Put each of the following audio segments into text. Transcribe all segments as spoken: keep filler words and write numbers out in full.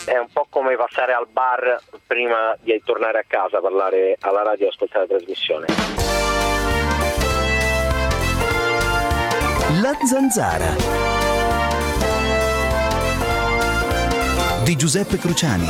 è un po' come passare al bar prima di tornare a casa, parlare alla radio e ascoltare la trasmissione. La Zanzara di Giuseppe Cruciani.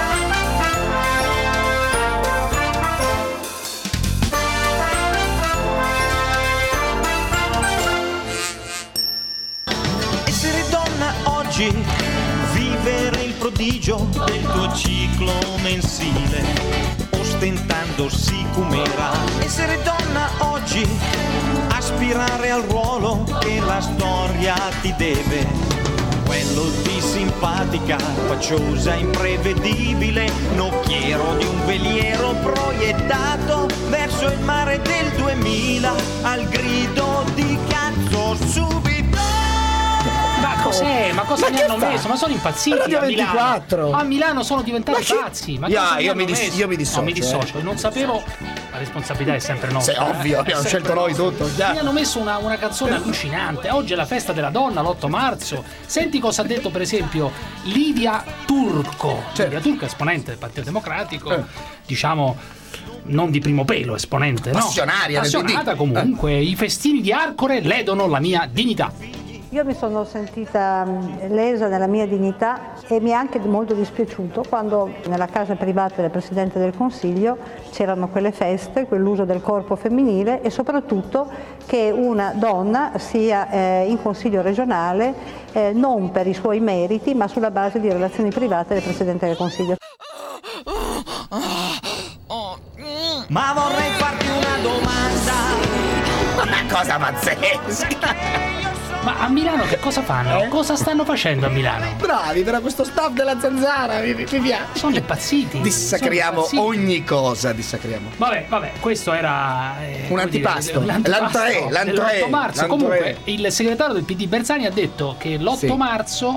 Essere donna oggi, vivere il prodigio del tuo ciclo mensile, ostentando sicumera. Essere donna oggi, aspirare al ruolo che la storia ti deve, quello di simpatica, facciosa, imprevedibile, nocchiero di un veliero proiettato verso il mare del duemila, al grido di cazzo subito. Ma cos'è? Ma cosa Ma mi che hanno fa? messo? Ma sono impazziti Radio a Milano. ventiquattro. A Milano sono diventati Ma che- pazzi. Ma Io- cosa mi io hanno mi dis- messo? io mi dissocio, No, mi dissocio. eh. Non sapevo. La responsabilità è sempre nostra. Sì, ovvio, eh. È abbiamo sempre scelto noi nostra. tutto, già. Mi hanno messo una, una canzone allucinante. Oggi è la festa della donna, l'otto marzo. Senti cosa ha detto, per esempio, Livia Turco. Certo. Livia Turco, esponente del Partito Democratico, Eh. diciamo. Non di primo pelo, esponente, no? Passionaria del P D. Appassionata comunque. I festini di Arcore ledono la mia dignità. Io mi sono sentita mh, lesa nella mia dignità e mi è anche molto dispiaciuto quando nella casa privata del Presidente del Consiglio c'erano quelle feste, quell'uso del corpo femminile e soprattutto che una donna sia eh, in Consiglio regionale eh, non per i suoi meriti ma sulla base di relazioni private del Presidente del Consiglio. Ma vorrei farti una domanda. Una cosa pazzesca. Ma a Milano che cosa fanno? Eh? Cosa stanno facendo a Milano? Bravi, per questo staff della Zanzara, mi, mi piace. Sono impazziti. Dissacriamo sono impazziti. ogni cosa, dissacriamo. Vabbè, vabbè, questo era eh, Un come dire, antipasto. l'antipasto L'antoè, l'antoè, dell'otto marzo. l'antoè. Comunque il segretario del P D Bersani ha detto che l'otto Sì. marzo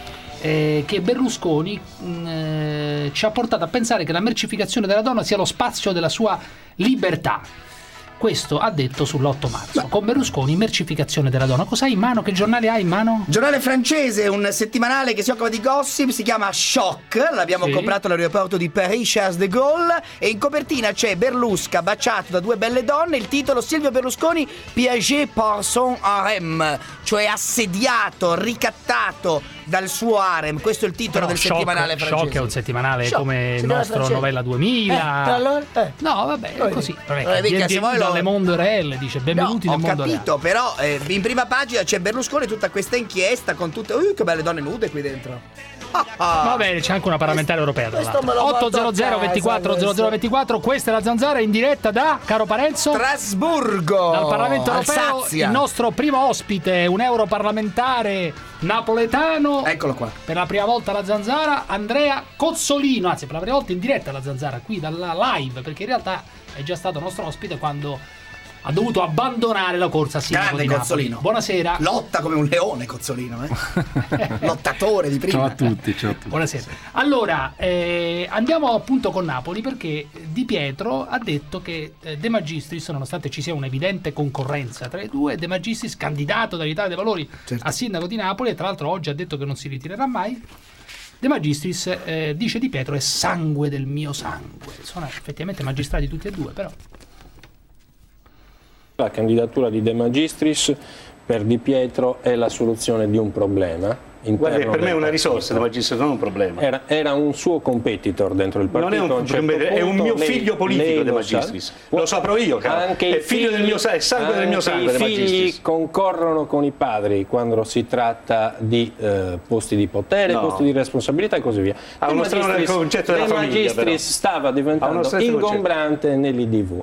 eh, che Berlusconi mh, eh, ci ha portato a pensare che la mercificazione della donna sia lo spazio della sua libertà. Questo ha detto sull'otto marzo. Ma- Con Berlusconi, mercificazione della donna. Cosa hai in mano? Che giornale hai in mano? Giornale francese, un settimanale che si occupa di gossip, si chiama Choc, l'abbiamo Sì. comprato all'aeroporto di Paris Charles de Gaulle e in copertina c'è Berlusca baciato da due belle donne, il titolo Silvio Berlusconi piégé par son harem, cioè assediato, ricattato dal suo harem. Questo è il titolo Però del Shock- settimanale francese. Shock è un settimanale Shock, come il settimanale nostro francese. Novella duemila. Eh, allora? Eh. No, vabbè, è Vabbè. così. Vabbè, Vabbè, mica, se benvenuto vuoi lo- alle Mondo Real, dice benvenuti No, nel ho mondo capito, però eh, in prima pagina c'è Berlusconi, tutta questa inchiesta con tutte... Uh, che belle donne nude qui dentro. Ah, ah. Va bene, c'è anche una parlamentare europea. Tra Questo me l'altro. lo porto otto zero zero a casa, ventiquattro zero zero ventiquattro. Questa è la Zanzara in diretta da, caro Parenzo, Strasburgo, dal Parlamento europeo. Alsazia. Il nostro primo ospite, un europarlamentare napoletano. Eccolo qua. Per la prima volta alla Zanzara, Andrea Cozzolino, anzi per la prima volta in diretta alla Zanzara, qui dalla live, perché in realtà è già stato nostro ospite quando ha dovuto abbandonare la corsa a sindaco Grande di Napoli. Cozzolino. Buonasera. Lotta come un leone Cozzolino, eh. Lottatore di prima. Ciao a tutti, ciao a tutti. Buonasera. Allora, eh, andiamo appunto con Napoli perché Di Pietro ha detto che eh, De Magistris, nonostante ci sia un'evidente concorrenza tra i due, De Magistris, candidato dall'Italia dei Valori Certo. a sindaco di Napoli, e tra l'altro oggi ha detto che non si ritirerà mai. De Magistris, eh, dice Di Pietro, è sangue del mio sangue. Sono effettivamente magistrati tutti e due, però. La candidatura di De Magistris per Di Pietro è la soluzione di un problema. Guarda, per me è una del risorsa, partito. la magistratura non è un problema. Era, era un suo competitor dentro il partito. Non è un, a un certo problema, è un punto mio lei- figlio politico lei De lo sa. Magistris. Lo saprò io, caro. Anche È i figlio del figli- mio sangue, è sangue del mio anche sangue De i figli Magistris. concorrono con i padri quando si tratta di eh, posti di potere, No. posti di responsabilità e così via. Ha De uno strano Magistris- concetto della De famiglia, Magistris però. stava Ha uno diventando stesso concetto. ingombrante nell'I D V.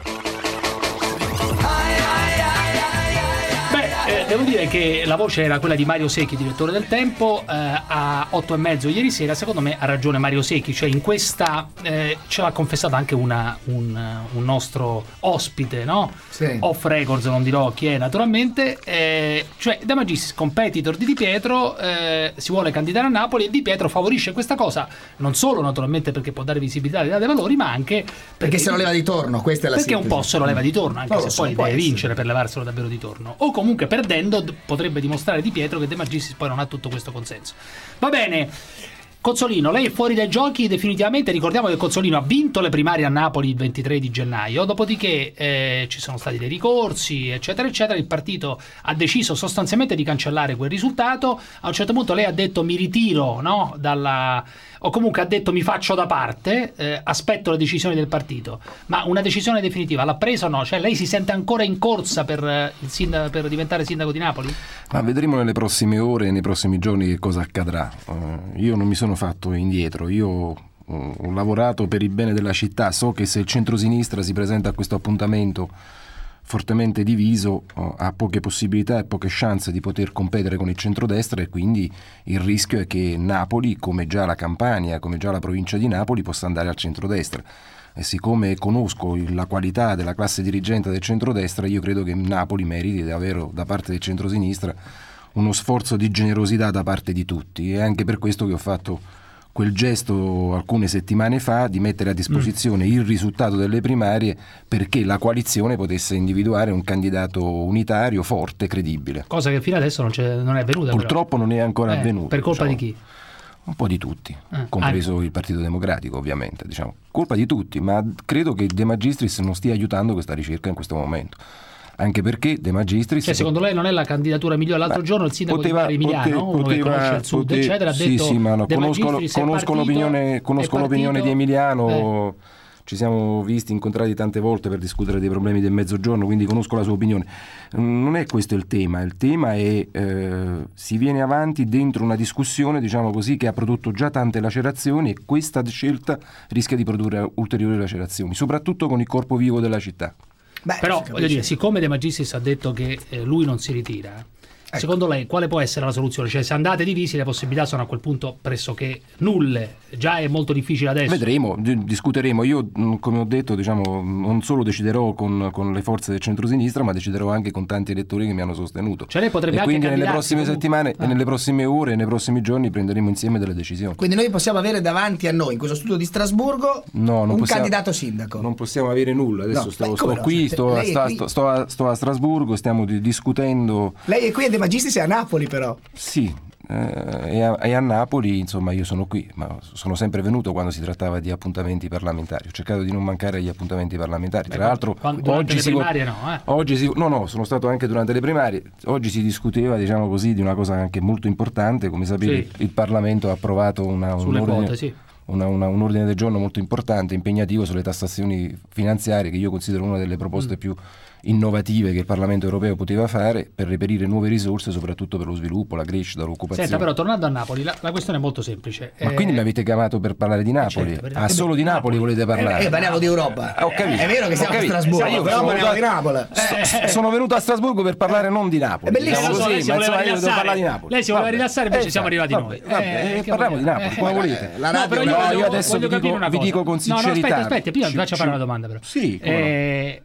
Beh, eh, devo dire che la voce era quella di Mario Secchi, direttore del Tempo, eh, a otto e mezzo ieri sera. Secondo me ha ragione Mario Secchi, cioè in questa eh, ce l'ha confessato anche una, un, un nostro ospite, no? Sì. Off records, non dirò chi è naturalmente, eh, cioè De Magistris, competitor di Di Pietro, eh, si vuole candidare a Napoli e Di Pietro favorisce questa cosa, non solo naturalmente perché può dare visibilità all'Italia dei Valori, ma anche Perché se lo leva di torno, questa è la perché un sintesi. po' se lo leva di torno, anche Non se lo so, poi può deve essere. vincere per levarselo davvero di torno, o comunque perdendo d- potrebbe dimostrare Di Pietro che De Magistris poi non ha tutto questo consenso. Va bene, Cozzolino, lei è fuori dai giochi definitivamente. Ricordiamo che Cozzolino ha vinto le primarie a Napoli il ventitré di gennaio, dopodiché eh, ci sono stati dei ricorsi eccetera eccetera, il partito ha deciso sostanzialmente di cancellare quel risultato. A un certo punto lei ha detto mi ritiro, no, dalla... o comunque ha detto mi faccio da parte, eh, aspetto le decisioni del partito. Ma una decisione definitiva l'ha presa o no? Cioè lei si sente ancora in corsa per, eh, il sindaco, per diventare sindaco di Napoli? Ma vedremo nelle prossime ore e nei prossimi giorni che cosa accadrà. Uh, io non mi sono fatto indietro, io uh, ho lavorato per il bene della città, so che se il centrosinistra si presenta a questo appuntamento fortemente diviso uh, ha poche possibilità e poche chance di poter competere con il centrodestra, e quindi il rischio è che Napoli, come già la Campania, come già la provincia di Napoli, possa andare al centrodestra. E siccome conosco la qualità della classe dirigente del centrodestra, io credo che Napoli meriti di avere da parte del centrosinistra uno sforzo di generosità da parte di tutti. È anche per questo che ho fatto quel gesto alcune settimane fa di mettere a disposizione mm. il risultato delle primarie perché la coalizione potesse individuare un candidato unitario, forte, credibile. Cosa che fino adesso non, c'è, non è avvenuta. Purtroppo però. non è ancora eh, avvenuta. Per colpa diciamo. di chi? Un po' di tutti, eh, compreso anche. il Partito Democratico ovviamente, diciamo. Colpa di tutti, ma credo che De Magistris non stia aiutando questa ricerca in questo momento. Anche perché De Magistris... Cioè, secondo lei non è la candidatura migliore? L'altro giorno il sindaco poteva, di Emiliano, poteva, uno che conosce il sud, poteva, eccetera, ha sì, detto... Sì, ma no, conosco, conosco, conosco l'opinione, conosco l'opinione di Emiliano... Eh. Ci siamo visti, incontrati tante volte per discutere dei problemi del mezzogiorno, quindi conosco la sua opinione. Non è questo il tema, il tema è eh, si viene avanti dentro una discussione, diciamo così, che ha prodotto già tante lacerazioni, e questa scelta rischia di produrre ulteriori lacerazioni, soprattutto con il corpo vivo della città. Beh, però voglio dire, siccome De Magistris ha detto che eh, lui non si ritira, ecco. Secondo lei quale può essere la soluzione? Cioè, se andate divisi le possibilità sono a quel punto pressoché nulle, già è molto difficile adesso. Vedremo, discuteremo. Io, come ho detto, diciamo, non solo deciderò con, con le forze del centrosinistra, ma deciderò anche con tanti elettori che mi hanno sostenuto. Cioè lei potrebbe e anche quindi nelle prossime comunque. settimane ah. e nelle prossime ore e nei prossimi giorni prenderemo insieme delle decisioni. Quindi noi possiamo avere davanti a noi, in questo studio di Strasburgo, no, non un possiamo, candidato sindaco. Non possiamo avere nulla. Adesso no, sto, beh, sto no, qui, sto, lei sta, qui. Sto, sto, a, sto a Strasburgo, stiamo di, discutendo. Lei è qui e De Magistris è a Napoli, però. Sì, eh, e, a, e a Napoli, insomma, io sono qui, ma sono sempre venuto quando si trattava di appuntamenti parlamentari. Ho cercato di non mancare agli appuntamenti parlamentari. Beh, Tra l'altro, quando, oggi le si primarie no, eh. oggi si, no, no, sono stato anche durante le primarie. Oggi si discuteva, diciamo così, di una cosa anche molto importante. Come sapete, sì. il Parlamento ha approvato una, un Sulle ordine, quote, sì. una, una, un ordine del giorno molto importante, impegnativo sulle tassazioni finanziarie, che io considero una delle proposte mm. più innovative che il Parlamento europeo poteva fare per reperire nuove risorse, soprattutto per lo sviluppo, la crescita, l'occupazione. Senta, però tornando a Napoli, la, la questione è molto semplice. Ma eh... quindi mi avete chiamato per parlare di Napoli? Certo, perché... Ah, solo di Napoli volete parlare? Eh, eh, parliamo di Europa. Eh, ho capito. È vero che siamo a Strasburgo, io però parliamo di Napoli. Eh, sono venuto a Strasburgo per parlare non di Napoli. È bellissimo. Diciamo così, lei, ma insomma, io devo parlare di Napoli. Lei si voleva vabbè. rilassare, invece eh, siamo arrivati vabbè, noi. Vabbè, eh, parliamo di Napoli, come volete. La radio, no, no, io, io adesso vi dico, vi dico con sincerità. No, no, aspetta, aspetta, prima ci, vi faccio ci... fare una domanda però. Sì, eh,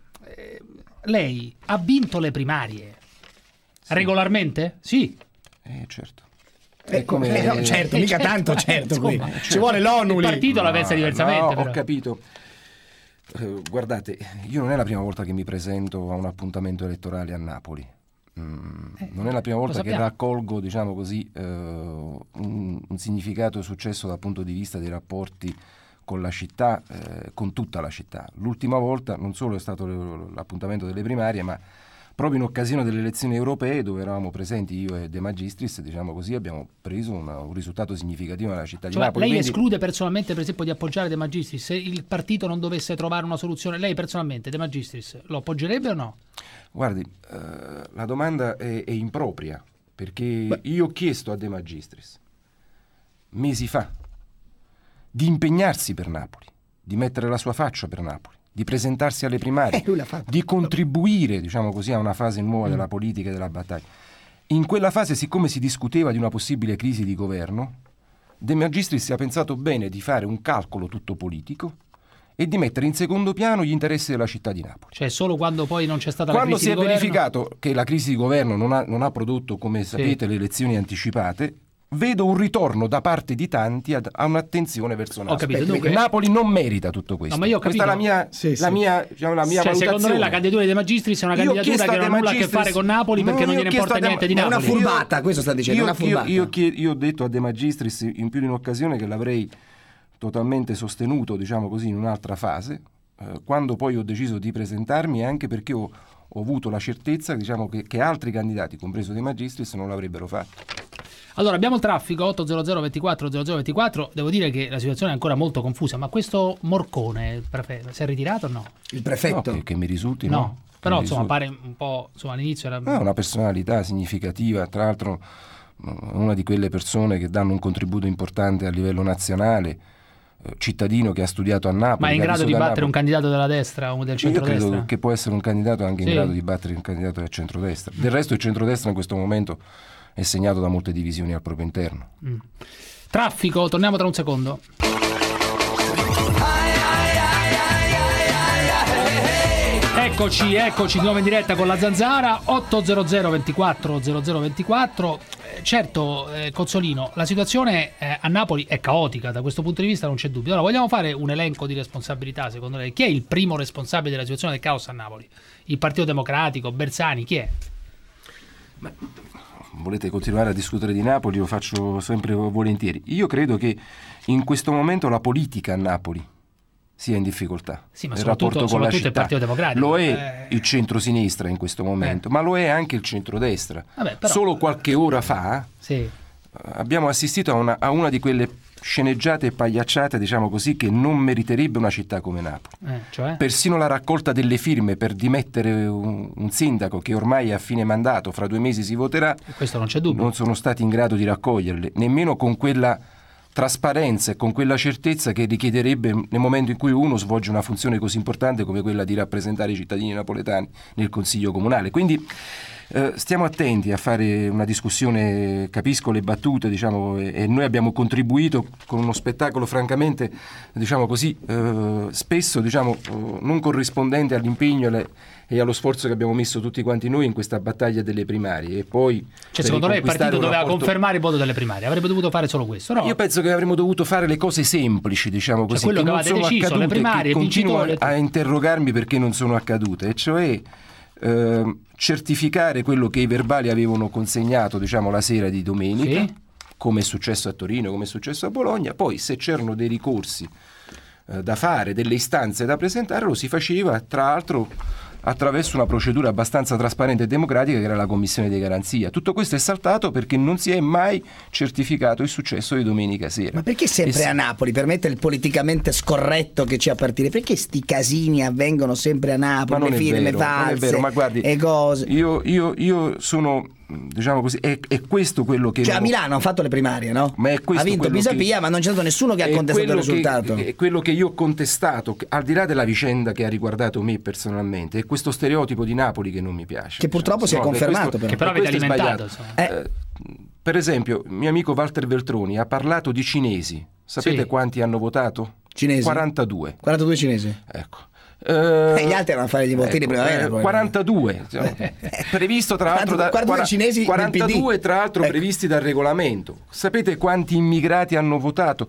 lei ha vinto le primarie sì. regolarmente? Sì. Eh, certo. Eh, come... eh, no, certo, eh, mica certo, tanto, eh, certo, insomma, qui. certo. Ci vuole l'ONU lì. Il partito la pensa diversamente. No, però. ho capito. Uh, guardate, io non è la prima volta che mi presento a un appuntamento elettorale a Napoli. Mm, eh, non è la prima volta che raccolgo, diciamo così, uh, un, un significato e successo dal punto di vista dei rapporti con la città, eh, con tutta la città. L'ultima volta non solo è stato l'appuntamento delle primarie, ma proprio in occasione delle elezioni europee, dove eravamo presenti io e De Magistris, diciamo così, abbiamo preso una, un risultato significativo nella città cioè, di Napoli. Lei Quindi... esclude personalmente, per esempio, di appoggiare De Magistris? Se il partito non dovesse trovare una soluzione, lei personalmente, De Magistris, lo appoggerebbe o no? Guardi, uh, la domanda è, è impropria, perché Beh. io ho chiesto a De Magistris, mesi fa, di impegnarsi per Napoli, di mettere la sua faccia per Napoli, di presentarsi alle primarie, eh, di contribuire, diciamo così, a una fase nuova mm. della politica e della battaglia. In quella fase, siccome si discuteva di una possibile crisi di governo, De Magistris ha pensato bene di fare un calcolo tutto politico e di mettere in secondo piano gli interessi della città di Napoli. Cioè solo quando poi non c'è stata quando la crisi di governo? Quando si è verificato che la crisi di governo non ha, non ha prodotto, come sapete, sì. le elezioni anticipate, vedo un ritorno da parte di tanti ad, a un'attenzione verso Napoli. Ho capito, dunque... Napoli non merita tutto questo. No, ma io ho capito. Questa è la mia, sì, la sì. mia, diciamo, la mia cioè, valutazione. Secondo lei la candidatura di De Magistris è una candidatura che non ha nulla a che fare con Napoli, perché no, non gliene importa De... niente di è Napoli. una furbata, io, questo sta dicendo, io, una furbata. Io, io, io, io ho detto a De Magistris in più di un'occasione che l'avrei totalmente sostenuto, diciamo così, in un'altra fase, eh, quando poi ho deciso di presentarmi, anche perché ho, ho avuto la certezza, diciamo, che, che altri candidati, compreso De Magistris, non l'avrebbero fatto. Allora, abbiamo il traffico otto zero zero ventiquattro zero zero ventiquattro. Devo dire che la situazione è ancora molto confusa, ma questo Morcone il prefe- si è ritirato o no? Il prefetto? No, che, che mi risulti, no. no. Però mi insomma risulti. pare un po', insomma, all'inizio era No, una personalità significativa, tra l'altro una di quelle persone che danno un contributo importante a livello nazionale, cittadino che ha studiato a Napoli. Ma è in grado di battere un un candidato della destra o del centrodestra? Io credo che può essere un candidato anche sì. in grado di battere un candidato del centrodestra. Del resto il centrodestra in questo momento è segnato da molte divisioni al proprio interno. Mm. Traffico, torniamo tra un secondo. Eccoci, eccoci di nuovo in diretta con la Zanzara. Otto zero zero ventiquattro zero zero ventiquattro. Eh, certo, eh, Cozzolino, la situazione eh, a Napoli è caotica, da questo punto di vista non c'è dubbio. Ora vogliamo fare un elenco di responsabilità, secondo lei? Chi è il primo responsabile della situazione del caos a Napoli? Il Partito Democratico, Bersani, chi è? Ma volete continuare a discutere di Napoli? Lo faccio sempre volentieri. Io credo che in questo momento la politica a Napoli sia in difficoltà. Sì, ma il soprattutto, rapporto con la soprattutto il città. Partito Democratico. Lo è eh... il centrosinistra in questo momento, eh. ma lo è anche il centrodestra. Vabbè, però... Solo qualche ora fa sì. abbiamo assistito a una, a una di quelle sceneggiate e pagliacciate, diciamo così, che non meriterebbe una città come Napoli. Eh, cioè? Persino la raccolta delle firme per dimettere un, un sindaco che ormai è a fine mandato, fra due mesi si voterà, e questo non c'è dubbio. Non sono stati in grado di raccoglierle, nemmeno con quella trasparenza e con quella certezza che richiederebbe nel momento in cui uno svolge una funzione così importante come quella di rappresentare i cittadini napoletani nel Consiglio Comunale. Quindi eh, stiamo attenti a fare una discussione, capisco le battute, diciamo, e, e noi abbiamo contribuito con uno spettacolo francamente, diciamo così, eh, spesso diciamo, eh, non corrispondente all'impegno e, le, e allo sforzo che abbiamo messo tutti quanti noi in questa battaglia delle primarie. E poi, cioè, secondo lei il partito doveva rapporto... confermare il voto delle primarie, avrebbe dovuto fare solo questo, no? Io penso che avremmo dovuto fare le cose semplici, diciamo così, cioè, quello che, che non avete sono deciso, accadute, le primarie, che continuo vincitore... a interrogarmi perché non sono accadute, e cioè eh, certificare quello che i verbali avevano consegnato, diciamo, la sera di domenica, sì. come è successo a Torino, come è successo a Bologna. Poi se c'erano dei ricorsi eh, da fare, delle istanze da presentare, lo si faceva, tra l'altro attraverso una procedura abbastanza trasparente e democratica che era la commissione di garanzia. Tutto questo è saltato perché non si è mai certificato il successo di domenica sera. Ma perché sempre se... a Napoli, per mettere il politicamente scorretto che c'è a partire? Perché sti casini avvengono sempre a Napoli, le firme false, non è vero, ma guardi, e cose? Io, io, io sono, diciamo così, è, è questo quello che... Cioè non... a Milano hanno fatto le primarie, no? Ma è questo ha vinto Pisapia, che... ma non c'è stato nessuno che ha è contestato il risultato. Che, è quello che io ho contestato, che, al di là della vicenda che ha riguardato me personalmente, è questo stereotipo di Napoli che non mi piace. Che purtroppo diciamo. si è no, confermato, questo, però. Che però avete alimentato. Eh. Eh, per esempio, mio amico Walter Veltroni ha parlato di cinesi. Sapete sì. quanti hanno votato? Cinesi? quarantadue. quarantadue cinesi. Ecco. Eh, e gli altri erano a fare gli votini ecco, primavera. eh, quarantadue, diciamo, previsto tra l'altro da quarantadue cinesi quarantadue tra l'altro ecco. previsti dal regolamento. Sapete quanti immigrati hanno votato?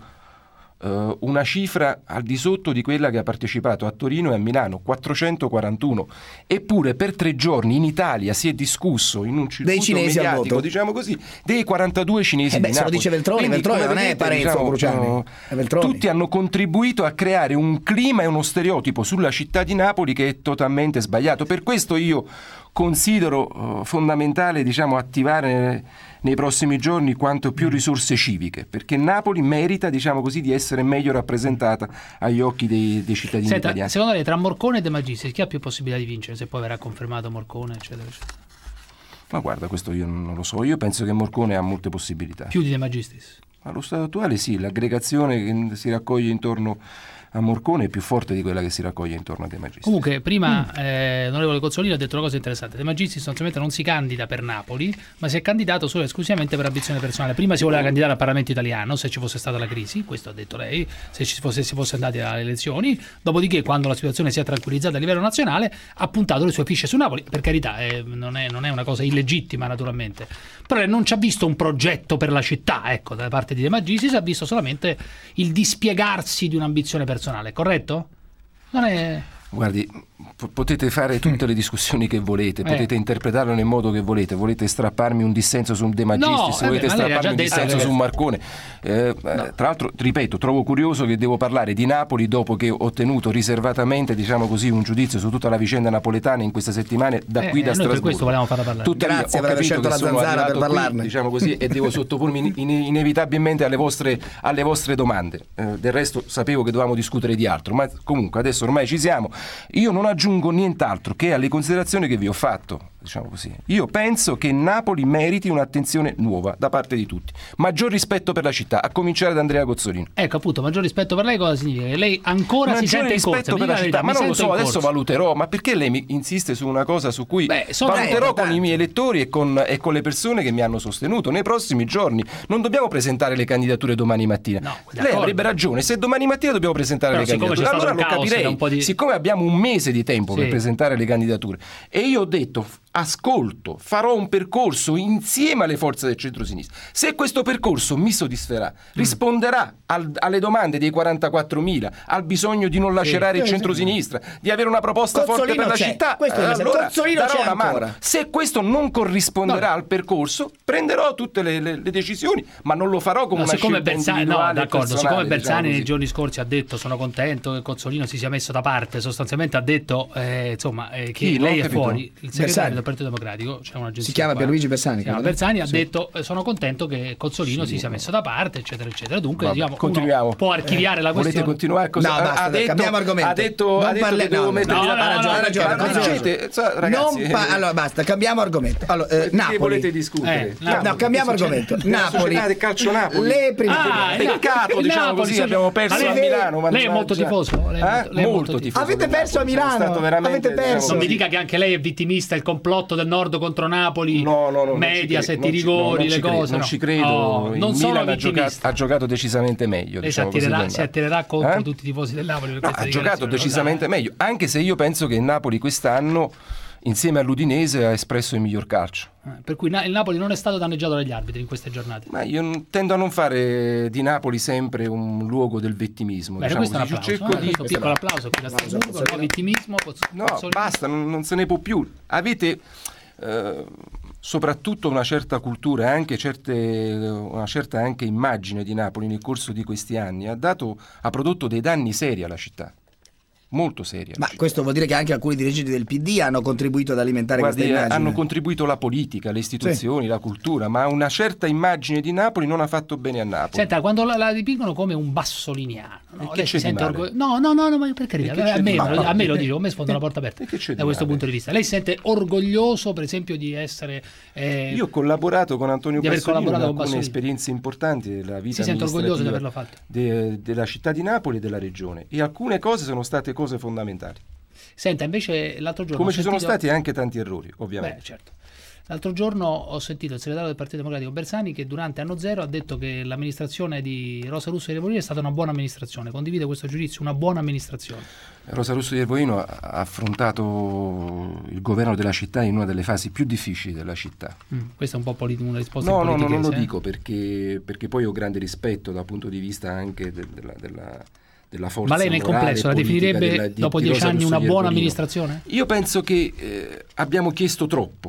Uh, una cifra al di sotto di quella che ha partecipato a Torino e a Milano, quattrocentoquarantuno. Eppure per tre giorni in Italia si è discusso in un circuito cinesi al mediatico, voto. diciamo così, dei quarantadue cinesi Eh beh, di se lo Napoli. dice Veltroni, Quindi, Veltroni come non è vedete, Parenzo diciamo, Cruciani, uh, è Veltroni. tutti hanno contribuito a creare un clima e uno stereotipo sulla città di Napoli che è totalmente sbagliato. Per questo io considero uh, fondamentale, diciamo, attivare nei prossimi giorni quanto più risorse civiche, perché Napoli merita, diciamo così, di essere meglio rappresentata agli occhi dei, dei cittadini Senta, italiani. secondo lei tra Morcone e De Magistris chi ha più possibilità di vincere, se poi verrà confermato Morcone, eccetera, eccetera? Ma guarda, questo io non lo so, io penso che Morcone ha molte possibilità. Più di De Magistris? Allo stato attuale sì, l'aggregazione che si raccoglie intorno a Morcone è più forte di quella che si raccoglie intorno a De Magistris. Comunque prima mm. eh, l'onorevole Cozzolino ha detto una cosa interessante: De Magistris sostanzialmente non si candida per Napoli, ma si è candidato solo e esclusivamente per ambizione personale. Prima si voleva candidare al Parlamento italiano se ci fosse stata la crisi, questo ha detto lei, se ci fosse, si fosse andati alle elezioni, dopodiché quando la situazione si è tranquillizzata a livello nazionale ha puntato le sue fiche su Napoli. Per carità, eh, non, è, non è una cosa illegittima naturalmente, però non ci ha visto un progetto per la città, ecco, da parte di De Magistris ha visto solamente il dispiegarsi di un'ambizione personale. Corretto? Non è... Guardi, p- potete fare tutte le discussioni che volete, eh. potete interpretarlo nel modo che volete, volete strapparmi un dissenso su De Magistris, no, volete eh beh, strapparmi un dissenso su Marcone. Eh, no. Tra l'altro, ripeto, trovo curioso che devo parlare di Napoli dopo che ho ottenuto riservatamente, diciamo così, un giudizio su tutta la vicenda napoletana in queste settimane da eh, qui da eh, Strasburgo. Per questo volevamo farla parlare. Tuttavia, Grazie ho per aver scelto la Zanzara per parlarne. Qui, diciamo così, e devo sottopormi in, in, inevitabilmente alle vostre, alle vostre domande. Eh, del resto sapevo che dovevamo discutere di altro, ma comunque adesso ormai ci siamo. Io non aggiungo nient'altro che alle considerazioni che vi ho fatto, diciamo così. Io penso che Napoli meriti un'attenzione nuova da parte di tutti, maggior rispetto per la città, a cominciare da Andrea Cozzolino. Ecco, appunto, maggior rispetto per lei cosa significa? Che lei ancora maggior si sente in corsa? rispetto per la città, ma non lo so, adesso valuterò, ma perché lei mi insiste su una cosa su cui Beh, valuterò con i miei elettori e con, e con le persone che mi hanno sostenuto nei prossimi giorni. Non dobbiamo presentare le candidature domani mattina. No, lei avrebbe ragione, se domani mattina dobbiamo presentare Però le candidature, allora lo capirei, di... siccome abbiamo un mese di tempo sì. per presentare le candidature, e io ho detto ascolto, farò un percorso insieme alle forze del centro-sinistra. Se questo percorso mi soddisferà, mm. risponderà al, alle domande dei quarantaquattromila, al bisogno di non lacerare sì. il centro-sinistra, di avere una proposta Cozzolino forte per la c'è. città, questo eh, allora Cozzolino darò c'è una mano. ancora. Se questo non corrisponderà no. al percorso, prenderò tutte le, le, le decisioni, ma non lo farò come no, una siccome scelta Bersani, individuale no, d'accordo, siccome Bersani diciamo nei giorni scorsi ha detto sono contento che Cozzolino si sia messo da parte, sostanzialmente ha detto eh, insomma eh, che Chi, lei è fuori, il segretario Bersani. del Partito Democratico, c'è un'agenzia si chiama qua. Pierluigi Bersani, si chiama Bersani ha sì. detto eh, sono contento che Cozzolino sì, si sia messo da parte, eccetera eccetera. Dunque diciamo, continuiamo. può archiviare eh, la questione. Volete continuare così? No, basta, ha detto, cambiamo argomento. Ha detto, ha detto parle- che devo no, mettere no, no, no, ha ragione, ha ragione, no, dicete, ragazzi, non pa- allora basta, cambiamo argomento. Allora, eh, che Napoli. volete discutere? Eh, no, no, cambiamo argomento. Napoli. Calcio Napoli. Le prime ah, peccato, diciamo Napoli, così, abbiamo perso a Milano. Lei è molto tifoso, lei è eh? molto tifoso. Avete perso a Milano. Avete perso. Non mi dica che anche lei è vittimista, il complotto del Nord contro Napoli. No, no, no. Mediaset, i rigori, le cose. Non ci credo. No, non sono Milan ha giocato, ha giocato decisamente meglio. Lei diciamo si, attirerà, così, si attirerà contro eh? tutti i tifosi del Napoli. No, ha giocato decisamente meglio, anche se io penso che il Napoli quest'anno, insieme all'Udinese, ha espresso il miglior calcio. Per cui il Napoli non è stato danneggiato dagli arbitri in queste giornate. Ma io tendo a non fare di Napoli sempre un luogo del vittimismo. Beh, diciamo questo è un applauso, cerco eh, di... questo piccolo applauso qui da Strasburgo, no, vittimismo. No, basta, non, non se ne può più. Avete eh, soprattutto una certa cultura, anche certe, una certa anche immagine di Napoli nel corso di questi anni, ha dato, ha prodotto dei danni seri alla città. Molto seria. Ma questo vuol dire che anche alcuni dirigenti del P D hanno contribuito ad alimentare Guardi, questa immagine. Hanno contribuito la politica, le istituzioni, sì. la cultura, ma una certa immagine di Napoli non ha fatto bene a Napoli. Senta, quando la, la dipingono come un bassoliniano, no? Lei si sente orgoglio... no, no, no, no, ma per carità, a me, a me lo dico, a me sfondo la porta aperta da questo punto di vista. Lei si sente orgoglioso, per esempio, di essere eh, Io ho collaborato con Antonio di aver Bassolino in collaborato alcune esperienze importanti della vita si sente orgoglioso di averlo fatto de, della città di Napoli e della regione, e alcune cose sono state cose fondamentali. Senta, invece l'altro giorno come ci sentito... sono stati anche tanti errori, ovviamente. Beh, certo. L'altro giorno ho sentito il segretario del Partito Democratico Bersani che durante anno zero ha detto che l'amministrazione di Rosa Russo di Iervolino è stata una buona amministrazione. Condivide questo giudizio, una buona amministrazione? Rosa Russo di Iervolino ha affrontato il governo della città in una delle fasi più difficili della città. Mm, questa è un po' polit- una risposta no, politichese. No, no, non lo eh? dico perché, perché poi ho grande rispetto dal punto di vista anche de- della... della della forza. Ma lei nel complesso la definirebbe della, di, dopo di dieci anni una buona amministrazione? Io penso che eh, abbiamo chiesto troppo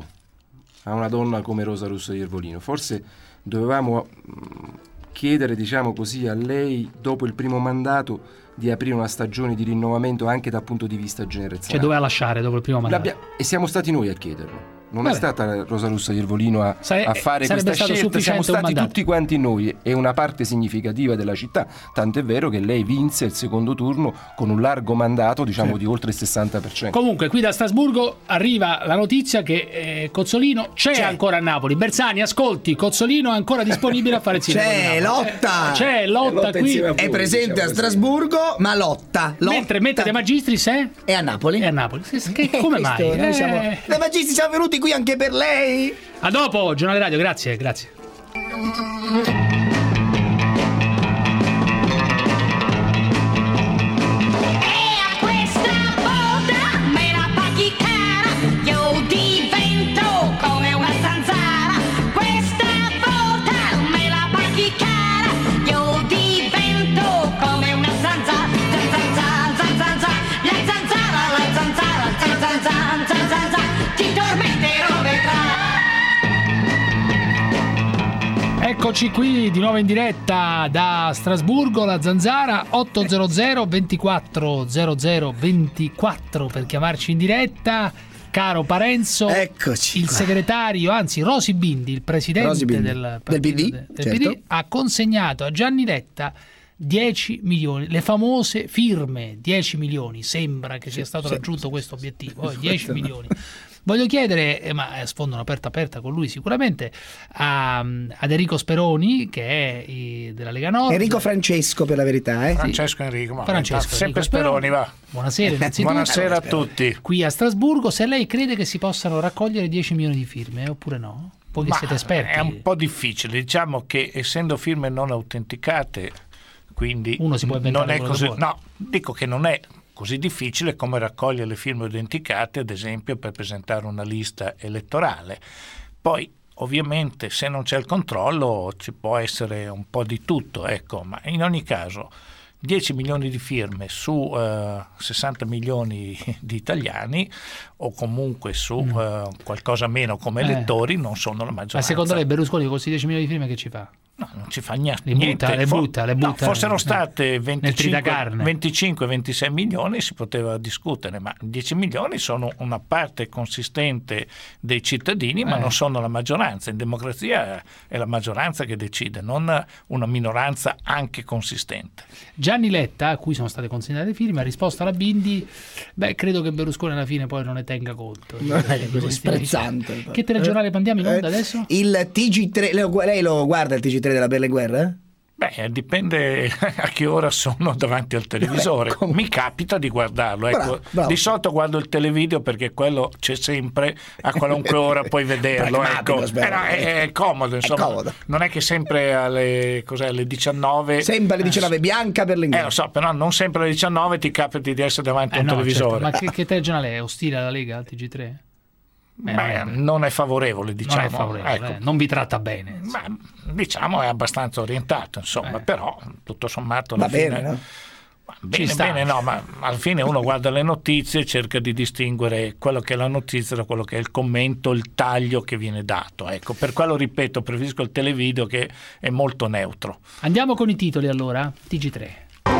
a una donna come Rosa Russo di Iervolino. Forse dovevamo mh, chiedere, diciamo così, a lei dopo il primo mandato di aprire una stagione di rinnovamento anche dal punto di vista generazionale. Cioè doveva lasciare dopo il primo mandato. L'abbia- e siamo stati noi a chiederlo. non Vabbè. è stata Rosa Russa Iervolino a, Sare- a fare sarebbe questa stato scelta, sufficiente siamo un stati mandato. tutti quanti noi e una parte significativa della città, tant'è vero che lei vinse il secondo turno con un largo mandato, diciamo sì. di oltre il sessanta per cento. Comunque qui da Strasburgo arriva la notizia che eh, Cozzolino c'è, c'è ancora a Napoli. Bersani, ascolti, Cozzolino è ancora disponibile a fare il sindaco di C'è Napoli. lotta, Eh, c'è lotta, lotta qui. è presente diciamo a Strasburgo, ma lotta, lotta. Mentre Mette De Magistris è? È a Napoli. È a Napoli. Che, come mai? Questo, noi Eh. siamo... De Magistris siamo venuti qui anche per lei. A dopo, Giornale Radio, grazie, grazie. Eccoci qui di nuovo in diretta da Strasburgo, la Zanzara, otto zero zero ventiquattro zero zero ventiquattro per chiamarci in diretta. Caro Parenzo, Eccoci il qua. segretario, anzi Rosi Bindi, il presidente Rosi Bindi. del, Del P D, del certo. P D, ha consegnato a Gianni Letta dieci milioni, le famose firme, dieci milioni, sembra che sia stato sì. raggiunto questo obiettivo, eh, dieci milioni. Voglio chiedere, eh, ma eh, sfondo un'aperta aperta con lui sicuramente, a, ad Enrico Speroni, che è eh, della Lega Nord. Enrico Francesco per la verità, eh? Francesco Enrico, ma Francesco, sempre Enrico Speroni, va. Buonasera innanzitutto. Buonasera a tutti. Qui a Strasburgo, se lei crede che si possano raccogliere dieci milioni di firme, oppure no? Voi che Ma siete esperti. è un po' difficile, diciamo che essendo firme non autenticate, quindi Uno si può inventare non è quello che così. vuole. No, dico che non è così difficile come raccogliere le firme autenticate, ad esempio per presentare una lista elettorale. Poi ovviamente se non c'è il controllo ci può essere un po' di tutto, ecco, ma in ogni caso dieci milioni di firme su uh, sessanta milioni di italiani o comunque su mm. uh, qualcosa meno come eh. elettori non sono la maggioranza. Ma secondo lei Berlusconi con questi dieci milioni di firme che ci fa? No, non ci fa niente. Le butta, niente. le butta, le butta. No, fossero state venticinque, venticinque ventisei milioni si poteva discutere, ma dieci milioni sono una parte consistente dei cittadini, ma eh. non sono la maggioranza. In democrazia è la maggioranza che decide, non una minoranza anche consistente. Gianni Letta, a cui sono state consegnate le firme, ha risposto alla Bindi: beh, credo che Berlusconi alla fine poi non ne tenga conto. Non è così sprezzante. Che telegiornale mandiamo in onda Eh, adesso? Il T G tre, lei lo guarda il T G tre della Berlinguer? Beh, dipende a che ora sono davanti al televisore. Beh, com- Mi capita di guardarlo. Ecco. Bravo, bravo. Di solito guardo il televideo perché quello c'è sempre, a qualunque ora puoi vederlo. Pragmatico, Ecco. spero. Eh, no, è, è comodo, insomma. È comodo. Non è che sempre alle, cos'è, alle diciannove. Sempre alle diciannove, bianca Berlinguer. Eh, lo so, però non sempre alle diciannove ti capiti di essere davanti Eh a un no, televisore. certo. Ma che, che telegiornale è? Ostile alla Lega, al T G tre? Beh, Beh, non è favorevole, diciamo. Non è favorevole, ecco. eh, non vi tratta bene. Ma, diciamo è abbastanza orientato, insomma, Eh. però tutto sommato Va alla bene, fine, no? Ma bene, Ci sta. bene, no, ma alla fine uno guarda le notizie e cerca di distinguere quello che è la notizia da quello che è il commento, il taglio che viene dato. Ecco, per quello ripeto, preferisco il televideo che è molto neutro. Andiamo con i titoli allora, T G tre.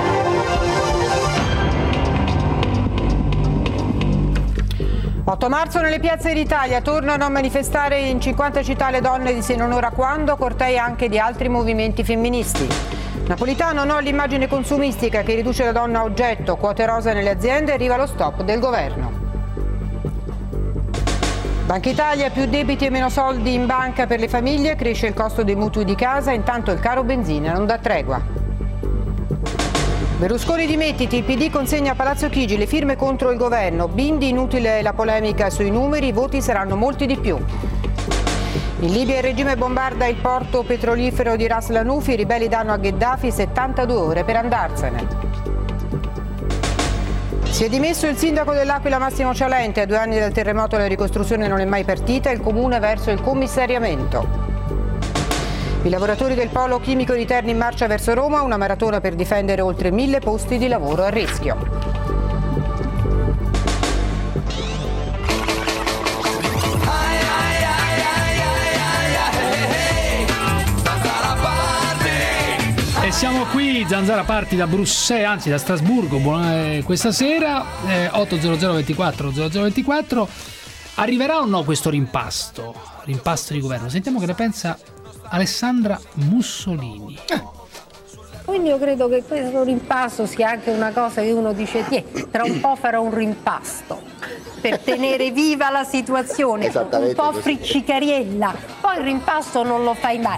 otto marzo nelle piazze d'Italia tornano a manifestare in cinquanta città le donne di Se non ora quando, cortei anche di altri movimenti femministi. Napolitano no all'immagine consumistica che riduce la donna a oggetto, quote rosa nelle aziende, arriva lo stop del governo. Banca Italia, più debiti e meno soldi in banca per le famiglie, cresce il costo dei mutui di casa, intanto il caro benzina non dà tregua. Berlusconi dimettiti, il P D consegna a Palazzo Chigi le firme contro il governo, Bindi inutile la polemica sui numeri, i voti saranno molti di più. In Libia il regime bombarda il porto petrolifero di Ras Lanufi, i ribelli danno a Gheddafi settantadue ore per andarsene. Si è dimesso il sindaco dell'Aquila Massimo Cialente, a due anni dal terremoto la ricostruzione non è mai partita, il comune verso il commissariamento. I lavoratori del polo chimico di Terni in marcia verso Roma, una maratona per difendere oltre mille posti di lavoro a rischio. E siamo qui, Zanzara parti da Bruxelles, anzi da Strasburgo, buona, eh, questa sera, eh, otto zero zero ventiquattro zero zero ventiquattro. Arriverà o no questo rimpasto? Rimpasto di governo? Sentiamo che ne pensa Alessandra Mussolini. Quindi io credo che questo rimpasto sia anche una cosa che uno dice, tra un po' farò un rimpasto per tenere viva la situazione, un po' friccicariella, poi il rimpasto non lo fai mai.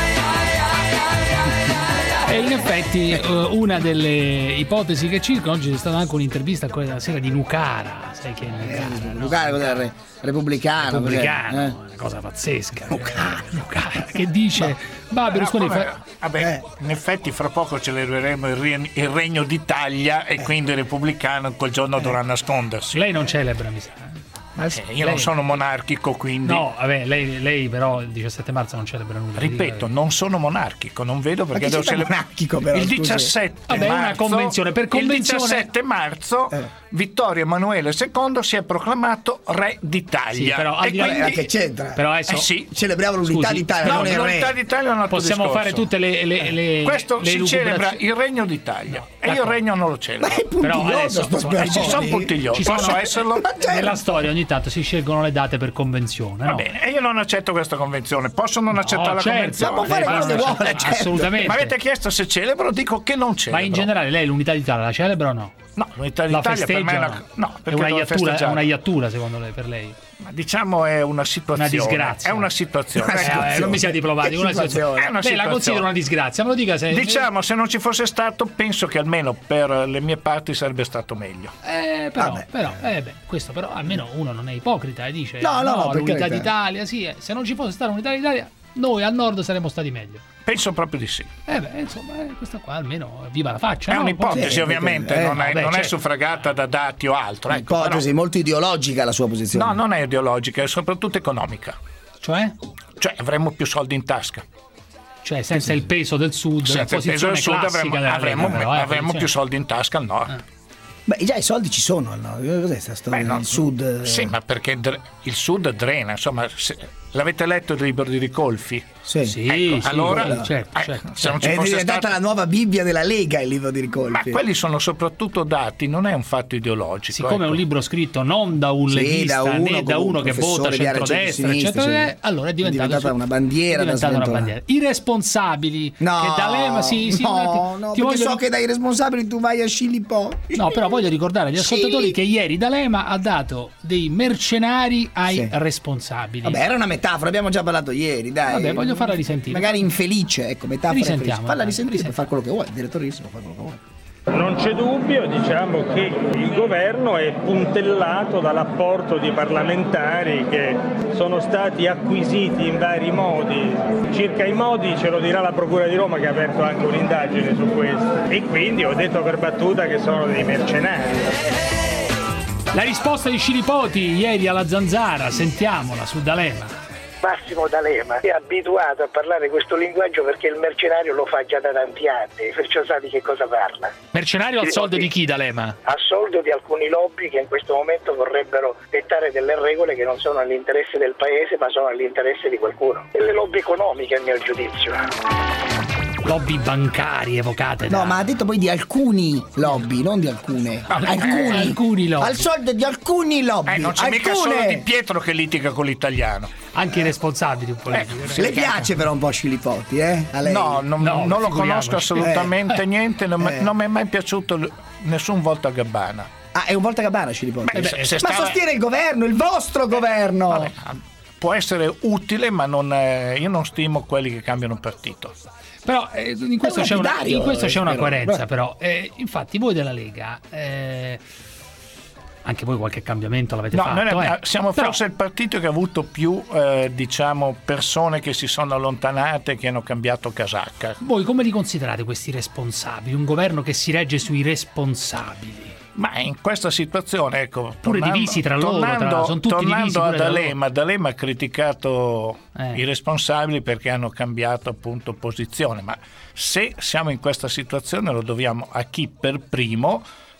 E in effetti una delle ipotesi che circolano, oggi c'è stata anche un'intervista quella sera di Nucara, sai che è Nucara? Nucara cos'è? Re- repubblicano. Repubblicano, eh? una cosa pazzesca. Nucara, Nucara che dice, va Berlusconi come, fa... vabbè, eh. in effetti fra poco celebreremo il, re- il Regno d'Italia e quindi il repubblicano quel giorno eh. dovrà nascondersi. Lei non celebra, mi sa. Eh, io lei... non sono monarchico, quindi no, vabbè, lei, lei però il diciassette marzo non celebra nulla. Ripeto, non sono monarchico, non vedo perché devo celebrare il diciassette vabbè, marzo. Una convenzione per convenzione. Il diciassette marzo eh. Vittorio Emanuele secondo si è proclamato re d'Italia. Sì, però, e quindi... quindi... che c'entra? Però adesso... eh sì. Celebriamo l'unità Scusi, d'Italia, no, non il re. L'unità d'Italia è un altro possiamo discorso. fare tutte le, le, le questo le si celebra il Regno d'Italia no, e io il Regno non lo celebro. Ma è però adesso insomma, ci sono puntigliosi, posso sono... esserlo? Nella storia ogni tanto si scelgono le date per convenzione. Va no? bene, e io non accetto questa convenzione. Posso non no, accettare certo, la convenzione? Ma può fare quello che vuole, certo. Assolutamente. Ma avete chiesto se celebro? Dico che non celebro. Ma in generale lei l'unità d'Italia la celebra o no? No, l'unità d'Italia per me è una, no, è una iattura, è una iattura secondo lei, per lei? Ma diciamo è una situazione. Una disgrazia. È una situazione. Una situazione. Eh, non mi sia diplomatico, una situazione. È una lei situazione. la considera una disgrazia, me lo dica se. Diciamo, se non ci fosse stato, penso che almeno per le mie parti sarebbe stato meglio. Eh, però, però eh, beh, questo però almeno uno non è ipocrita e dice no, no, no l'unità d'Italia, sì, eh, se non ci fosse stata l'unità d'Italia, noi al nord saremmo stati meglio. Penso proprio di sì. Eh beh, insomma, eh, questa qua almeno viva la faccia. È no? un'ipotesi, sì, ovviamente, eh, non, è, vabbè, non certo. è suffragata da dati o altro. Ecco, un'ipotesi però... molto ideologica la sua posizione. No, non è ideologica, è soprattutto economica. Cioè? Cioè avremmo più soldi in tasca. Cioè senza sì. il peso del sud, senza il peso del sud avremmo, avremmo, Lega, però, eh, avremmo più soldi in tasca al nord. Eh. Beh, già i soldi ci sono, no? Cos'è sta storia? Beh, no, il sud. Sì, ma perché il sud drena, insomma, se, l'avete letto il libro di Ricolfi? Sì, sì, ecco, sì allora quello, certo, eh, certo. Se non ci è fosse diventata stato... la nuova Bibbia della Lega il libro di Ricolfi. Ma quelli sono soprattutto dati, non è un fatto ideologico. Siccome ecco. è un libro scritto non da un sì, leghista da uno, né da uno che vota centrodestra, eccetera, cioè, allora è diventata, è diventata su, una bandiera. È diventata una bandiera. I responsabili no, che D'Alema sì, sì, no, ti, no, ti perché voglio... so che dai responsabili tu vai a Scilipò. No, però voglio ricordare agli ascoltatori sì. che ieri D'Alema ha dato dei mercenari ai sì. responsabili. Vabbè, era una metafora, abbiamo già parlato ieri, dai. Vabbè, voglio farla risentire. Magari infelice, ecco, metafora infelice. Falla risentire per fare quello che vuoi, il direttorissimo fa quello che vuoi. Non c'è dubbio, diciamo, che il governo è puntellato dall'apporto di parlamentari che sono stati acquisiti in vari modi. Circa i modi ce lo dirà la Procura di Roma che ha aperto anche un'indagine su questo. E quindi ho detto per battuta che sono dei mercenari. La risposta di Scilipoti ieri alla Zanzara, sentiamola su D'Alema. Massimo D'Alema è abituato a parlare questo linguaggio perché il mercenario lo fa già da tanti anni, perciò sa di che cosa parla. Mercenario al soldo di chi, D'Alema? A soldo di alcuni lobby che in questo momento vorrebbero dettare delle regole che non sono all'interesse del paese ma sono all'interesse di qualcuno. Delle lobby economiche a mio giudizio. Lobby bancari evocate da... No, ma ha detto poi di alcuni lobby, non di alcune. Ah, alcuni. eh, alcuni lobby. Al soldo di alcuni lobby. Eh, non c'è alcune. mica solo Di Pietro che litiga con l'italiano. Anche i responsabili un po'. Eh, le piace però un po' Scilipoti, eh? A lei? No, non, no, non lo conosco assolutamente eh. niente, non, eh. non mi è mai piaciuto nessun Volta Gabbana. Ah, è un Volta Gabbana Scilipoti? Beh, se, se ma stava... sostiene il governo, il vostro governo. Vabbè, può essere utile, ma non è... io non stimo quelli che cambiano partito. Però eh, in questo c'è una, in questo c'è una coerenza, però eh, infatti voi della Lega eh, anche voi qualche cambiamento l'avete no, fatto noi eh. siamo però, forse il partito che ha avuto più eh, diciamo persone che si sono allontanate, che hanno cambiato casacca. Voi come li considerate questi responsabili? Un governo che si regge sui responsabili? Ma in questa situazione, ecco, pure tornando, divisi tra loro, tornando, tra, sono tutti tornando divisi a pure D'Alema, D'Alema ha criticato eh. i responsabili perché hanno cambiato appunto posizione, ma se siamo in questa situazione lo dobbiamo a chi per primo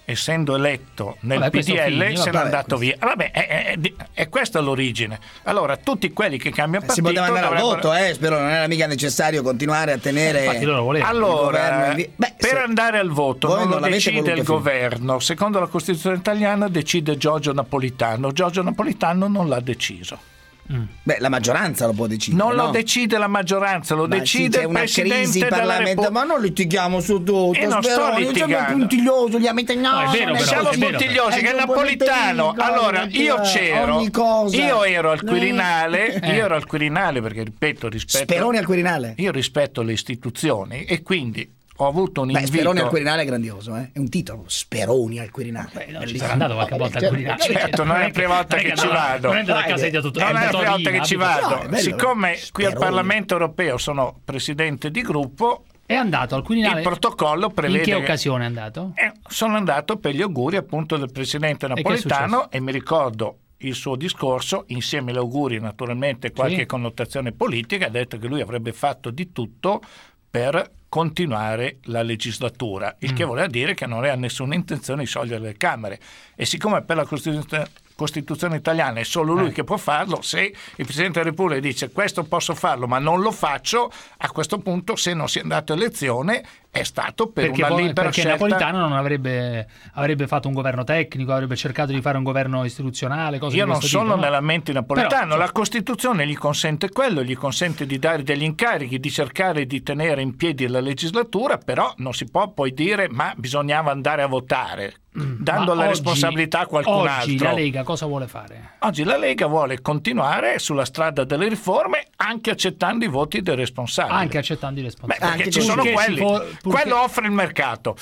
essendo eletto nel Vabbè, P D L, Fini, se n'è vabbè, andato via. Vabbè, è, è, è questa l'origine. Allora, tutti quelli che cambiano Eh, partito si poteva andare al dovrebbero- voto, eh, spero non era mica necessario continuare a tenere Infatti loro volevano. il governo Allora, in vi- Beh, per se- andare al voto voi non lo non l'avete decide voluto il fino- governo, secondo la Costituzione italiana decide Giorgio Napolitano. Giorgio Napolitano non l'ha deciso. Beh, la maggioranza lo può decidere. Non no? lo decide la maggioranza, lo Ma decide sì, c'è il una Presidente crisi della parlamento, Repubblica. ma non litighiamo su tutto. E non sto Speroni, non siamo litigando. puntigliosi, gli amici, no, No, è vero, non però, Siamo è vero. puntigliosi È che un Napolitano. politico, Allora, io c'ero, ogni cosa. io ero al Eh. Quirinale, Eh. io ero al Quirinale perché ripeto, rispetto Speroni al Quirinale. io rispetto le istituzioni e quindi ho avuto un Beh, invito. Speroni al Quirinale è grandioso, eh? È un titolo, Speroni al Quirinale. Beh, no, ci Bellissimo. sarà andato qualche volta al Quirinale. Certo, non è la prima volta non è che che ci no, vado. non è andato a casa di tutto. Non è la prima volta Torino, che ci abita- vado. No, è bello, Siccome qui al Speroni. Parlamento europeo sono presidente di gruppo, È andato al Quirinale. il protocollo prevede In che che- occasione è andato? Eh, sono andato per gli auguri appunto del presidente che è Napolitano e, mi ricordo il suo discorso, insieme agli auguri naturalmente qualche Sì. connotazione politica, ha detto che lui avrebbe fatto di tutto per continuare la legislatura, il Mm. che voleva dire che non aveva nessuna intenzione di sciogliere le Camere. E siccome per la Costituzione, Costituzione italiana è solo lui Eh. che può farlo, se il Presidente della Repubblica dice questo posso farlo ma non lo faccio, a questo punto se non si è andato a elezione è stato per Perché, una poi- libera perché scelta. Napolitano non avrebbe, avrebbe fatto un governo tecnico, avrebbe cercato di fare un governo istituzionale, cose Io di non questo sono tipo, no? nella mente napoletano, Però, la Costituzione gli consente quello, gli consente di dare degli incarichi, di cercare di tenere in piedi la legislatura, però non si può poi dire ma bisognava andare a votare, dando Ma la oggi- responsabilità a qualcun oggi altro. la Lega cosa vuole fare? Oggi la Lega vuole continuare sulla strada delle riforme anche accettando i voti dei responsabili. Anche accettando i Beh, responsabili. perché Anche ci sono purché si quelli. fo- purché- Quello offre il mercato.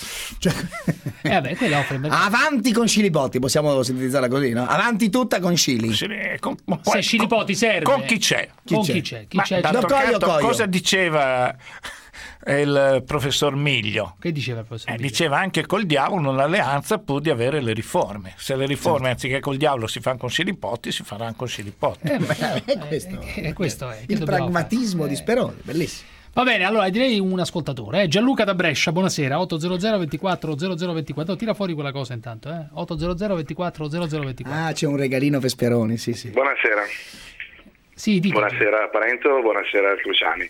Eh, vabbè, quello offre il mercato. Avanti con Scilipotti, possiamo sintetizzarla così, no? Avanti tutta con Scili. Sì, con- ma Se poi- Scilipoti serve. Con chi c'è? Con c'è? chi c'è? Chi Ma c'è? d'altro Lo coio, canto, coio. cosa diceva il professor Miglio? Che diceva il professor Eh, Miglio? diceva anche col diavolo un'alleanza pur di avere le riforme. Se le riforme anziché col diavolo si fanno con Scilipoti, si faranno con Scilipoti. Eh, beh, È questo. eh, eh, questo è. Che Il dobbiamo pragmatismo fare? di Speroni, bellissimo. Va bene, allora direi un ascoltatore. Eh? Gianluca da Brescia, buonasera. otto zero zero ventiquattro zero zero ventiquattro. Tira fuori quella cosa intanto. Eh? otto zero zero ventiquattro zero zero ventiquattro. Ah, c'è un regalino per Speroni, sì, sì. Buonasera. Sì, dica. Buonasera Parento, buonasera Cruciani.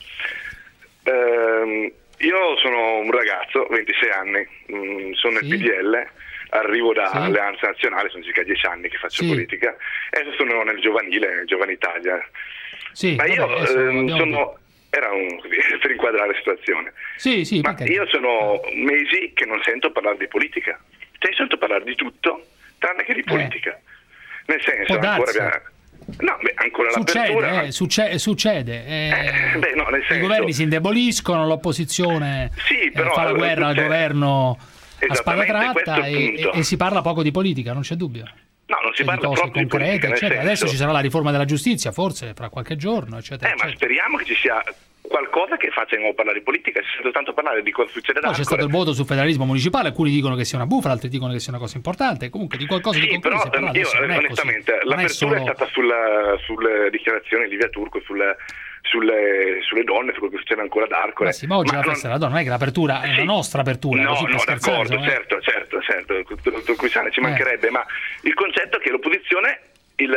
Ehm, io sono un ragazzo, ventisei anni, mh, sono nel Sì. P D L, arrivo da Sì. Alleanza Nazionale, sono circa dieci anni che faccio Sì. politica, e adesso sono nel giovanile, nel Giovane Italia. Sì, Ma io vabbè, adesso ehm, abbiamo sono... Era un, così, per inquadrare la situazione. Sì, sì, Ma perché- io sono mesi che non sento parlare di politica. Cioè, sento parlare di tutto, tranne che di politica. Nel senso, Può ancora darsi. abbiamo... No, beh, ancora l'apertura. Succede, eh, succe- succede. eh, Eh, beh, no, nel I senso- governi si indeboliscono, l'opposizione Sì, eh, però, fa la eh, guerra al cioè, governo a spada esattamente, tratta questo è e, il punto. e- e si parla poco di politica, non c'è dubbio. No, non si Cioè, di parla cose proprio di concrete, politica, nel eccetera. senso- Adesso ci sarà la riforma della giustizia, forse fra qualche giorno, eccetera. Eh, ma eccetera. speriamo che ci sia qualcosa che faccia di nuovo parlare di politica. Si sente tanto parlare di cosa succede da Poi c'è stato il voto sul federalismo municipale, alcuni dicono che sia una bufala, altri dicono che sia una cosa importante, comunque di qualcosa di Sì, concreto però si parla io adesso, non è onestamente così. Non è l'apertura è, solo- stata sulla, sulle dichiarazioni di Livia Turco, sulle, sulle, sulle donne, su quello che succede ancora ad Arcore. Ma sì, ma oggi Ma la non- festa della donna non è che l'apertura è la nostra apertura, No, così per no, scherzare, d'accordo, insomma, eh. certo, certo, certo, dottor Cruciani, ci Eh. mancherebbe, ma il concetto è che l'opposizione, il,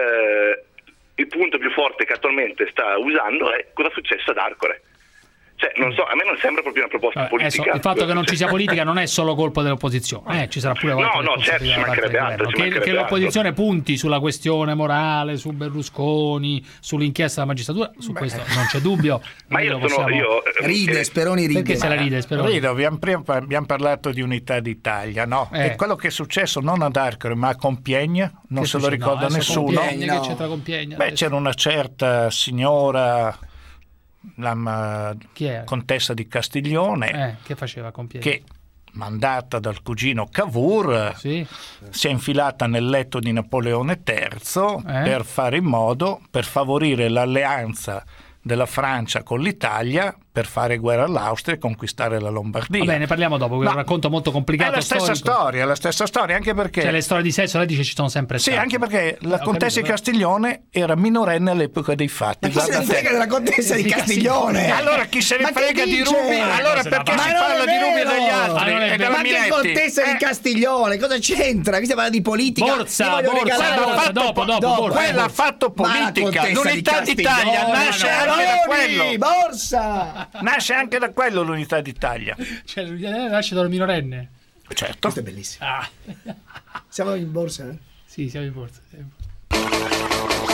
il punto più forte che attualmente sta usando è cosa è successo ad Arcore. Cioè, non so, a me non sembra proprio una proposta Vabbè, politica. adesso, il fatto che non ci sia politica non è solo colpa dell'opposizione, eh, ci sarà pure qualche No, no, certo, responsabilità ci da parte del mancherebbe altro, governo. ci Che, mancherebbe che l'opposizione punti sulla questione morale, su Berlusconi, sull'inchiesta della magistratura, su questo non c'è dubbio. Ma Noi io lo sono- possiamo- io, eh, Ride, Speroni ride. Perché se la ride, Speroni? Rido, abbiamo, prima, abbiamo parlato di unità d'Italia, no? Eh. E quello che è successo non ad Arcore ma a Compiègne, non Che se lo succede? ricorda No, adesso nessuno. Compiègne, No. Che c'entra Compiègne? Beh, adesso? c'era una certa signora, la ma- Chi è? contessa di Castiglione, Eh, che faceva Compiègne? che mandata dal cugino Cavour Sì. si è infilata nel letto di Napoleone terzo Eh? per fare in modo, per favorire l'alleanza della Francia con l'Italia, per fare guerra all'Austria e conquistare la Lombardia. Va bene, ne parliamo dopo, è un racconto molto complicato. È la stessa storico. storia, è la stessa storia, anche perché... Cioè le storie di sesso, lei dice ci sono sempre state. Sì, anche perché la Ho contessa capito, di Castiglione era minorenne all'epoca dei fatti. Ma chi se ne frega della contessa di Di Castiglione? Allora chi se ne Ma che frega di dice? Rubi? Allora perché Ma si non parla è di Rubi e vero! degli altri? Ma non è e vero. della Ma che Minetti? contessa di Castiglione? Cosa c'entra? Qui si parla di politica. Borsa, Io voglio borsa, regalare- dopo, fatto- dopo, dopo, dopo. Quella ha fatto Ma la politica. contessa di L'unità d'Italia Castiglione, nasce no, anche da Baroni, quello. Borsa! Nasce anche da quello l'unità d'Italia. Cioè nasce dalla minorenne. Certo. Questo è bellissimo. Ah. Siamo in borsa, eh? Sì, siamo in borsa. Siamo in borsa.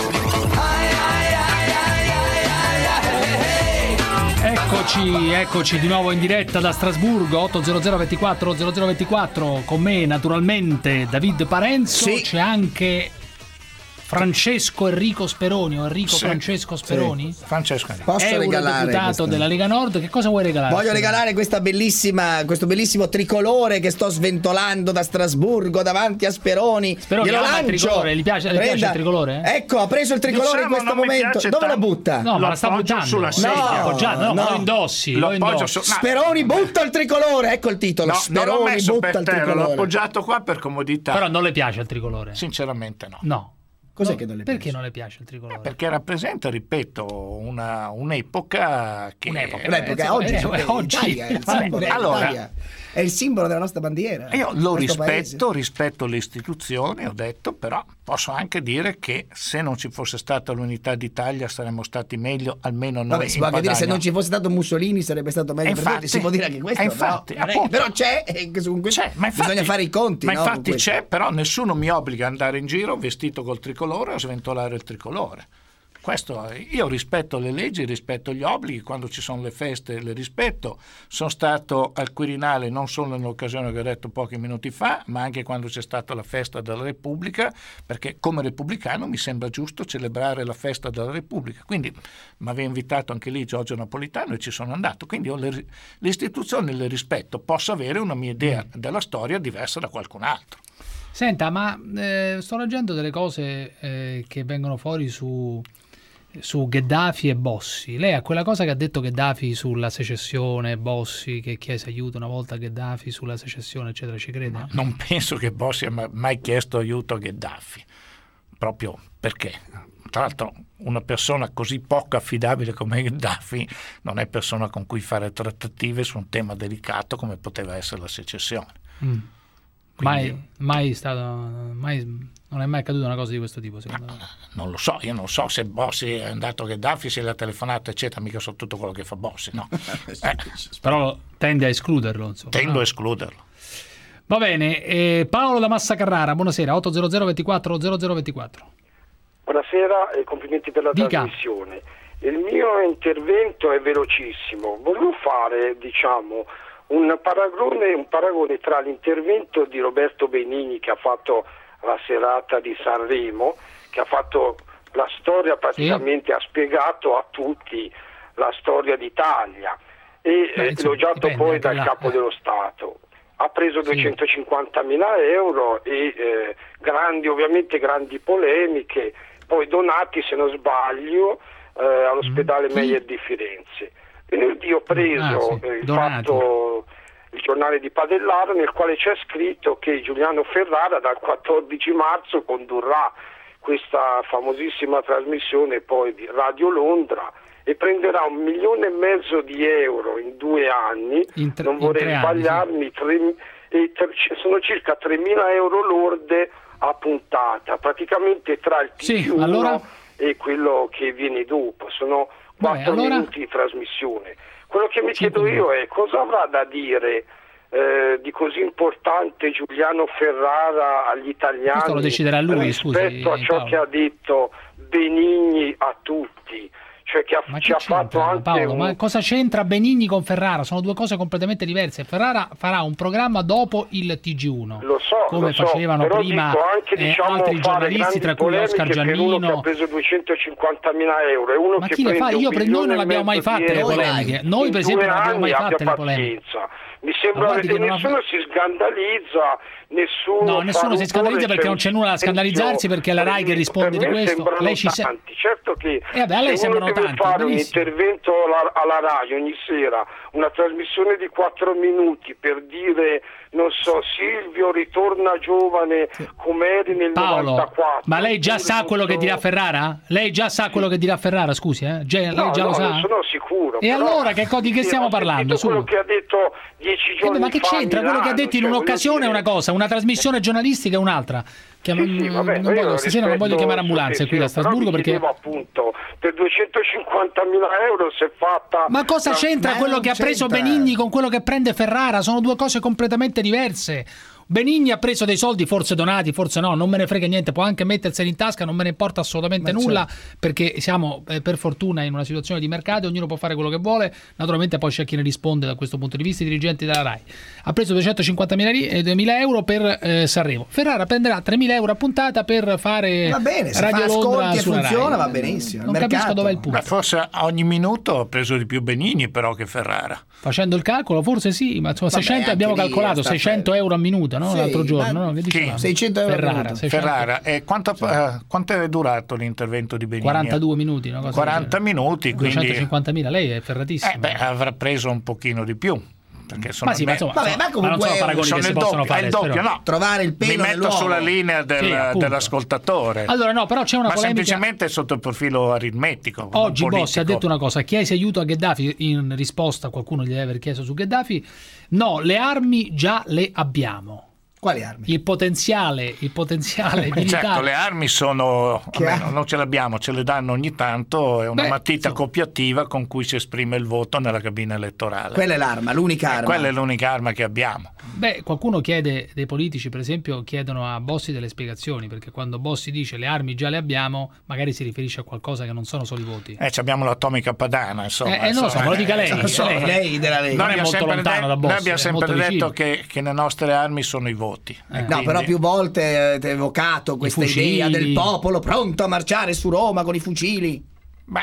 Eccoci, eccoci di nuovo in diretta da Strasburgo, otto zero zero ventiquattro zero zero ventiquattro, con me naturalmente David Parenzo, Sì. c'è anche Francesco Enrico Speroni o Enrico Sì. Francesco Speroni, Francesco Enrico. Posso regalare eurodeputato questa? della Lega Nord. Che cosa vuoi regalare? Voglio regalare questa bellissima, questo bellissimo tricolore che sto sventolando da Strasburgo davanti a Speroni. Speroni Glielo ama il lancio. tricolore, gli piace- le Prenda. piace il tricolore? Ecco, ha preso il tricolore Diciamo, in questo non mi momento. piace Dove lo tanto. butta? No, ma la sta appoggio buttando sulla sedia. appoggiato, no, No, ma lo no. indossi, Lo lo appoggio indossi. su- no. Speroni butta il tricolore. Ecco il titolo. No, non l'ho Speroni messo butta per il terra, l'ho tricolore. appoggiato qua per comodità. Però non le piace il tricolore? Sinceramente no. No. Cos'è No, che non le perché piace? non le piace il tricolore? Perché rappresenta, ripeto, una, un'epoca che... Un'epoca. Un'epoca, Eh, oggi, eh, è oggi. Italia, è il Vabbè, simbolo allora- dell'Italia. È il simbolo della nostra bandiera. Io lo questo rispetto, paese. rispetto le istituzioni, ho detto, però posso anche dire che se non ci fosse stata l'unità d'Italia saremmo stati meglio, almeno noi. Vabbè, si può in anche dire se Padania. non ci fosse stato Mussolini sarebbe stato meglio E per infatti- tutti. Si può dire anche questo. e infatti, però, appunto. però c'è, e su questo C'è, ma infatti- bisogna fare i conti. Ma no, con infatti questo. c'è, però nessuno mi obbliga ad andare in giro vestito col tricolore o a sventolare il tricolore. Questo, io rispetto le leggi, rispetto gli obblighi, quando ci sono le feste le rispetto. Sono stato al Quirinale non solo nell'occasione che ho detto pochi minuti fa, ma anche quando c'è stata la festa della Repubblica, perché come repubblicano mi sembra giusto celebrare la festa della Repubblica. Quindi mi aveva invitato anche lì Giorgio Napolitano e ci sono andato. Quindi io le, le istituzioni le rispetto, posso avere una mia idea della storia diversa da qualcun altro. Senta, ma eh, sto leggendo delle cose eh, che vengono fuori su, su Gheddafi e Bossi. Lei ha quella cosa che ha detto Gheddafi sulla secessione, Bossi che chiese aiuto una volta a Gheddafi sulla secessione, eccetera, ci crede? Non penso che Bossi abbia mai chiesto aiuto a Gheddafi, proprio perché, tra l'altro, una persona così poco affidabile come Gheddafi non è persona con cui fare trattative su un tema delicato come poteva essere la secessione. Mm. Quindi- Mai, mai stato, mai, non è mai accaduta una cosa di questo tipo, secondo me. Non lo so, io non so se Bossi è andato a Gheddafi, se le ha telefonato, eccetera, mica so tutto quello che fa Bossi, no. Eh, Però tende a escluderlo, insomma. tendo a escluderlo. Va bene, eh, Paolo da Massa Carrara, buonasera, otto zero zero ventiquattro zero zero ventiquattro. Buonasera e complimenti per la Dica. trasmissione. Il mio intervento è velocissimo. Volevo fare, diciamo, un paragone, un paragone tra l'intervento di Roberto Benigni che ha fatto la serata di Sanremo, che ha fatto la storia praticamente, ha spiegato a tutti la storia d'Italia e Beh, eh, insomma, elogiato dipende, poi anche dal là, capo eh. dello Stato. Ha preso duecentocinquantamila euro e eh, grandi, ovviamente grandi polemiche, poi donati, se non sbaglio, eh, all'ospedale Mm. Meyer di Firenze. Venerdì ho preso Ah, sì, eh, il donati. fatto, il giornale di Padellaro, nel quale c'è scritto che Giuliano Ferrara dal quattordici marzo condurrà questa famosissima trasmissione poi di Radio Londra e prenderà un milione e mezzo di euro in due anni, In tre- non in vorrei tre anni, sbagliarmi, tre- e tre- sono circa tremila euro lorde a puntata, praticamente tra il T G Sì, uno allora? e quello che viene dopo, sono Vabbè, quattro allora? minuti di trasmissione. Quello che mi Cinque chiedo io è cosa avrà da dire eh, di così importante Giuliano Ferrara agli italiani Questo lo deciderà lui, rispetto scusi, a ciò Paolo. che ha detto Benigni a tutti, cioè che ha, Ma ci che ha fatto c'entra, anche Paolo? un... Ma cosa c'entra Benigni con Ferrara? Sono due cose completamente diverse. Ferrara farà un programma dopo il T G uno, Lo so, come lo so, facevano però prima dico anche, eh, diciamo, altri fare giornalisti, grandi tra cui Oscar polemiche per uno che Giannino. ha preso duecentocinquantamila euro e uno Ma che chi le fa? prende un Io per noi non milione e abbiamo mai mezzo fatte di le euro polemiche. Noi, in per esempio, due non abbiamo mai anni, fatte abbia le polemiche. pazienza. Mi Ma sembra guardi che che non ha- nessuno si scandalizza, nessuno No, fa nessuno si scandalizza rumore, perché non c'è nulla da scandalizzarsi, perché è la Rai che risponde per di me questo. sembrano Lei ci se- tanti. Certo che Eh vabbè, a lei se uno sembrano deve vuole fare un intervento alla, alla RAI ogni sera, una trasmissione di quattro minuti per dire, non so, Silvio ritorna giovane come eri nel Paolo, novantaquattro. ma lei già sa quello so... che dirà Ferrara? Lei già sa quello che dirà Ferrara, scusi, eh? Già, lei no, già no, lo sa? non sono sicuro. E però, allora che di che stiamo parlando? Su? Quello che ha detto dieci giorni eh, ma che fa c'entra? Quello che ha detto in cioè, un'occasione è una cosa, una trasmissione giornalistica è un'altra. Chiam... Sì, sì, vabbè, non voglio, stasera non voglio chiamare ambulanze qui da Strasburgo perché appunto per duecentocinquantamila euro si è fatta. Ma cosa c'entra quello che ha preso Benigni con quello che prende Ferrara? Sono due cose completamente diverse. Benigni ha preso dei soldi, forse donati, forse no, non me ne frega niente, può anche metterseli in tasca, non me ne importa assolutamente Ma nulla, certo. perché siamo eh, per fortuna in una situazione di mercato, ognuno può fare quello che vuole, naturalmente poi c'è chi ne risponde da questo punto di vista, i dirigenti della RAI. Ha preso duecentocinquantamila euro per eh, Sanremo. Ferrara prenderà tremila euro a puntata per fare va bene, se Radio fa Londra e sulla funziona Rai. va benissimo. Non capisco dov'è il punto. Beh, forse ogni minuto ha preso di più Benigni però che Ferrara. Facendo il calcolo forse sì, ma insomma, Vabbè, seicento abbiamo calcolato seicento euro a minuto, no? Sì, l'altro giorno. No, che sì. seicento euro Ferrara, Ferrara. E quanto, sì. uh, quanto è durato l'intervento di Benigni? quarantadue minuti, una cosa quaranta minuti, quindi duecentocinquantamila, lei è ferratissima. Eh beh, avrà preso un pochino di più. Perché sono ma sì, ma, insomma, Vabbè, ma comunque ma non sono paragoni sono che si doppio, possono fare. È il doppio, no. Trovare il pelo Mi metto nell'uovo. sulla linea del, sì, dell'ascoltatore. Allora no, però c'è una ma polemica. semplicemente sotto il profilo aritmetico. Oggi politico. Bossi ha detto una cosa: chiese aiuto a Gheddafi in risposta, qualcuno gli deve aver chiesto su Gheddafi. No, le armi già le abbiamo. Quali armi? Il potenziale, il potenziale militare. Certo, le armi sono, almeno, non ce le abbiamo, ce le danno ogni tanto, è una Beh, matita sì. cooperativa con cui si esprime il voto nella cabina elettorale. Quella è l'arma, l'unica arma. Eh, quella è l'unica arma che abbiamo. Beh, qualcuno chiede, dei politici per esempio, chiedono a Bossi delle spiegazioni, perché quando Bossi dice le armi già le abbiamo, magari si riferisce a qualcosa che non sono solo i voti. Eh, abbiamo l'atomica padana, insomma. Eh, eh non lo so, me lo dica lei. Eh, so, lei, lei della Lega. Non è molto lontano de- da Bossi. Noi abbiamo sempre detto che, che le nostre armi sono i voti. Eh. No, quindi... però più volte avete evocato questa idea del popolo pronto a marciare su Roma con i fucili. Beh,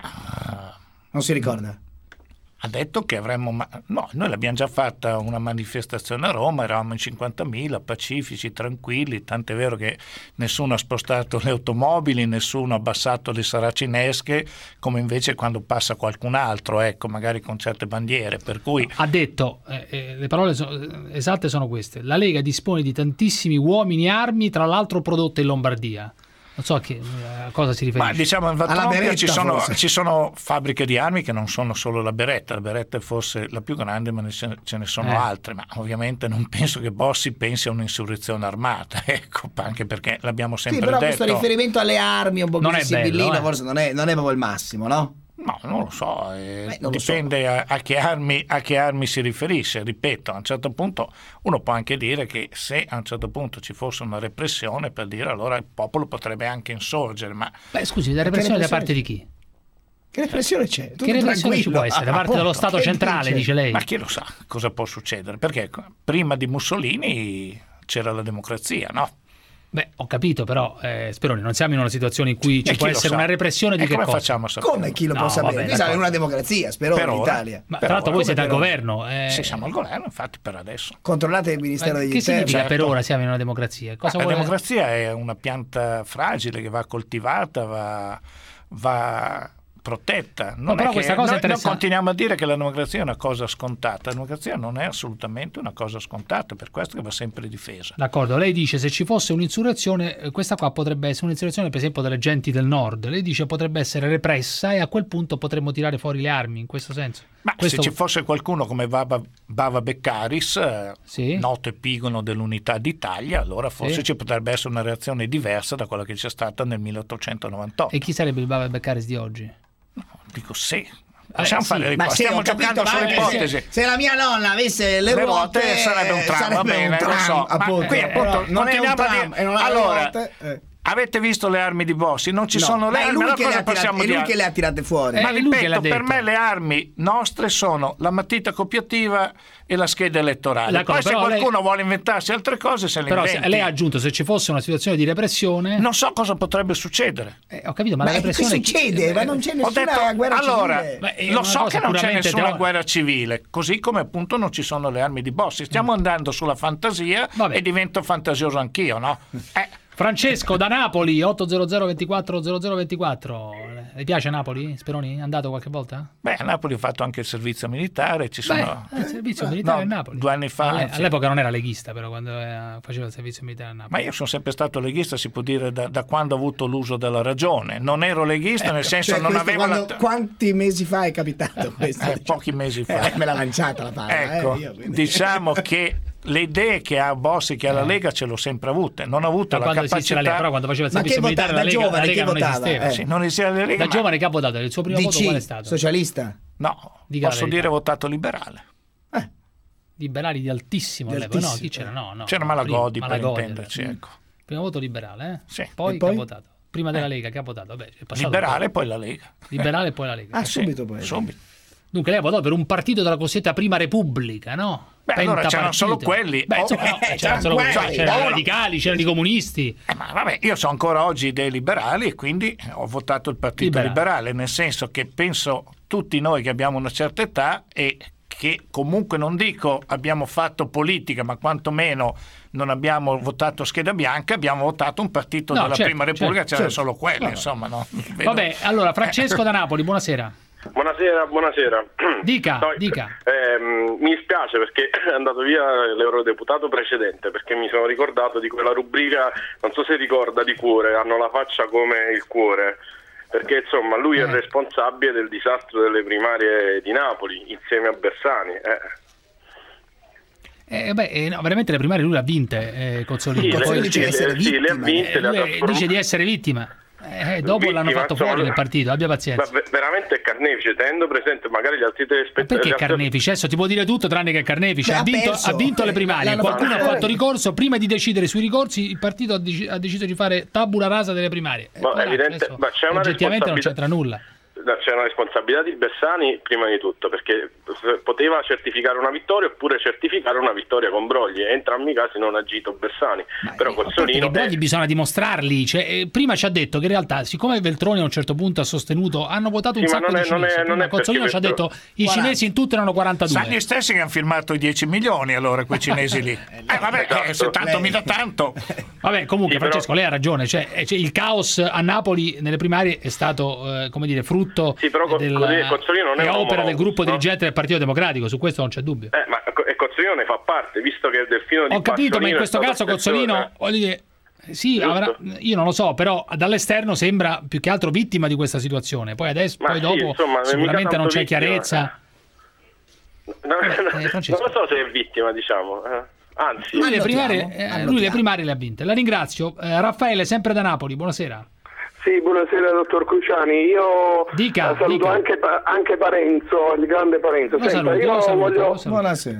non si ricorda? Ha detto che avremmo... Ma- no, noi l'abbiamo già fatta una manifestazione a Roma, eravamo in cinquantamila, pacifici, tranquilli, tant'è vero che nessuno ha spostato le automobili, nessuno ha abbassato le saracinesche, come invece quando passa qualcun altro, ecco, magari con certe bandiere, per cui... Ha detto, eh, eh, le parole so, esatte sono queste: la Lega dispone di tantissimi uomini e armi, tra l'altro prodotte in Lombardia. Non so a, che, a cosa si riferisce. Ma diciamo in Vattoppia ci sono, ci sono fabbriche di armi che non sono solo la Beretta, la Beretta è forse la più grande, ma ce ne sono eh. altre, ma ovviamente non penso che Bossi pensi a un'insurrezione armata, ecco, anche perché l'abbiamo sempre sì, però detto. Questo riferimento alle armi un po' non più sibillino, eh. forse non è, non è proprio il massimo, no? No, non lo so, eh, Beh, non dipende lo so. A, a, che armi, a che armi si riferisce, ripeto, a un certo punto uno può anche dire che se a un certo punto ci fosse una repressione, per dire, allora il popolo potrebbe anche insorgere, ma... Beh, scusi, la repressione da parte di chi? Che repressione c'è? Tutto che repressione ci può essere? Da parte appunto, dello Stato centrale, dice lei? Ma chi lo sa cosa può succedere? Perché prima di Mussolini c'era la democrazia, no? Beh, ho capito, però eh, Speroni, non siamo in una situazione in cui ci e può essere una repressione di e che come cosa? facciamo a sapere? Come chi lo no, può sapere? Vabbè, Noi siamo in una democrazia, Speroni, in Italia. Ma tra l'altro voi siete al governo. Eh... Sì, siamo al governo, infatti, per adesso. Controllate il Ministero degli Interni. Che significa certo. per ora siamo in una democrazia? Cosa la vuole... democrazia è una pianta fragile che va coltivata, va... va protetta. Non, no, però è questa che, cosa noi, interessante. noi continuiamo a dire che la democrazia è una cosa scontata. La democrazia non è assolutamente una cosa scontata, per questo che va sempre difesa. D'accordo, lei dice se ci fosse un'insurrezione, questa qua potrebbe essere un'insurrezione per esempio delle genti del nord, lei dice potrebbe essere repressa e a quel punto potremmo tirare fuori le armi, in questo senso. Ma questo... se ci fosse qualcuno come Bava, Bava Beccaris, sì. noto epigono dell'Unità d'Italia, allora forse sì. ci potrebbe essere una reazione diversa da quella che c'è stata nel milleottocentonovantotto. E chi sarebbe il Bava Beccaris di oggi? No, dico sì. Possiamo eh, fare sì. le Ma stiamo giocando sulle ipotesi. Se, se la mia nonna avesse le, le ruote, ruote sarebbe un tram, va bene, un tram, lo so. appunto. Ma qui appunto eh, non è un tram dire... e non ha allora, le ruote. Eh. Avete visto le armi di Bossi? Non ci no, sono le ma armi, è lui, che le, cosa ha tirate, è lui che le ha tirate fuori. Ma eh, ripeto, per me le armi nostre sono la matita copiativa e la scheda elettorale. D'accordo, poi se qualcuno lei... vuole inventarsi altre cose se le però inventi. Se lei ha aggiunto se ci fosse una situazione di repressione. Non so cosa potrebbe succedere. Eh, ho capito, ma, ma la repressione che succede? Ma non c'è nessuna detto, guerra allora, civile. Allora, lo so che non c'è nessuna teorica. guerra civile, così come appunto non ci sono le armi di Bossi. Stiamo mm. andando sulla fantasia Vabbè. e divento fantasioso anch'io, no? Eh. Francesco da Napoli, otto zero zero due quattro zero zero due quattro. Le piace Napoli, Speroni? È andato qualche volta? Beh, a Napoli ho fatto anche il servizio militare, ci sono... Beh, il servizio militare no, a Napoli. Due anni fa. All'e- all'epoca non era leghista, però, quando eh, faceva il servizio militare a Napoli. Ma io sono sempre stato leghista, si può dire, da, da quando ho avuto l'uso della ragione. Non ero leghista, nel senso Cioè, non questo avevo quando- la... Quanti mesi fa è capitato questo? Eh, pochi mesi fa. Eh, me l'ha lanciata la palla. Ecco, eh, io, quindi. diciamo che le idee che ha Bossi, che ha la Lega, ce l'ho sempre avute. Non ho avuto Ma la quando esiste capacità. la Lega, però quando faceva il Ma servizio che militare vota- la da Lega, giovane la Lega che non votava? esisteva. Eh. Sì, non esisteva la Lega. Da ma- giovane che ha votato? Il suo primo voto D C, qual è stato? socialista? No, Dica la posso verità. dire votato liberale. Liberali di altissimo Di all'epoca. No, altissimo. chi c'era? No, no. C'era no, Malagodi, prima, per Malagodi, intenderci, era- ecco. Primo voto liberale, eh? Sì. Poi, E che ha poi? votato? Prima della Lega che ha votato? Vabbè, è passato Liberale, un po'. poi la Lega. Liberale e poi la Lega. Ah, Sì, subito poi. subito. Dunque lei ha votato per un partito della cosiddetta Prima Repubblica, no? Beh, allora c'erano Pentapartito. solo quelli. Beh, Oh, insomma, no, eh, c'erano c'erano solo quelli. quelli. C'erano i Uno- radicali, c'erano i comunisti. Eh, ma vabbè, io sono ancora oggi dei liberali e quindi ho votato il Partito Liberale. Liberale, nel senso che penso tutti noi che abbiamo una certa età e che comunque non dico abbiamo fatto politica, ma quantomeno non abbiamo votato scheda bianca, abbiamo votato un partito No, della certo, Prima Repubblica, certo, c'erano certo. solo quelli, Vabbè. insomma. No, vedo- Vabbè, allora Francesco da Napoli, buonasera. Buonasera, buonasera. Dica, No, dica. ehm, mi spiace perché è andato via l'eurodeputato precedente, perché mi sono ricordato di quella rubrica, non so se ricorda, di Cuore, hanno la faccia come il cuore, perché insomma lui è il responsabile del disastro delle primarie di Napoli insieme a Bersani. Eh. Eh, beh, eh, no, veramente le primarie lui le ha vinte, eh, Cozzolino. Sì, Poi lei dice di essere eh, sì, le ha vinte, le ha lui trasform- dice di essere vittima. Eh, dopo Vittima, l'hanno fatto insomma, fuori dal partito, abbia pazienza. Ma ve- veramente è carnefice, tenendo presente magari gli altri telespettatori. Perché gli altri- carnefice? Adesso ti può dire tutto tranne che è carnefice. Beh, Ha ha vinto, perso. ha vinto le primarie. L'hanno Qualcuno ha fatto fatto fuori. ricorso. Prima di decidere sui ricorsi, il partito ha, dec- ha deciso di fare tabula rasa delle primarie. Ma Poi là, evidente- adesso, ma c'è una oggettivamente non responsabilità- c'entra nulla. C'è una responsabilità di Bersani prima di tutto, perché poteva certificare una vittoria oppure certificare una vittoria con Brogli, e in entrambi i casi non ha agito Bersani. Però Cozzolino I Brogli bisogna dimostrarli. Cioè, eh, prima ci ha detto che in realtà, siccome Veltroni a un certo punto ha sostenuto, hanno votato un Sì, ma sacco non di è- non è- cinesi. non Prima è Cozzolino perché ci ha detto questo- i quaranta. cinesi in tutto erano quarantadue. Sa gli stessi che hanno firmato i dieci milioni allora quei cinesi lì. Eh vabbè, eh, se tanto mi dà tanto. Vabbè, comunque, Sì, però- Francesco, lei ha ragione. Cioè, eh, cioè, il caos a Napoli nelle primarie è stato, eh, come dire, frutto Sì, però Co- del, così Cozzolino non è e un opera uomo del gruppo no? dirigente del Partito Democratico. Su questo non c'è dubbio. Eh, ma Co- e Cozzolino ne fa parte, visto che il delfino di Ho capito, ma in Bassolino è questo stato caso assessore. Cozzolino, voglio dire, sì, Giusto. avrà- io non lo so, però dall'esterno sembra più che altro vittima di questa situazione. Poi adesso, Ma poi sì, dopo, insomma, non è sicuramente mica non tanto c'è vittima, chiarezza. No, no, eh, Francesco. non lo so se è vittima, diciamo. eh. Anzi, Lui le, primarie, eh, lui le primarie le ha vinte. La ringrazio. Eh, Raffaele, sempre da Napoli, buonasera. Sì, buonasera dottor Cruciani, io Dica, saluto dica. Anche, anche Parenzo, il grande Parenzo. Lo Senta, saluto, io lo saluto, voglio, lo saluto. Buonasera.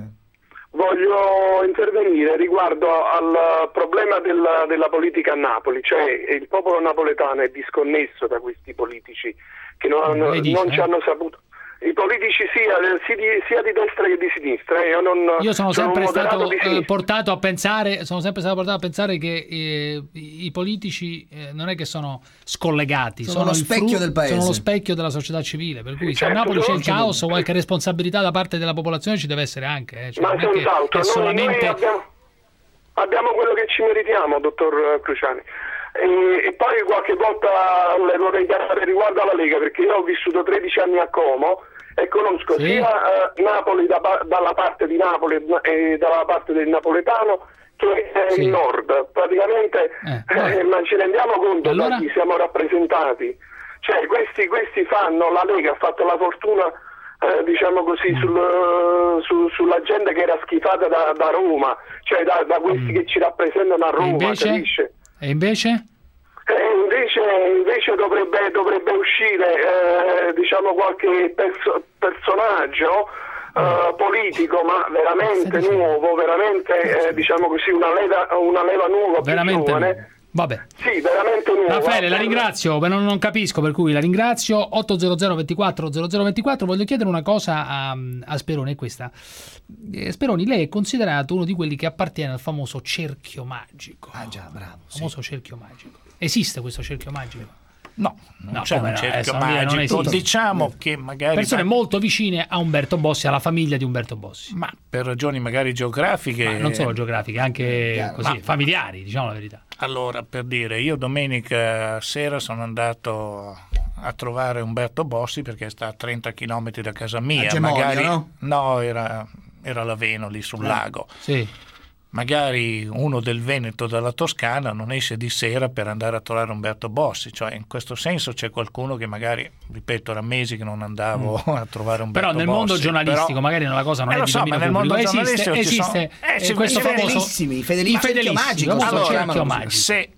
voglio intervenire riguardo al problema della, della politica a Napoli, cioè il popolo napoletano è disconnesso da questi politici che non, Lei dice, non ci eh? hanno saputo. I politici sia, sia, di, sia di destra che di sinistra. Io, non, Io sono sempre un moderato stato di eh, sinistra. portato a pensare, sono sempre stato portato a pensare che eh, i i politici eh, non è che sono scollegati, Sono lo il specchio del paese. sono lo specchio della società civile. Per cui se a Certo, Napoli c'è il però- caos o qualche responsabilità da parte della popolazione ci deve essere anche. Eh. Cioè, Ma non è che senz'altro, è noi, solamente. noi abbiamo, abbiamo quello che ci meritiamo, dottor Cruciani. E, e poi qualche volta le vorrei chiamare riguardo alla Lega, perché io ho vissuto tredici anni a Como e conosco Sì. sia eh, Napoli da, pa- dalla parte di Napoli e dalla parte del napoletano che eh, Sì. il nord. Praticamente Eh, eh, ma ci rendiamo conto Allora? da chi siamo rappresentati. Cioè questi, questi fanno, la Lega ha fatto la fortuna eh, diciamo così Mm. sul, sul- sulla gente che era schifata da, da Roma, cioè da, da questi che ci rappresentano a Mm. E Roma, invece? capisce? E invece? Eh, invece, invece dovrebbe, dovrebbe uscire eh, diciamo qualche perso- personaggio eh, politico, ma veramente nuovo, veramente eh, diciamo così una leva, una leva nuova, più Veramente giovane. nuovo. Vabbè. Sì, veramente nuova. Raffaele, la ringrazio, ma non, non capisco, per cui la ringrazio. ottocento ventiquattro zero zero ventiquattro. Voglio chiedere una cosa a, a Speroni, è questa. Eh, Speroni, lei è considerato uno di quelli che appartiene al famoso cerchio magico. Ah già, bravo. Il famoso cerchio magico. Esiste questo cerchio magico? No, non No, c'è come un no, cerchio adesso non dire, non magico. esiste. Diciamo che magari Persone molto vicine a Umberto Bossi, alla famiglia di Umberto Bossi. ma per ragioni magari geografiche. Ma non solo geografiche, anche così, Ma- familiari, diciamo la verità. Allora, per dire, io domenica sera sono andato a trovare Umberto Bossi perché sta a trenta chilometri da casa mia. A Gemonio, magari no? no, era, era Laveno lì sul eh. lago. Sì. Magari uno del Veneto, dalla Toscana, non esce di sera per andare a trovare Umberto Bossi, cioè in questo senso c'è qualcuno che magari, ripeto, era mesi che non andavo mm. a trovare Umberto Bossi. Però nel Bossi, mondo giornalistico però, magari la cosa non eh, è lo di so, dominio ma nel pubblico, mondo esiste, giornalistico ci esiste sono, eh, eh, questo i famoso fedelissimi, i fedelissimi, i fedelissimi, magico, allora, cerchio magico. Se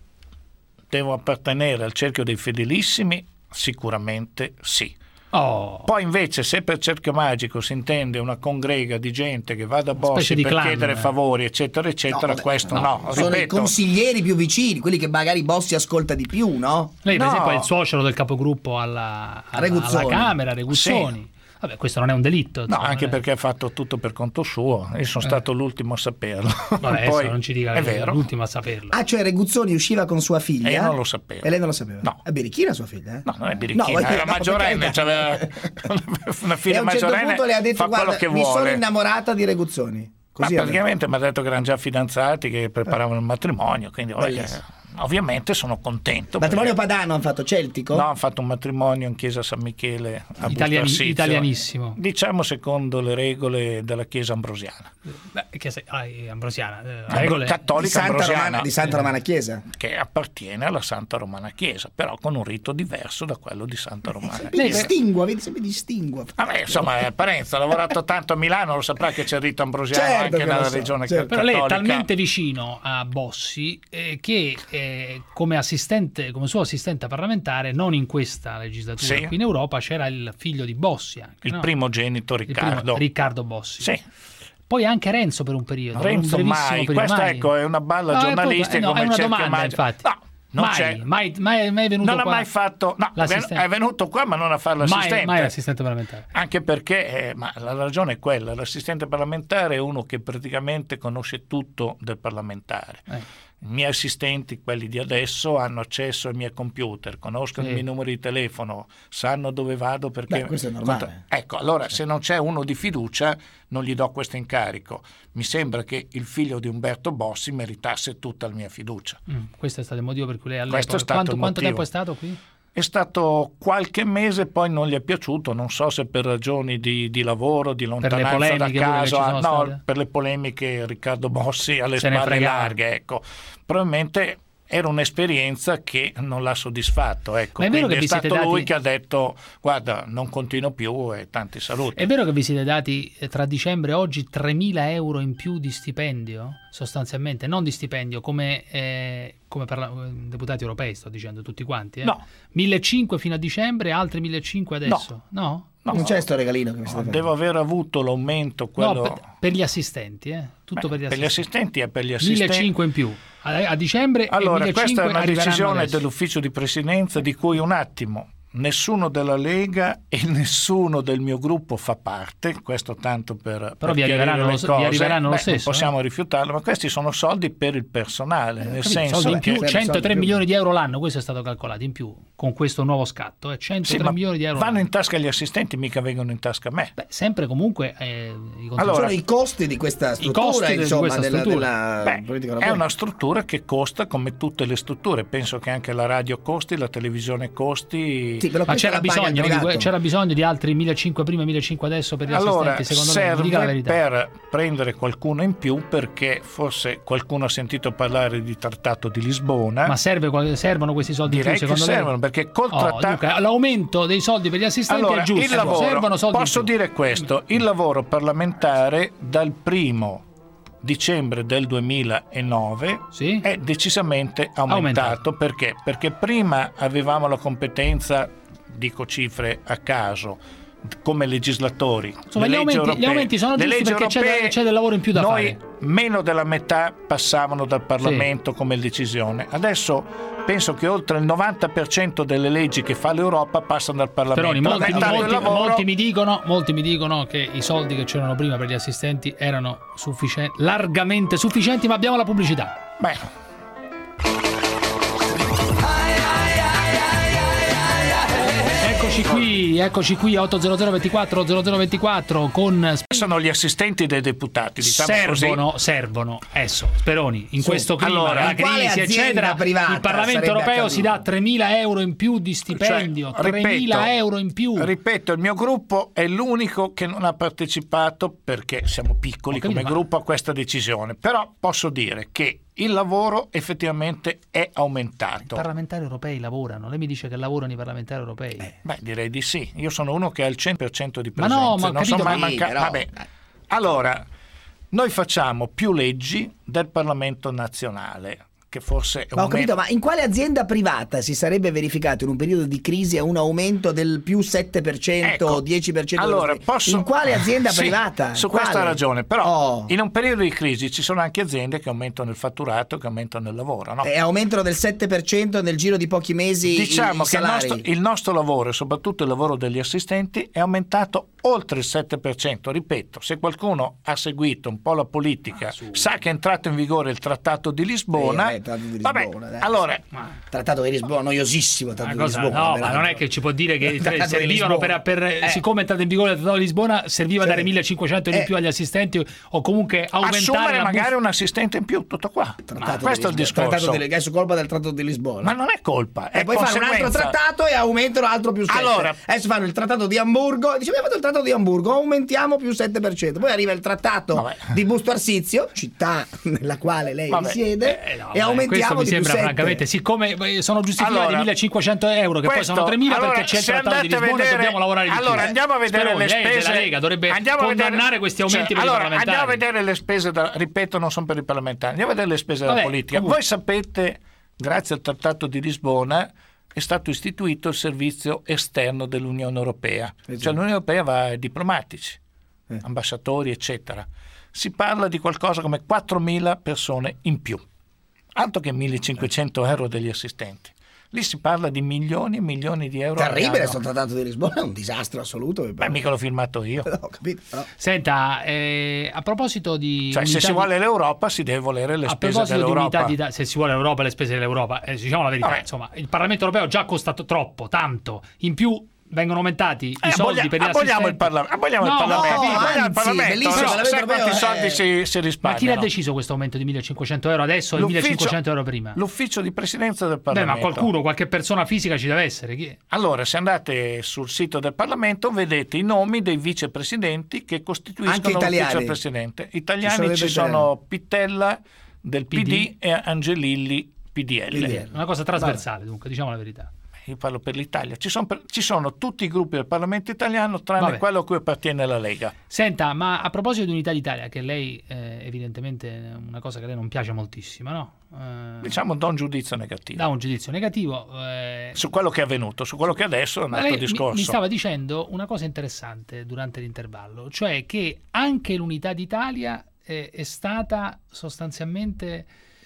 devo appartenere al cerchio dei fedelissimi, sicuramente sì. Oh. Poi invece se per cerchio magico si intende una congrega di gente che va da Bossi per clan, chiedere eh. favori eccetera eccetera, no, questo no, no, sono ripeto, i consiglieri più vicini, quelli che magari Bossi ascolta di più, no? Lei per no. esempio è il suocero del capogruppo alla, alla, alla Camera, Reguzzoni. Sì. Vabbè, questo non è un delitto. No, insomma, anche eh. perché ha fatto tutto per conto suo. Io sono eh. stato l'ultimo a saperlo. Vabbè, Poi, non ci dica è che vero. è l'ultimo a saperlo. Ah, cioè Reguzzoni usciva con sua figlia? E io non lo sapevo. E lei non lo sapeva? No. È birichina sua figlia? Eh? No, non è birichina, no, era no, maggiorenne, c'aveva una figlia e a un certo maggiorenne, punto le ha detto, fa guarda, quello che mi vuole. sono innamorata di Reguzzoni. Così Ma praticamente mi ha detto che erano già fidanzati, che preparavano eh. il matrimonio, quindi vabbè, ovviamente sono contento. Matrimonio perché... padano hanno fatto, celtico? No, hanno fatto un matrimonio in chiesa San Michele a Italiani- Bustarsizio. italianissimo. Diciamo secondo le regole della chiesa ambrosiana. Beh, che sei, ah, ambrosiana, eh, Ambro- regole cattolica di Santa ambrosiana, Romana, di Santa Romana Chiesa, che appartiene alla Santa Romana Chiesa, però con un rito diverso da quello di Santa Romana mi Chiesa. distingua, vedi se mi distingua. Vabbè, insomma, eh, Parenzo ha lavorato tanto a Milano, lo saprà che c'è il rito ambrosiano Certo anche che lo nella so, regione certo. cattolica. Però lei è talmente vicino a Bossi eh, che eh, come assistente, come suo assistente parlamentare, non in questa legislatura, Sì. qui in Europa c'era il figlio di Bossi anche, Il no? primogenito Il primo- Riccardo. Riccardo Bossi. Sì. Poi anche Renzo per un periodo. Renzo per un brevissimo mai, periodo, questa mai. ecco è una balla No, è giornalistica proprio- eh, no, come è una cerchio domanda, magico. infatti. No, non mai, c'è. mai, mai, mai è venuto Non ha qua mai fatto, no, l'assistente. è venuto qua ma non a fare l'assistente. Mai, mai l'assistente parlamentare. Anche perché, eh, ma la ragione è quella, l'assistente parlamentare è uno che praticamente conosce tutto del parlamentare. Eh. I miei assistenti, quelli di adesso, hanno accesso ai miei computer, conoscono Sì. i miei numeri di telefono, sanno dove vado perché... Beh, questo è normale. Ecco, allora se non c'è uno di fiducia non gli do questo incarico. Mi sembra che il figlio di Umberto Bossi meritasse tutta la mia fiducia. Mm, questo è stato il motivo per cui lei all'epoca... Questo è stato quanto, il quanto motivo. tempo è stato qui? È stato qualche mese, poi non gli è piaciuto, non so se per ragioni di, di lavoro, di lontananza polemiche da pure che ci casa, sono no, state? per le polemiche Riccardo Bossi alle Se ne spalle fregava. larghe, ecco. Probabilmente era un'esperienza che non l'ha soddisfatto, ecco. Ma è vero Quindi che è vi stato siete lui dati- che ha detto guarda non continuo più e tanti saluti. È vero che vi siete dati eh, tra dicembre e oggi tremila euro in più di stipendio, sostanzialmente, non di stipendio, come, eh, come parla- deputati europei, sto dicendo tutti quanti. Eh? No. millecinquecento fino a dicembre, altri millecinquecento adesso? No? No, non c'è sto regalino che mi state devo aver avuto l'aumento quello... No, per, per gli assistenti, eh? Tutto Beh, per gli per gli assistenti. assistenti e per gli assistenti millecinquecento in più a, a dicembre allora e questa è millecinquecento una arriveranno decisione adesso. dell'ufficio di presidenza di cui un attimo nessuno della Lega e nessuno del mio gruppo fa parte, questo tanto per Però per vi arriveranno, chiarire lo, le cose. vi arriveranno lo Beh, stesso. non possiamo eh? rifiutarlo, ma questi sono soldi per il personale, nel Capito? senso Soldi in che più, centotré più. milioni di euro l'anno, questo è stato calcolato in più con questo nuovo scatto, eh? centotré sì, ma milioni di euro vanno l'anno. in tasca agli assistenti, mica vengono in tasca a me. Beh, sempre comunque eh, i Allora, sono i costi di questa struttura, costi di insomma, questa della, struttura. della Beh, politica è europea. una struttura che costa come tutte le strutture, penso che anche la radio costi, la televisione costi. Sì, però Ma questa c'era la paga il bisogno, di, privato. c'era bisogno di altri millecinquecento prima e millecinquecento adesso per gli Allora, assistenti, secondo me, mi dica la serve verità. per prendere qualcuno in più perché forse qualcuno ha sentito parlare di Trattato di Lisbona. Ma serve, qual- servono questi soldi in più, Direi che secondo lei? servono perché col Oh, trattato Luca, l'aumento dei soldi per gli assistenti allora, è giusto, il lavoro, servono soldi in posso più. dire questo, il lavoro parlamentare dal primo dicembre del duemilanove Sì? è decisamente aumentato. Aumentato. Perché? Perché prima avevamo la competenza, dico cifre a caso, come legislatori. Insomma, le gli leggi aumenti- gli europee- aumenti sono le giusti leggi perché c'è europee, del- c'è del lavoro in più da noi, fare. Meno della metà passavano dal Parlamento come decisione. Adesso penso che oltre il novanta per cento delle leggi che fa l'Europa passano dal Parlamento. Però molti, La metà del molti- lavoro- molti mi dicono, molti mi dicono che i soldi che c'erano prima per gli assistenti erano sufficienti, largamente sufficienti, ma abbiamo la pubblicità. Beh, Eccoci qui, eccoci qui otto zero zero ventiquattro zero zero ventiquattro con sono gli assistenti dei deputati, diciamo servono, così. servono. Adesso Speroni, in Sì. questo clima, Allora, la in quale crisi eccetera, privata il Parlamento sarebbe europeo accaduto? si dà tremila euro in più di stipendio, Cioè, tremila ripeto, euro in più. Ripeto, il mio gruppo è l'unico che non ha partecipato perché siamo piccoli Ho capito, come ma- gruppo a questa decisione, però posso dire che il lavoro effettivamente è aumentato. I parlamentari europei lavorano, lei mi dice che lavorano i parlamentari europei. Beh, direi di sì. Io sono uno che ha il cento per cento di Ma presenza. no, ma ho non sono capito, mai ma- mancato. però- Vabbè. Allora, noi facciamo più leggi del Parlamento nazionale, che forse è Ma ho un capito, meno- ma in quale azienda privata si sarebbe verificato in un periodo di crisi un aumento del più sette per cento o Ecco, dieci per cento? allora, dello- posso... In quale azienda Sì, privata? Su Quale? questa ragione, però Oh. in un periodo di crisi ci sono anche aziende che aumentano il fatturato, che aumentano il lavoro. No? E aumentano del sette per cento nel giro di pochi mesi Diciamo i, i che il salari. nostro, il nostro lavoro, e soprattutto il lavoro degli assistenti, è aumentato oltre il sette per cento. Ripeto, se qualcuno ha seguito un po' la politica, sa che è entrato in vigore il Trattato di Lisbona. Eh, vabbè, Trattato di Vabbè, Lisbona, dai. allora, Trattato di Lisbona, noiosissimo. Trattato di Cosa- Lisbona, no, ma veramente. non è che ci può dire che Il Trattato di servivano per, Lisbona. per Eh. siccome è entrato in vigore il Trattato di Lisbona, serviva Sì. dare millecinquecento in Eh. più agli assistenti o comunque aumentare assumere la magari buffa- un assistente in più, tutto qua. Trattato Ma di questo è il Lisbona. discorso. Trattato di, adesso colpa del Trattato di Lisbona. Ma non è colpa, è E poi fanno un altro conseguenza. trattato e aumentano altro più sette. Allora- adesso fanno il trattato di Amburgo, dice abbiamo fatto il trattato di Amburgo, aumentiamo più sette per cento. Poi arriva il trattato Vabbè. di Busto Arsizio, città nella quale lei Vabbè. risiede, Eh, no, e dai, aumentiamo questo mi di più sembra sette. francamente, siccome eh, sono giustificati Allora, millecinquecento euro che poi questo- sono tremila allora, perché c'è il se Trattato di andate a Lisbona e vedere- dobbiamo lavorare di più. allora, andiamo a vedere Speroni, le lei spese- della Lega dovrebbe andiamo a condannare vedere- questi aumenti cioè, per allora, i parlamentari. andiamo a vedere le spese, da, ripeto, non sono per i parlamentari, andiamo a vedere le spese Vabbè, della politica. comunque. Voi sapete, grazie al Trattato di Lisbona, è stato istituito il servizio esterno dell'Unione Europea. Cioè l'Unione Europea va ai diplomatici, Eh. ambasciatori, eccetera. Si parla di qualcosa come quattromila persone in più, altro che millecinquecento euro degli assistenti. Lì si parla di milioni e milioni di euro. Terribile all'anno. questo trattato di Lisbona, è un disastro assoluto. Beh, mica l'ho firmato io. Ho capito. no. Senta, eh, a proposito di Cioè, se unità si di- vuole l'Europa, si deve volere le a spese proposito di dell'Europa. unità di, se si vuole l'Europa e le spese dell'Europa, eh, diciamo la verità, Vabbè. insomma, il Parlamento europeo già costa t- troppo, tanto. In più vengono aumentati i Eh, soldi abboglia- per gli aboliamo assistenti. il Parlamento, aboliamo il No, Parlamento, no, aboliamo il anzi, Parlamento, bellissimo, no, il sai Parlamento quanti europeo, soldi eh. si, si Ma risparmiano? chi l'ha deciso questo aumento di millecinquecento euro adesso e L'ufficio- millecinquecento euro prima? L'ufficio di presidenza del Beh, Parlamento. ma qualcuno, qualche persona fisica ci deve essere. Chi è? Allora, se andate sul sito del Parlamento, vedete i nomi dei vicepresidenti che Anche costituiscono italiani. l'ufficio presidente. Ci Italiani sono ci dei sono Pittella del P D, P D e Angelilli P D L. P D L. Una cosa trasversale, dunque, diciamo la verità. Io parlo per l'Italia. Ci sono, per- ci sono tutti i gruppi del Parlamento italiano, tranne Vabbè. quello a cui appartiene la Lega. Senta, ma a proposito di Unità d'Italia, che lei eh, evidentemente è una cosa che a lei non piace moltissimo, no? Eh, Diciamo, do un giudizio negativo. dà un giudizio negativo. eh, Su quello che è avvenuto, su quello che adesso è un Ma altro lei mi- discorso. Mi stava dicendo una cosa interessante durante l'intervallo, cioè che anche l'Unità d'Italia eh, è stata sostanzialmente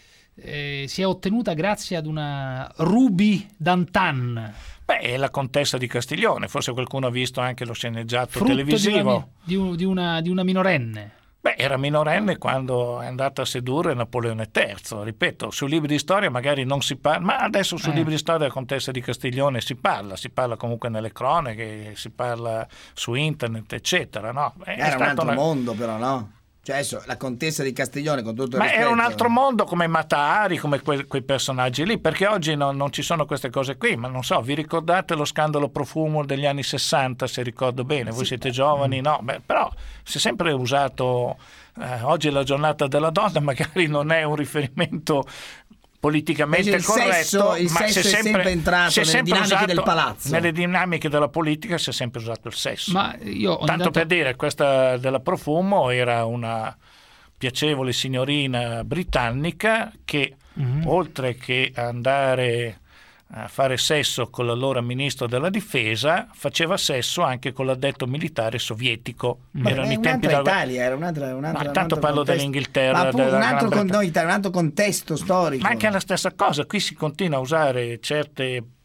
eh, si è ottenuta grazie ad una Ruby Dantan, Beh, è la contessa di Castiglione, forse qualcuno ha visto anche lo sceneggiato frutto di televisivo. una, di, un- di una, di una minorenne. Beh, era minorenne quando è andata a sedurre Napoleone terzo. Ripeto, sui libri di storia magari non si parla, ma adesso sui Eh. libri di storia della contessa di Castiglione si parla, si parla comunque nelle cronache, si parla su internet, eccetera. No? È Era un stata altro una- mondo, però, no? Cioè, adesso la contessa di Castiglione, con tutto il Ma rispetto... era un altro mondo, come Mata Hari, come que- quei personaggi lì, perché oggi non, non ci sono queste cose qui, ma non so, vi ricordate lo scandalo Profumo degli anni sessanta, se ricordo bene, voi Sì, siete beh. giovani, no? Beh, però si è sempre usato, eh, oggi è la giornata della donna, magari non è un riferimento politicamente Invece il corretto, sesso- il ma sesso si è sempre entrato si è nelle sempre dinamiche usato- del palazzo. Nelle dinamiche della politica si è sempre usato il sesso. Ma io ogni Tanto tanto- per dire, questa della Profumo era una piacevole signorina britannica che Mhm. oltre che andare a fare sesso con l'allora ministro della difesa faceva sesso anche con l'addetto militare sovietico. Ma Erano è i tempi un'altra della- Italia, era un'altra, un'altra, Ma un tanto altro parlo contesto. dell'Inghilterra, Ma appunto, della un altro, Gran con, Bretagna. no, Italia, un altro contesto storico. Ma anche la stessa cosa, qui si continua a usare certe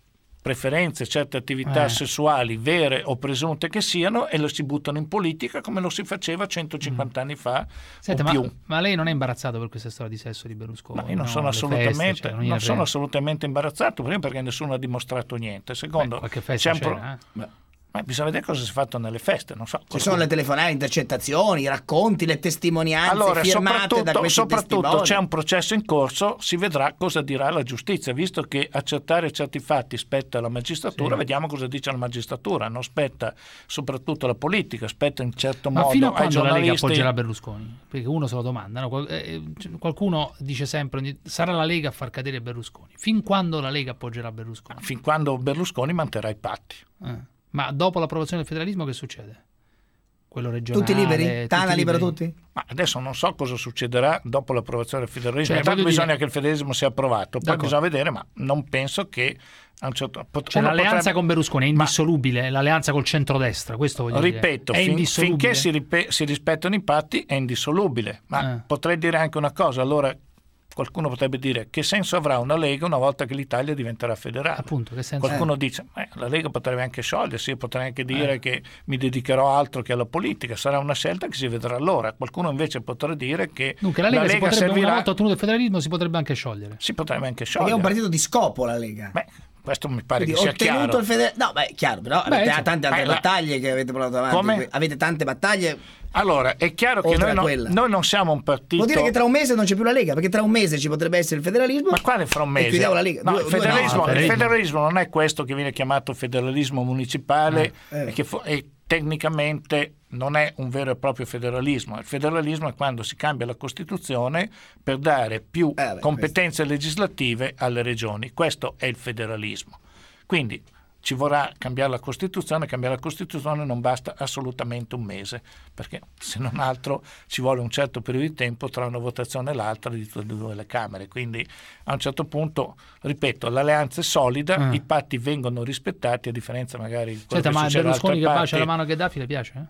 preferenze, certe attività Eh. sessuali vere o presunte che siano, e lo si buttano in politica come lo si faceva centocinquanta anni fa Senta, o ma, più. ma lei non è imbarazzato per questa storia di sesso di Berlusconi? Ma io non no? sono Le assolutamente, feste, cioè, non gliene non sono frega. assolutamente imbarazzato, prima perché nessuno ha dimostrato niente, secondo Beh, qualche festa c'è un pro- c'era, eh? Beh, ma bisogna vedere cosa si è fatto nelle feste, non so. Ci qualcuno- sono le telefonate, intercettazioni, i racconti, le testimonianze Allora, firmate da soprattutto, questi soprattutto testimoni. c'è un processo in corso, si vedrà cosa dirà la giustizia, visto che accertare certi fatti spetta alla magistratura, Sì. vediamo cosa dice la magistratura, non spetta soprattutto alla politica, spetta in certo Ma modo fino a ai quando la Lega giornalisti. appoggerà Berlusconi? Perché uno se lo domanda, no? Qual- eh, qualcuno dice sempre ogni- sarà la Lega a far cadere Berlusconi. Fin quando la Lega appoggerà Berlusconi? Fin quando Berlusconi manterrà i patti. Eh. Ma dopo l'approvazione del federalismo che succede? Quello regionale? Tutti liberi? Tana libero tutti? Ma adesso non so cosa succederà dopo l'approvazione del federalismo. Cioè, Intanto voglio bisogna dire- che il federalismo sia approvato, poi D'accordo. bisogna vedere, ma non penso che a un certo pot- Cioè uno l'alleanza potrebbe- con Berlusconi è indissolubile, l'alleanza col centrodestra, questo voglio Ripeto, dire. È fin- indissolubile. finché si, ripe- si rispettano i patti è indissolubile, ma Eh. potrei dire anche una cosa, allora qualcuno potrebbe dire che senso avrà una Lega una volta che l'Italia diventerà federale? Appunto, che senso Qualcuno ha? dice, eh, la Lega potrebbe anche sciogliersi, io potrei anche dire Eh. che mi dedicherò a altro che alla politica, sarà una scelta che si vedrà allora. Qualcuno invece potrà dire che Dunque la Lega, si potrebbe, servirà, una volta ottenuto il federalismo, si potrebbe anche sciogliere. si potrebbe anche Perché è sciogliere. un partito di scopo la Lega. Beh, questo mi pare Quindi, che sia ottenuto chiaro. il federalismo. No, beh, è chiaro, però Beh, avete insomma, tante altre eh, la- battaglie che avete portato avanti. Come? Avete tante battaglie. Allora, è chiaro che Oltre noi, a no- quella. noi non siamo un partito... Vuol dire che tra un mese non c'è più la Lega, perché tra un mese ci potrebbe essere il federalismo. Ma quale fra un E mese? chiudiamo la Lega. No, Due- il, due- federalismo, no, il federalismo non è questo che viene chiamato federalismo municipale Eh, eh. e che fo- e tecnicamente non è un vero e proprio federalismo. Il federalismo è quando si cambia la Costituzione per dare più Eh, beh, competenze legislative alle regioni. Questo è il federalismo. Quindi ci vorrà cambiare la Costituzione, cambiare la Costituzione non basta assolutamente un mese, perché se non altro ci vuole un certo periodo di tempo tra una votazione e l'altra di tutte e due le Camere, quindi a un certo punto, ripeto, l'alleanza è solida, Mm. i patti vengono rispettati, a differenza magari di quello Senta, che ma succede in Berlusconi che altre bacia la parti. mano a Gheddafi le piace? Eh?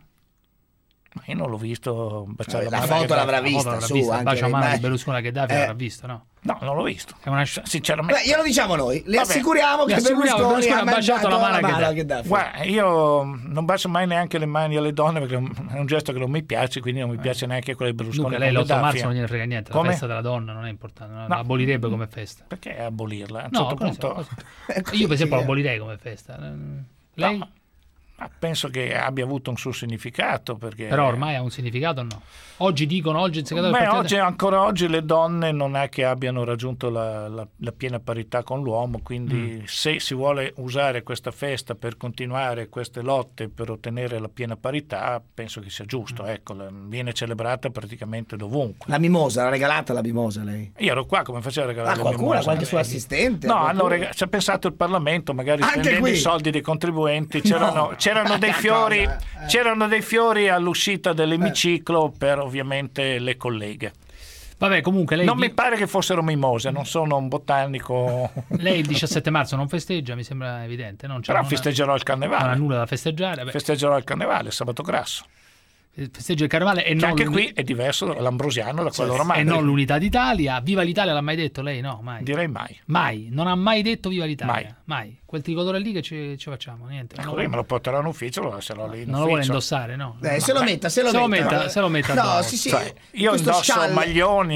Ma io non l'ho visto baciare Eh, la la mano a foto Gheddafi. l'avrà La foto vista, l'avrà su, vista, anche bacia la le mano di immagini. Berlusconi a Gheddafi Eh. l'avrà vista, no? No, non l'ho visto. È una sc- Sinceramente. Beh, glielo diciamo noi, le Vabbè, assicuriamo le che assicuriamo che Berlusconi Berlusconi ha ha baciato mangiato la mano a la mano a Gheddafi. Gheddafi. Guarda, io non bacio mai neanche le mani alle donne perché è un gesto che non mi piace, quindi non mi piace neanche quello di Berlusconi. Dunque lei con l'otto Gheddafi. marzo non gliene frega niente, Come? la festa della donna non è importante, no? No. La abolirebbe come festa. Perché abolirla? A un No, certo cosa- punto... cosa- io per esempio l'abolirei come festa. Lei? No, ma penso che abbia avuto un suo significato perché... Però ormai ha un significato o no? Oggi dicono, oggi il segretario Beh, del partito... oggi, ancora oggi le donne non è che abbiano raggiunto la, la- la piena parità con l'uomo, quindi Mm. se si vuole usare questa festa per continuare queste lotte per ottenere la piena parità, penso che sia giusto. Mm. Ecco, la- viene celebrata praticamente dovunque. La mimosa, l'ha regalata la mimosa lei? Io ero qua, come faceva a regalare Ah, la qualcuno, mimosa? qualche suo assistente? No, qualcuno? hanno rega- ci ha pensato il Parlamento, magari Anche spendendo qui? i soldi dei contribuenti. C'erano, No. c'erano dei Cosa, fiori, eh. c'erano dei fiori all'uscita dell'emiciclo per ovviamente le colleghe. Vabbè, comunque lei... Non di- mi pare che fossero mimose, non sono un botanico. Lei il diciassette marzo non festeggia, mi sembra evidente. Non c'è Però una- festeggerò il Non ha carnevale. nulla da festeggiare. Beh, Festeggerò il carnevale, sabato grasso. festeggia il carnevale e Che non, anche l'uni- qui è diverso l'ambrosiano da quello romano. e non l'unità d'Italia. Viva l'Italia l'ha mai detto lei? No, mai. Direi mai. Mai, non ha mai detto viva l'Italia. Mai. Mai. Quel tricolore lì che ci, ci facciamo, niente. Non, Ecco, lo, io me lo porterò in ufficio, lo lascerò lì in non lo vuole ufficio. indossare, no? Eh, se lo metta, se lo Se lo metta. metta, se lo metta No, addosso. sì, sì. Cioè, io Questo indosso scialle- maglioni,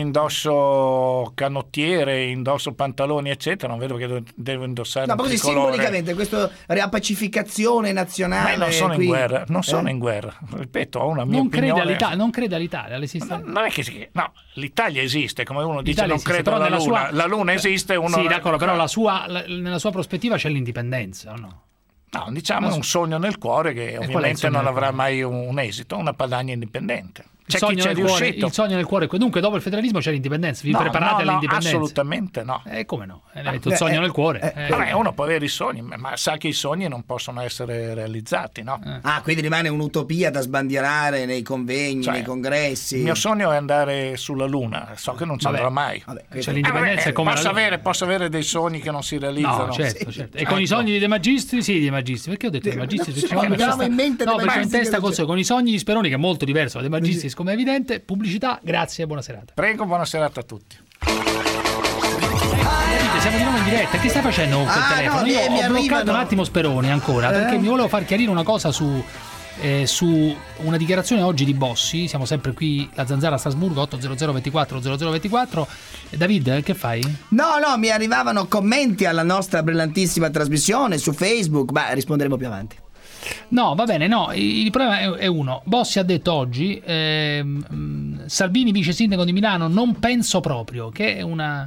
indosso canottiere, indosso pantaloni, eccetera. Non vedo che devo- devo indossare No, ma un così tricolore. simbolicamente, questa riappacificazione Ma nazionale. io non sono qui. in guerra, non sono Eh? in guerra. Ripeto, ho una mia Non crede, opinione. all'Italia, non crede all'Italia, all'esistenza. Non è che si- no, l'Italia esiste, come uno dice L'Italia non esiste, credo però alla nella Luna. sua- La Luna esiste, uno Sì, d'accordo, però la sua, la- nella sua prospettiva c'è l'indipendenza, o no? No, diciamo è un sogno nel cuore che qual è il ovviamente sogno non nel avrà cuore? mai un, un esito, una Padania indipendente. Il C'è chi sogno, ci è nel cuore, riuscito. il sogno nel cuore. Dunque, dopo il federalismo c'è l'indipendenza. Vi No, preparate no, no, all'indipendenza? assolutamente no. Eh, come no? Eh, hai detto il sogno nel cuore. Eh, Vabbè, uno può avere i sogni, ma ma sa che i sogni non possono essere realizzati, no? Ah, quindi rimane un'utopia da sbandierare nei convegni, Cioè, nei congressi. Il mio sogno è andare sulla Luna, so che non ci Vabbè, andrò mai. vabbè, C'è l'indipendenza Eh, è come posso, la- avere, posso avere dei sogni che non si realizzano. No, certo, Sì. certo. E con i sogni di De Magistri? Sì, De Magistri. Perché ho detto De Magistri? sì, Perché ma mi avevamo sta- in mente no, De perché ho in Magistri testa che cose, con i sogni di Speroni, che è molto diverso da De Magistris, come è evidente. Pubblicità, grazie e buona serata. Prego, buona serata a tutti. Siamo di nuovo in diretta. Che stai facendo con quel Ah, telefono? no, Io mi- mi ho bloccato arrivano. un attimo Speroni ancora Eh? perché mi volevo far chiarire una cosa su, eh, su una dichiarazione oggi di Bossi. Siamo sempre qui, la Zanzara a Strasburgo, otto zero zero ventiquattro zero zero ventiquattro. Eh, David, eh, che fai? No, no, mi arrivavano commenti alla nostra brillantissima trasmissione su Facebook, ma risponderemo più avanti. No, va bene, no, il il problema è, è uno. Bossi ha detto oggi ehm, Salvini vice sindaco di Milano, non penso proprio, che è una,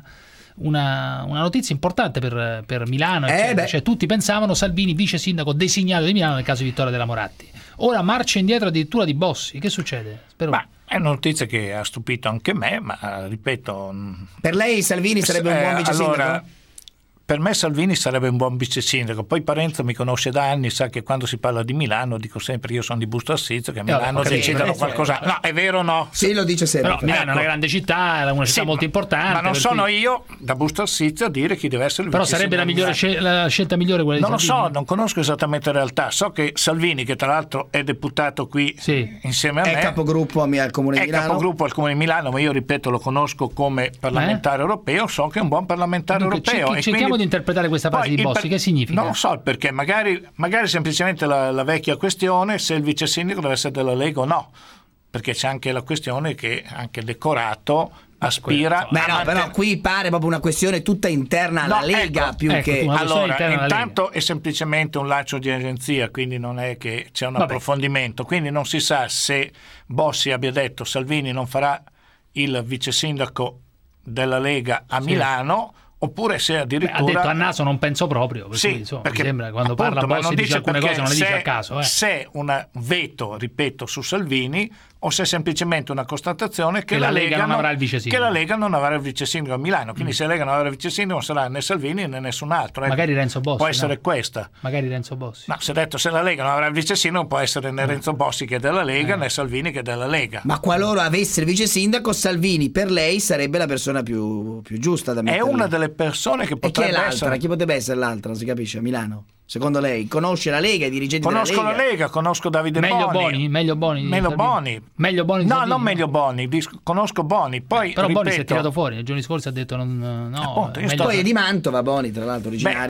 una, una notizia importante per, per Milano, Eh, beh. cioè tutti pensavano Salvini vice sindaco designato di Milano nel caso di Vittoria Della Moratti. Ora marcia indietro addirittura di Bossi. Che succede? Spero. Ma è una notizia che ha stupito anche me, ma ripeto, Per lei Salvini sarebbe un eh, buon vice sindaco? allora, per me Salvini sarebbe un buon vice sindaco. Poi Parenzo mi conosce da anni, sa che quando si parla di Milano dico sempre io sono di Busto Arsizio, che a Milano ho capito, decidono eh, qualcosa. No, è vero o no? Sì, lo dice sempre. Però Milano è una grande città, è una città Sì, molto ma- importante. Ma non per sono cui- io da Busto Arsizio a dire chi deve essere il Però vice sarebbe la, sindaco. migliore scel- la scelta migliore quella di Non lo Salvini? so, non conosco esattamente la realtà. So che Salvini, che tra l'altro è deputato qui insieme a È me, capogruppo a mi- al Comune è di Milano. capogruppo al Comune di Milano, ma io ripeto lo conosco come parlamentare europeo, so che è un buon parlamentare Dunque, europeo. cerchi- e cerchiamo quindi- di interpretare questa frase Poi di il Bossi. per- Che significa? Non lo so il perché, magari, magari semplicemente la, la vecchia questione se il vice sindaco deve essere della Lega o no, perché c'è anche la questione che anche Decorato aspira Beh a no, manten- però qui pare proprio una questione tutta interna alla No, Lega ecco, più ecco, che... allora, intanto è semplicemente un lancio di agenzia, quindi non è che c'è un Vabbè. approfondimento, quindi non si sa se Bossi abbia detto Salvini non farà il vice sindaco della Lega a Sì. Milano, oppure se Beh, addirittura ha detto a naso non penso proprio, per Sì, cui, insomma, perché mi sembra che quando appunto, parla ma Bossi non dice alcune perché cose non le dice se- a caso. Eh. Se è un veto, ripeto, su Salvini o se è semplicemente una constatazione che, Che la Lega non avrà il vice sindaco. che la Lega non avrà il vice sindaco a Milano, quindi Mm. se la Lega non avrà il vice sindaco non sarà né Salvini né nessun altro. ecco. Magari Renzo Bossi, Può essere no? questa. Magari Renzo Bossi. No, si è detto se la Lega non avrà il vice sindaco può essere né Renzo Bossi che è della Lega né Salvini che è della Lega. Ma qualora avesse il vice sindaco, Salvini per lei sarebbe la persona più, più giusta da È mettere. una delle persone che E chi è potrebbe l'altra? essere. Chi potrebbe essere l'altra, non si capisce, a Milano? Secondo lei? Conosce la Lega, i dirigenti Conosco della la Lega? Lega, conosco Davide Meglio Boni. Boni, meglio Boni. di Meglio Salvini. Boni. Meglio Boni di No, Salvini, non meglio Boni, dis- conosco Boni. Poi, Però Boni si è ripeto, tirato fuori, nei giorni scorsi ha detto non, no, Appunto, io meglio- sto- Poi è di Mantova, Boni, tra l'altro, originario.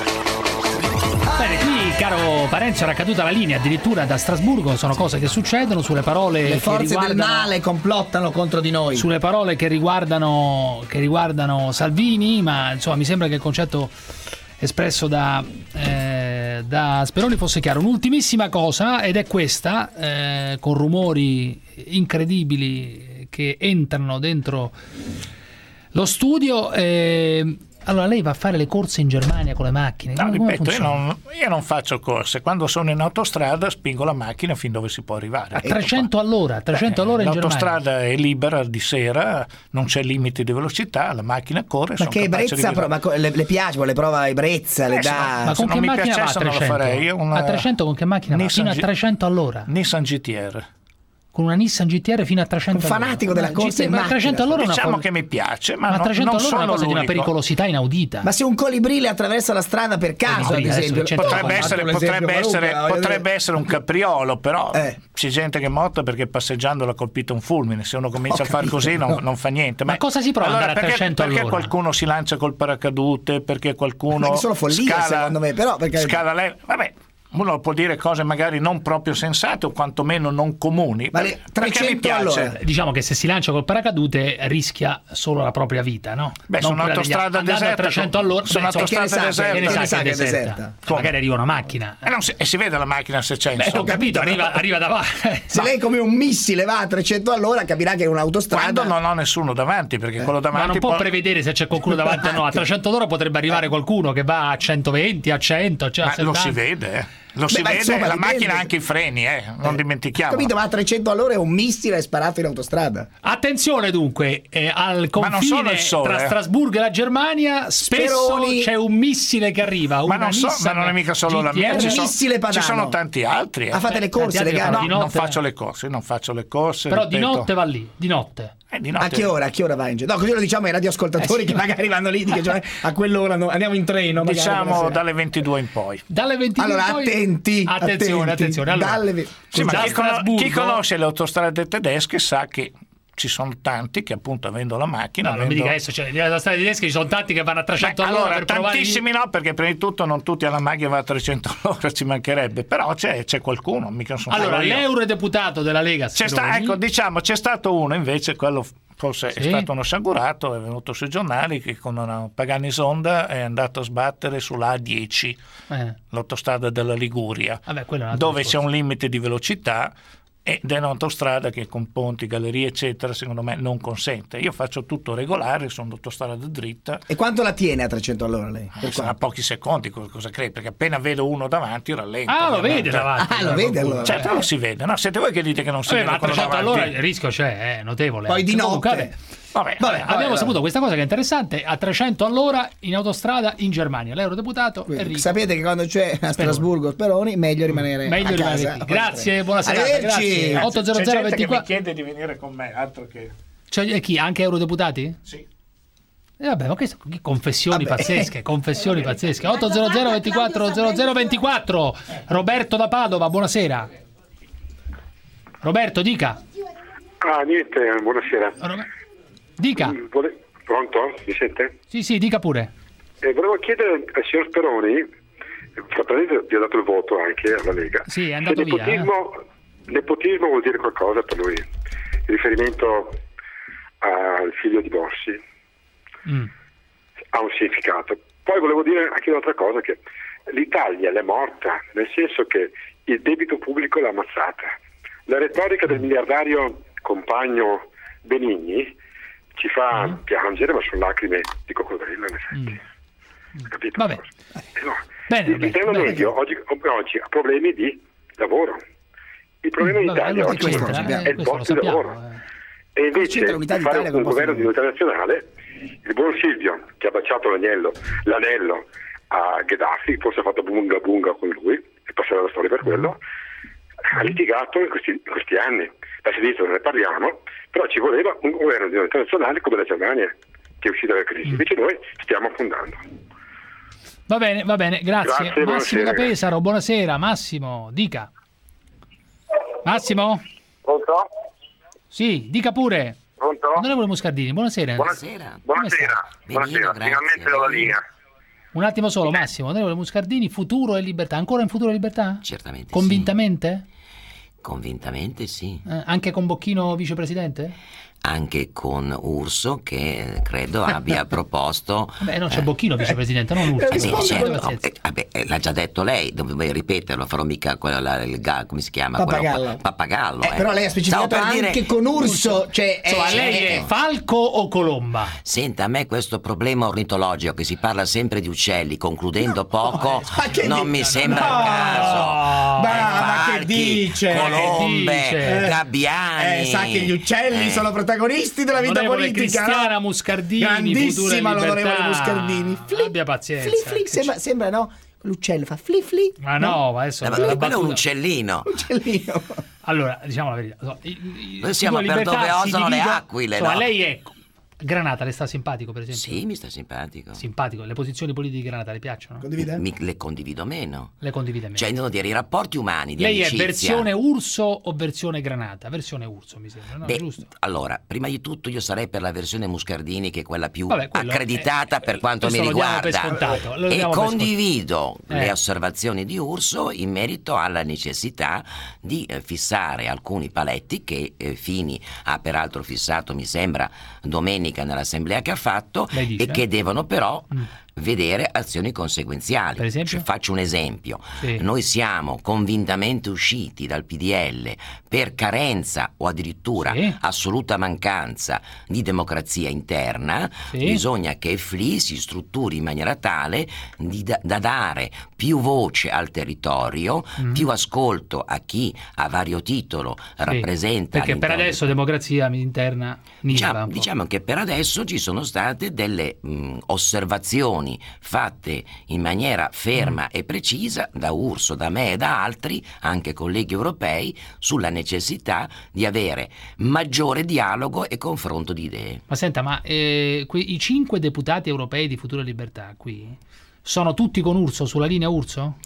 Bene, qui caro Parenzo era caduta la linea addirittura da Strasburgo, sono cose che succedono sulle parole Le che forze del riguardano male complottano contro di noi. sulle parole che riguardano che riguardano Salvini, ma insomma mi sembra che il concetto espresso da, eh, da Speroni fosse chiaro. Un'ultimissima cosa, ed è questa, eh, con rumori incredibili che entrano dentro lo studio. eh, allora lei va a fare le corse in Germania con le macchine? No, Come- come ripeto, io funziona? non, io non faccio corse. Quando sono in autostrada spingo la macchina fin dove si può arrivare. A trecento all'ora, trecento all'ora in Germania. L'autostrada è libera di sera, non c'è limite di velocità, la macchina corre. Ma sono che capace ebbrezza, di pro- ma co- le, le piace, le prova ebbrezza, le Eh, se dà... no- Ma se con non che mi macchina va a piacesse non lo trecento? farei. Io una- A trecento con che macchina va? Nissan Fino a G- trecento all'ora? Nissan G T R. Con una Nissan G T R fino a trecento Un fanatico all'ora. della Ma corsa G T R, in ma a macchina. trecento all'ora è una Diciamo cosa- che mi piace, ma ma a no- trecento non all'ora è una sono cosa di una l'unico. pericolosità inaudita. Ma se un colibrì le attraversa la strada per caso, ad Colibrì, adesso esempio... cento- Potrebbe Ho fatto essere, l'esempio potrebbe, qualunque, essere, voglio dire. potrebbe essere un capriolo, però Eh. c'è gente che è morta perché passeggiando l'ha colpito un fulmine. Se uno comincia Ho a fare capito, così non, no. non fa niente. Ma cosa si prova ad allora, andare a perché, trecento perché all'ora? qualcuno si lancia col paracadute? Perché qualcuno Ma che sono follia, scala, secondo me, però, perché- scala lei. Vabbè, uno può dire cose magari non proprio sensate o quantomeno non comuni. Ma per- le perché mi trecento piace. all'ora? Diciamo che se si lancia col paracadute rischia solo la propria vita, no? Beh, Non su quella degli un'autostrada altri. Andando deserta, a trecento all'ora, su beh, insomma, un'autostrada che ne sa, deserta. che ne Che sa ne sa che che è è deserta? deserta? Magari arriva una macchina. Eh, non si- e si vede la macchina se c'è. Beh, insomma. ho capito, arriva, arriva davanti. Se lei come un missile va a trecento all'ora, capirà che è un'autostrada... Quando non ho nessuno davanti, perché quello davanti Ma non può può- prevedere se c'è qualcuno davanti o no. A trecento all'ora potrebbe arrivare qualcuno che va a centoventi, a cento, cioè a Ma lo settanta. si vede, eh. Lo Beh, si ma vede, insomma, la dipende. macchina ha anche i freni, eh. non dimentichiamo. Capito, ma a trecento all'ora è un missile è sparato in autostrada. Attenzione dunque, eh, al Ma non solo confine il sole, tra eh. Strasburgo e la Germania spesso Speroni. c'è un missile che arriva. Ma una non, so, Nissan ma non è mica solo la mia, G T R. ci sono, missile padano. ci sono tanti altri. Eh. Ah, fate le corse, tanti le altri gare? che No, di non notte- faccio le corse, non faccio le corse. Però di ripeto. notte va lì, di notte. Eh, di notte. A che ora? A che ora va in giro? No, così lo diciamo ai radioascoltatori Eh, sì. che magari vanno lì, dicono, cioè, a quell'ora no, andiamo in treno. magari Diciamo buonasera. dalle ventidue in poi. Dalle ventidue Allora, in poi- attenti, Attenzione, attenti. attenzione. Allora, Dalle ve- Sì, ma da chi, cono- Strasburgo- chi conosce le autostrade tedesche sa che ci sono tanti che appunto avendo la macchina... No, non avendo... mi dica adesso, cioè, nella strada tedesca ci sono tanti che vanno a trecento all'ora allora, per provare... tantissimi no, perché prima di tutto non tutti alla macchina vanno a trecento all'ora, ci mancherebbe, però c'è, c'è qualcuno, mica sono Allora, solo io. l'eurodeputato della Lega C'è sta, ecco, diciamo, c'è stato uno invece, quello forse Sì. è stato uno sciagurato, è venuto sui giornali che con una Pagani Sonda è andato a sbattere sulla A dieci, Eh. l'autostrada della Liguria, Vabbè, quello è un altro dove discorso. c'è un limite di velocità ed è un'autostrada che con ponti, gallerie eccetera secondo me non consente. Io faccio tutto regolare, sono autostrada dritta. E quanto la tiene a trecento all'ora lei? Per Sarà pochi secondi, co- cosa credi? Perché appena vedo uno davanti rallento. Ah, lo ovviamente. vede davanti. Ah, lo vede allora. Certo, non si vede. No, siete voi che dite che non si Vabbè, vede ma a quello trecento davanti. all'ora il rischio c'è, è notevole. Poi di Comunque, notte. vabbè. Vabbè, Vabbè, vabbè, abbiamo vabbè. saputo questa cosa che è interessante. A trecento all'ora in autostrada in Germania. L'eurodeputato Enrico. Sapete che quando c'è a Strasburgo Speroni, meglio rimanere Meglio a rimanere casa. qui. Grazie, buona serata. Arrivederci. Grazie. otto zero zero C'è gente che mi ventiquattro. chiede di venire con me, altro che... Cioè, chi? Anche eurodeputati? Sì. E vabbè, ma queste che confessioni Vabbè. pazzesche, confessioni pazzesche. otto zero zero ventiquattro zero zero ventiquattro. Roberto da Padova, buonasera. Roberto, dica. Ah, niente, buonasera. Dica. Vole- Pronto? Mi sente? Sì, sì, dica pure. Eh, volevo chiedere al signor Speroni, praticamente vi ho dato il voto anche alla Lega. Sì, è andato se via. nepotismo, nepotismo vuol dire qualcosa per lui. In riferimento al figlio di Bossi Mm. ha un significato. Poi volevo dire anche un'altra cosa, che l'Italia l'è morta, nel senso che il debito pubblico l'ha ammazzata. La retorica del miliardario compagno Benigni ci fa Mm. piangere, ma sono lacrime di coccodrillo in effetti. Capito? Vabbè. Eh no. Bene, Il- vabbè, L'Italia bene. medio oggi, oggi ha problemi di lavoro. Il problema Mm, in vabbè, Italia allora oggi questo, è eh, il questo lo posto di sappiamo, lavoro. E invece c'entra l'unità di fare d'Italia un, con un posto governo di unità nazionale, il buon Silvio, che ha baciato l'agnello, l'anello a Gheddafi, forse ha fatto bunga bunga con lui, e passerà la storia per quello, ha litigato in questi, in questi anni. La sinistra non ne parliamo, però ci voleva un governo di unità nazionale come la Germania, che è uscita dalla crisi. Invece noi stiamo affondando. Va bene, va bene, grazie. Grazie, Massimo da buonasera. Pesaro, buonasera. Massimo, dica. Massimo? Pronto? Sì, dica pure. Pronto? Onorevole Muscardini, buonasera. Buonasera. Buonasera. Buonasera. Finalmente do la linea. Un attimo solo, Massimo. Onorevole Muscardini, futuro e libertà. Ancora in futuro e libertà? Certamente Convintamente? Convintamente sì. Eh, anche con Bocchino vicepresidente? Anche con Urso, che credo abbia proposto... Beh, no, c'è Bocchino vicepresidente, non Urso. Eh, sì, Eh, certo, pazienza. eh, vabbè, eh, l'ha già detto lei, dovevo ripeterlo, farò mica quello, la- il ga- come si chiama? Pappagallo. Quello, pappagallo. Eh, però lei ha specificato Stavo per anche dire- con Urso, cioè, Insomma, eh, lei eh, è Falco o Colomba? Senta, a me questo problema ornitologico che si parla sempre di uccelli, concludendo poco, ma che non di- mi sembra no! il caso. Ma- Eh, ma che falchi, dice? colombe, Che dice? gabbiani. Eh, sa che gli uccelli Eh. sono protagonisti della vita Onorevole politica. Cristiana no? Muscardini, Grandissima futura l'onorevole libertà. Muscardini. Fli, Abbia pazienza. fli, fli, sembra, sembra, no? L'uccello fa fli fli. Ma no, ma adesso Ma la quello è un battuta- uccellino. Uccellino. Allora, diciamo la verità. So, i- i- Noi siamo Futura per Libertà dove si osano le divide- aquile, insomma, no? lei è Granata, le sta simpatico, per esempio? Sì, mi sta simpatico. Simpatico. Le posizioni politiche di Granata le piacciono? Condivide? Mi- le condivido meno. Le condivide meno. Cioè, intendo dire, i rapporti umani di Lei amicizia. è versione Urso o versione Granata? Versione Urso, mi sembra, no? Beh, Giusto? allora, prima di tutto io sarei per la versione Muscardini, che è quella più Vabbè, quello accreditata è- per quanto mi questo lo diamo per riguarda. scontato, lo E diamo per condivido scontato. le Eh. osservazioni di Urso in merito alla necessità di eh, fissare alcuni paletti che eh, Fini ha peraltro fissato, mi sembra, domenica nell'assemblea che ha fatto, Lei dice? e che devono però Mm. vedere azioni conseguenziali. Per esempio? Cioè, faccio un esempio. Sì. Noi siamo convintamente usciti dal P D L per carenza o addirittura Sì. assoluta mancanza di democrazia interna. Sì. Bisogna che F L I si strutturi in maniera tale di da, da dare più voce al territorio, Mm. più ascolto a chi a vario titolo Sì, rappresenta perché per all'interno adesso democrazia interna niva Diciamo, un po'. diciamo che per adesso ci sono state delle mh, osservazioni fatte in maniera ferma Mm. e precisa da Urso, da me e da altri, anche colleghi europei, sulla necessità di avere maggiore dialogo e confronto di idee. Ma senta, ma eh, que- i cinque deputati europei di Futura Libertà qui sono tutti con Urso, sulla linea Urso?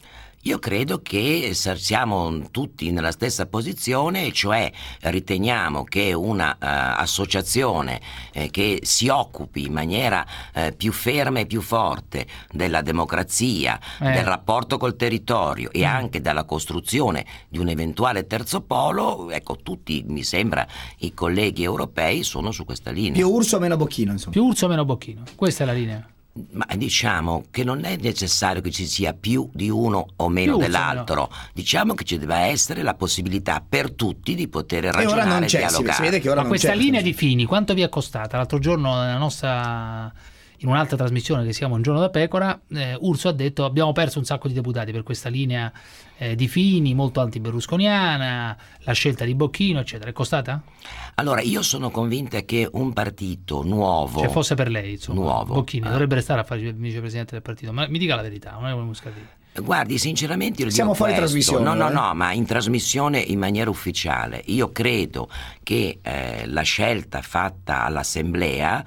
Io credo che siamo tutti nella stessa posizione, cioè riteniamo che una uh, associazione eh, che si occupi in maniera eh, più ferma e più forte della democrazia, eh. del rapporto col territorio e mm. anche della costruzione di un eventuale terzo polo, ecco, tutti, mi sembra, i colleghi europei sono su questa linea. Più Urso meno Bocchino, insomma. Più Urso meno Bocchino, questa è la linea. Ma diciamo che non è necessario che ci sia più di uno o meno Più, dell'altro, no. Diciamo che ci deve essere la possibilità per tutti di poter ragionare e ora non e c'è, dialogare. si vede che ora Ma non questa c'è, linea di Fini quanto vi è costata? L'altro giorno nella nostra, in un'altra trasmissione che si chiama Un giorno da pecora, eh, Urso ha detto abbiamo perso un sacco di deputati per questa linea eh, di Fini molto anti-berlusconiana, la scelta di Bocchino eccetera. È costata? Allora io sono convinta che un partito nuovo, cioè fosse per lei insomma, nuovo, Bocchino eh. dovrebbe restare a fare il vicepresidente del partito, ma mi dica la verità, non è come Muscardini. Guardi, sinceramente io siamo dico fuori questo. trasmissione. No, no, eh? no, ma in trasmissione in maniera ufficiale. Io credo che eh, la scelta fatta all'Assemblea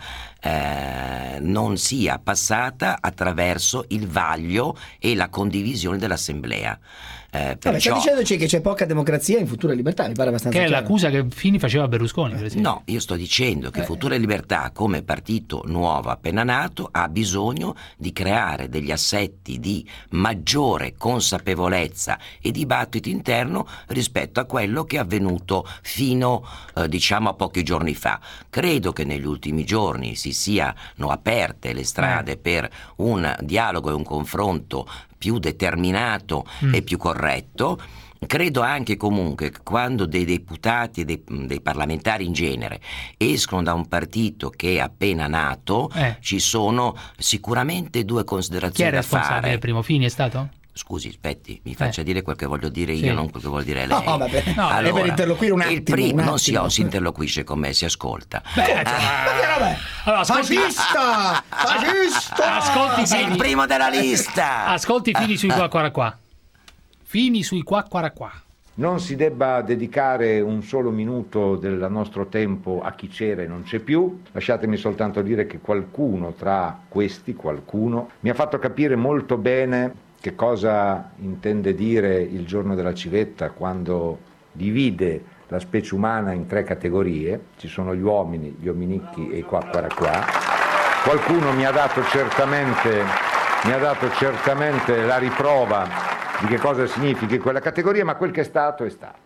eh, non sia passata attraverso il vaglio e la condivisione dell'Assemblea. Eh, Vabbè, perciò... sta dicendoci che c'è poca democrazia in Futura e Libertà, mi pare abbastanza che è chiaro. l'accusa che Fini faceva a Berlusconi, per esempio. No, io sto dicendo che Eh. Futura e Libertà come partito nuovo appena nato ha bisogno di creare degli assetti di maggiore consapevolezza e dibattito interno rispetto a quello che è avvenuto fino eh, diciamo a pochi giorni fa. Credo che negli ultimi giorni si siano aperte le strade Eh. per un dialogo e un confronto più determinato Mm. e più corretto. Credo anche comunque che quando dei deputati e dei, dei parlamentari in genere escono da un partito che è appena nato, Eh. ci sono sicuramente due Chi è considerazioni da responsabile fare. del primo? Fini è stato? Scusi, aspetti, mi faccia dire quel che voglio dire Sì. io, non quel che vuol dire lei. No, vabbè, no, Allora, è per interloquire un attimo. il primo, un non si, attimo. si interloquisce con me, si ascolta. Beh, Ah, Ma che roba è? allora, ascolti, Fascista! Fascista! ascolti sei il Fini, primo della lista. ascolti Fini sui qua qua qua. Fini sui qua qua qua. Non si debba dedicare un solo minuto del nostro tempo a chi c'era e non c'è più. Lasciatemi soltanto dire che qualcuno tra questi, qualcuno, mi ha fatto capire molto bene che cosa intende dire il giorno della civetta quando divide la specie umana in tre categorie. Ci sono gli uomini, gli ominicchi e i qua qua qua. Qualcuno mi ha dato certamente, mi ha dato certamente la riprova di che cosa significhi quella categoria, ma quel che è stato è stato.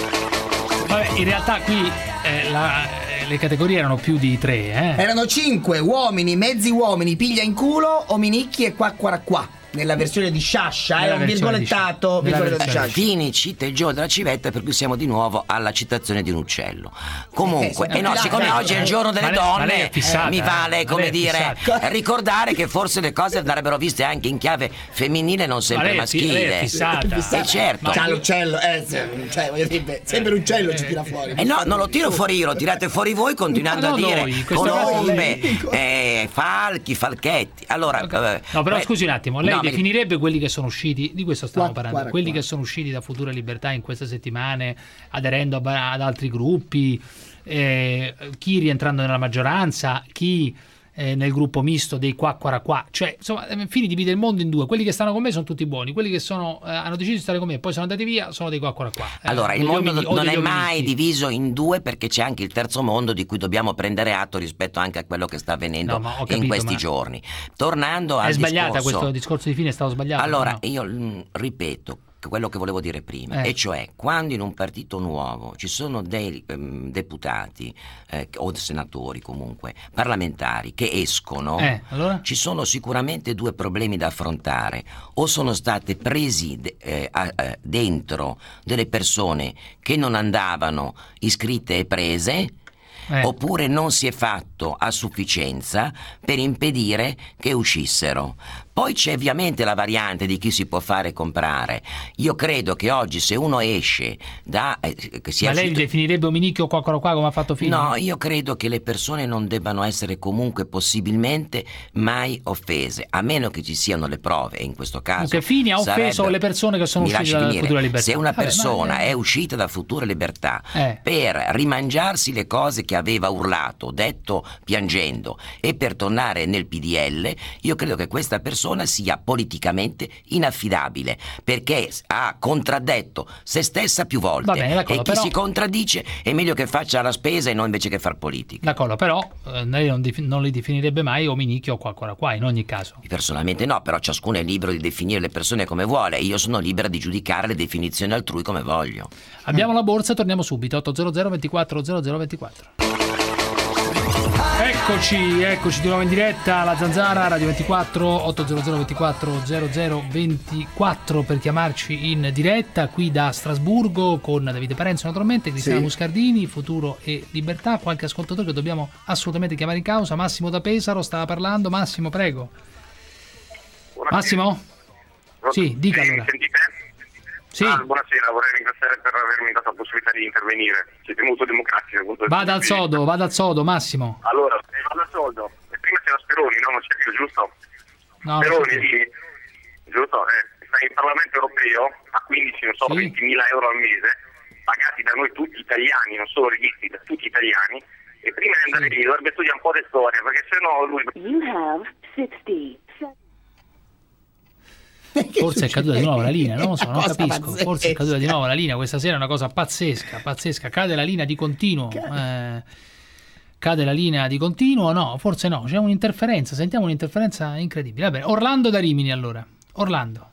Vabbè, in realtà qui eh, la, eh, le categorie erano più di tre, eh. Erano cinque uomini, mezzi uomini, piglia in culo, ominicchi e qua qua qua. Nella versione di Sciascia, Nella è un versione di virgolettato, Sciascia. Nella virgolettato di versione Sciascia. Fini cita il giorno della civetta, per cui siamo di nuovo alla citazione di un uccello. Comunque, Eh, e no, sì, siccome eh, oggi è il giorno delle ma lei- ma lei donne, è fissata, mi vale, eh. Ma come lei è dire, fissata. ricordare che forse le cose andrebbero viste anche in chiave femminile, non sempre lei è fi- maschile. lei è fissata. E certo. C'ha l'uccello, eh, se- cioè, voglio dire, sempre l'uccello ci tira fuori. E no, non lo tiro fuori io, lo tirate fuori voi continuando Ma a no, dire noi, in questo caso colombe, lei. eh, falchi, falchetti. Allora, eh, No, però beh, scusi un attimo, lei no, mi- definirebbe quelli che sono usciti, di questo stiamo Qua- parlando, qua- quelli qua. che sono usciti da Futura Libertà in queste settimane, aderendo a- ad altri gruppi, eh, chi rientrando nella maggioranza, chi eh, nel gruppo misto dei qua qua qua, cioè insomma eh, Fini divide il mondo in due, quelli che stanno con me sono tutti buoni, quelli che sono, eh, hanno deciso di stare con me e poi sono andati via sono dei qua qua qua. Eh, Allora, il degli mondo uomini- o non degli è mai uoministi. diviso in due perché c'è anche il terzo mondo di cui dobbiamo prendere atto rispetto anche a quello che sta avvenendo No, ma ho in capito, questi ma- giorni. Tornando al È sbagliata discorso, questo discorso di Fini, è stato sbagliato. allora no? io mm, ripeto quello che volevo dire prima, Eh. e cioè quando in un partito nuovo ci sono dei ehm, deputati eh, o senatori comunque parlamentari che escono, Eh, allora? ci sono sicuramente due problemi da affrontare: o sono state presi de- eh, a- eh, dentro delle persone che non andavano iscritte e prese, Eh. oppure non si è fatto a sufficienza per impedire che uscissero. Poi c'è ovviamente la variante di chi si può fare comprare. Io credo che oggi se uno esce da... eh, che sia Ma lei li uscito- definirebbe ominicchio o qua qua qua come ha fatto Fini? No, io credo che le persone non debbano essere comunque possibilmente mai offese, a meno che ci siano le prove, e in questo caso Che Fini ha offeso sarebbe- le persone che sono Mi uscite lasci da finire. Futura Libertà. Se una Vabbè, persona ma- è uscita da Futura Libertà Eh. per rimangiarsi le cose che aveva urlato, detto piangendo, e per tornare nel P D L, io credo che questa persona persona sia politicamente inaffidabile, perché ha contraddetto se stessa più volte. Bene, e chi però... si contraddice è meglio che faccia la spesa e non invece che far politica. D'accordo, però eh, lei non, dif- non li definirebbe mai ominicchio o qualcosa qua, in ogni caso. Personalmente no, però ciascuno è libero di definire le persone come vuole. Io sono libera di giudicare le definizioni altrui come voglio. Abbiamo la borsa, torniamo subito. ottocento ventiquattro zero zero ventiquattro. Eccoci, eccoci di nuovo in diretta alla Zanzara, Radio ventiquattro, ottocento ventiquattro zero zero ventiquattro per chiamarci in diretta qui da Strasburgo con Davide Parenzo naturalmente, Cristiano Sì. Muscardini, Futuro e Libertà, qualche ascoltatore che dobbiamo assolutamente chiamare in causa. Massimo da Pesaro stava parlando. Massimo, prego. Massimo? Sì, dica allora. Sentite? Sì. Ah, buonasera, vorrei ringraziare per avermi dato la possibilità di intervenire. Siete molto democratici. Vada al sodo, vada al sodo, Massimo. Allora, vado al soldo. E prima c'era Speroni, no? Non c'è più, giusto? No, Speroni, sì. Giusto? Eh, sta in Parlamento europeo a quindici, non so, Sì. ventimila euro al mese, pagati da noi tutti italiani, non solo richiesti da tutti italiani. E prima di andare lì dovrebbe studiare un po' di storia, perché sennò lui... You have sixty. Forse è caduta di nuovo la linea, non lo so, non Cosa capisco. pazzesca. Forse è caduta di nuovo la linea. Questa sera è una cosa pazzesca, pazzesca. Cade la linea di continuo. Eh, cade la linea di continuo? No, forse no. C'è un'interferenza. Sentiamo un'interferenza incredibile. Va bene. Orlando da Rimini, allora. Orlando.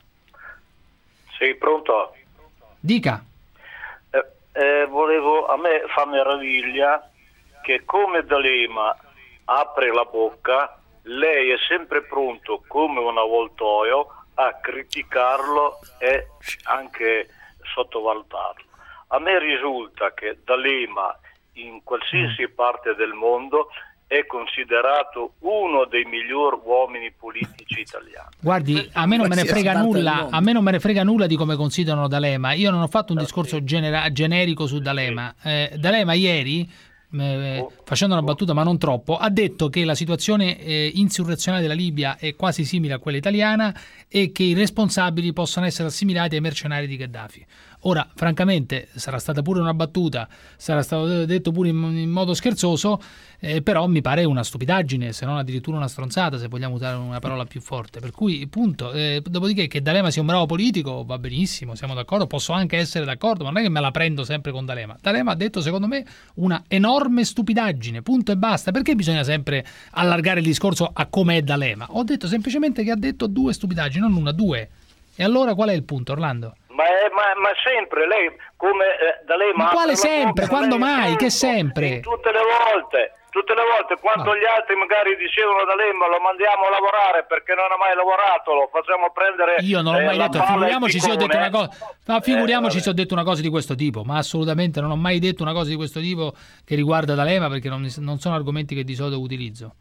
Sì, pronto? Dica. Eh, eh, volevo, a me fa meraviglia che come D'Alema apre la bocca, lei è sempre pronto come un avvoltoio a criticarlo e anche sottovalutarlo. A me risulta che D'Alema in qualsiasi parte del mondo è considerato uno dei miglior uomini politici italiani. Guardi, a me non me ne frega nulla, a me non me ne frega nulla di come considerano D'Alema. Io non ho fatto un discorso genera- generico su D'Alema. Eh, D'Alema ieri, eh, facendo una battuta ma non troppo, ha detto che la situazione eh, insurrezionale della Libia è quasi simile a quella italiana e che i responsabili possono essere assimilati ai mercenari di Gheddafi. Ora, francamente, sarà stata pure una battuta, sarà stato detto pure in, in modo scherzoso, eh, però mi pare una stupidaggine, se non addirittura una stronzata, se vogliamo usare una parola più forte. Per cui, punto. Eh, dopodiché che D'Alema sia un bravo politico, va benissimo, siamo d'accordo, posso anche essere d'accordo, ma non è che me la prendo sempre con D'Alema. D'Alema ha detto, secondo me, una enorme stupidaggine, punto e basta. Perché bisogna sempre allargare il discorso a come è D'Alema? Ho detto semplicemente che ha detto due stupidaggini, non una, due. E allora qual è il punto, Orlando? Ma, è, ma, ma sempre lei come eh, D'Alema Ma quale apre la sempre? bocca, Quando lei è mai? Che sempre? sempre? Tutte le volte, tutte le volte quando gli altri magari dicevano D'Alema lo mandiamo a lavorare perché non ha mai lavorato, lo facciamo prendere. Io non ho eh, mai la detto, palla figuriamoci e se ho detto una piccone. cosa, ma figuriamoci Eh, se ho detto una cosa di questo tipo, ma assolutamente non ho mai detto una cosa di questo tipo che riguarda D'Alema, perché non, non sono argomenti che di solito utilizzo.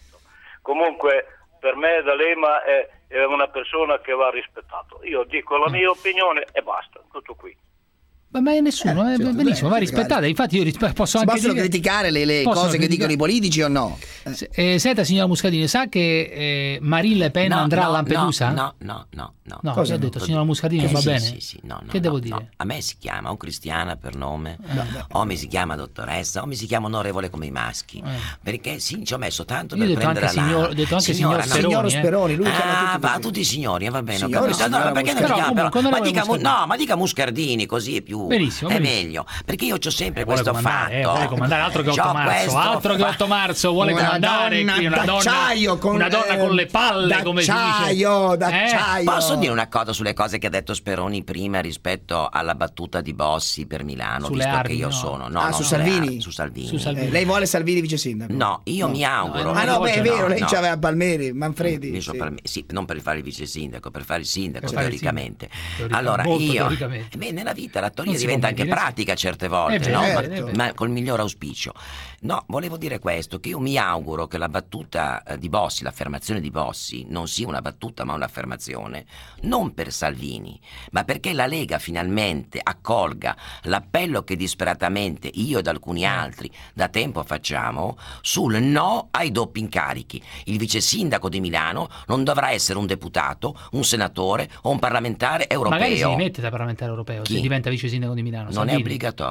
Comunque per me D'Alema è, è una persona che va rispettato. Io dico la mia opinione e basta, tutto qui. Ma, ma nessuno, eh, certo, benissimo, beh, va rispettata. Infatti io rispe- posso Si anche possono dire... criticare le, le possono cose che criticare. dicono i politici o no? Eh, senta, signora Muscadini, sa che eh, Marine Le Pen No, andrà no, a Lampedusa? No, no, no, no. No, Cosa che ha no? detto, signora Muscadini, Eh, va sì, bene? sì, sì, no, no, che no, devo no. dire? A me si chiama o Cristiana per nome, Eh. o mi si chiama dottoressa, o mi si chiama onorevole come i maschi. Eh. Perché sì, ci ho messo tanto Io per ho detto prendere anche la signor- ho detto anche signor Speroni, Signor eh. Speroni, lui chiama Ah, tutti va, così. tutti i signori, va bene, ho Signora, capito. No, signora ma perché non Muscardini. mi chiama? Però, Però, ma comunque, dica, onorevole Mu- no, ma dica Muscardini, così è più Benissimo, è benissimo. meglio. Perché io c'ho sempre Eh, vuole questo comandare, eh, fatto. vuole comandare, altro che otto C'ho marzo, questo altro che fa- otto marzo, vuole Una comandare donna qui una donna, d'acciaio con, una donna eh, con le palle, come si dice. d'acciaio, d'acciaio. Posso dire una cosa sulle cose che ha detto Speroni prima rispetto alla battuta di Bossi per Milano, Sulle visto armi, che io no? sono no, Ah, no, su sulle Salvini? armi, su Salvini. Su Salvini. Eh, lei vuole Salvini vice sindaco? No, io No. mi auguro. Ah no, beh, è vero, lei no. c'aveva Palmeri, Manfredi. Io so sì. per me- sì, non per fare il vice sindaco, per fare il sindaco, Per fare il teoricamente. sindaco. Allora Molto io, teoricamente. beh, nella vita la teoria Non si diventa può anche mai dire, pratica certe volte, È vero, no? è ma, vero, è vero. ma col miglior auspicio. No, volevo dire questo, che io mi auguro che la battuta eh, di Bossi, l'affermazione di Bossi, non sia una battuta ma un'affermazione, non per Salvini, ma perché la Lega finalmente accolga l'appello che disperatamente io ed alcuni altri da tempo facciamo sul no ai doppi incarichi. Il vice sindaco di Milano non dovrà essere un deputato, un senatore o un parlamentare europeo. Magari si rimette da parlamentare europeo, Chi? se diventa vice sindaco di Milano. Non Salvini. è obbligatorio.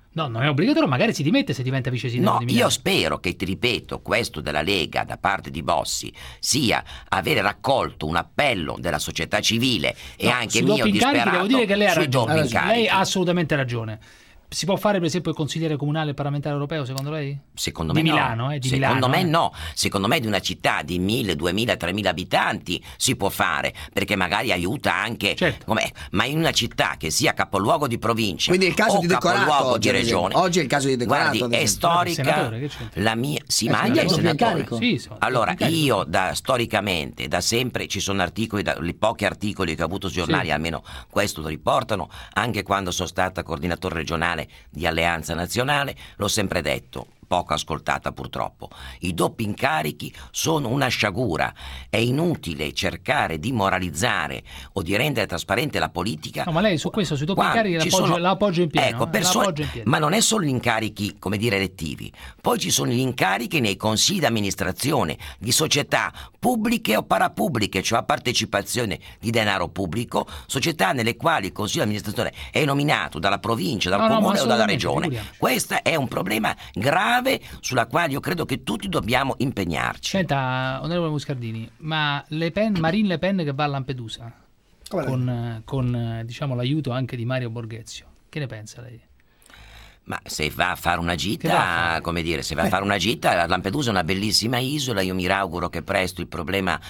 No, non è obbligatorio, magari si dimette se diventa vice sindaco No, di Milano. io spero che, ti ripeto, questo della Lega da parte di Bossi sia avere raccolto un appello della società civile e No, anche sui mio doppi incarichi disperato devo dire che lei ha sui ragione. doppi incarichi. Lei ha assolutamente ragione. Si può fare per esempio il consigliere comunale e parlamentare europeo, secondo lei? Secondo di me Milano, no. eh, di Secondo Milano, me eh. no. Secondo me di una città di mille, duemila, tremila abitanti si può fare, perché magari aiuta anche. Certo. Com'è? Ma in una città che sia capoluogo di provincia Quindi è il caso o di Decorato capoluogo oggi, di ad esempio. regione. Oggi è il caso di Decorato, ad Guardi, è esempio. storica Senatore, che c'entra? la mia. Si Eh, mangia sì, il doppio senatore. incarico. Sì, sì, Allora, incarico. io da storicamente, da sempre ci sono articoli, da, i pochi articoli che ho avuto sui giornali, Sì. almeno questo lo riportano, anche quando sono stata coordinatore regionale di Alleanza Nazionale, l'ho sempre detto. Poco ascoltata purtroppo. I doppi incarichi sono una sciagura. È inutile cercare di moralizzare o di rendere trasparente la politica. No, ma lei su questo, sui doppi Quando incarichi, ci l'appoggio, sono- l'appoggio in pieno. Ecco, eh, persone- l'appoggio in pieno. ma non è solo gli incarichi, come dire, elettivi. Poi ci sono gli incarichi nei consigli di amministrazione di società pubbliche o parapubbliche, cioè a partecipazione di denaro pubblico, società nelle quali il consiglio di amministrazione è nominato dalla provincia, dal No, no, ma comune o dalla assolutamente, regione. figuriamoci. Questo è un problema grave sulla quale io credo che tutti dobbiamo impegnarci. Senta, onorevole Muscardini, ma Le Pen, Marine Le Pen che va a Lampedusa Come la- con, eh, con eh, diciamo l'aiuto anche di Mario Borghezio, che ne pensa lei? Ma se va a fare una Che va a gita, fare? come dire, se va a Eh. fare una gita, Lampedusa è una bellissima isola, io mi auguro che presto il problema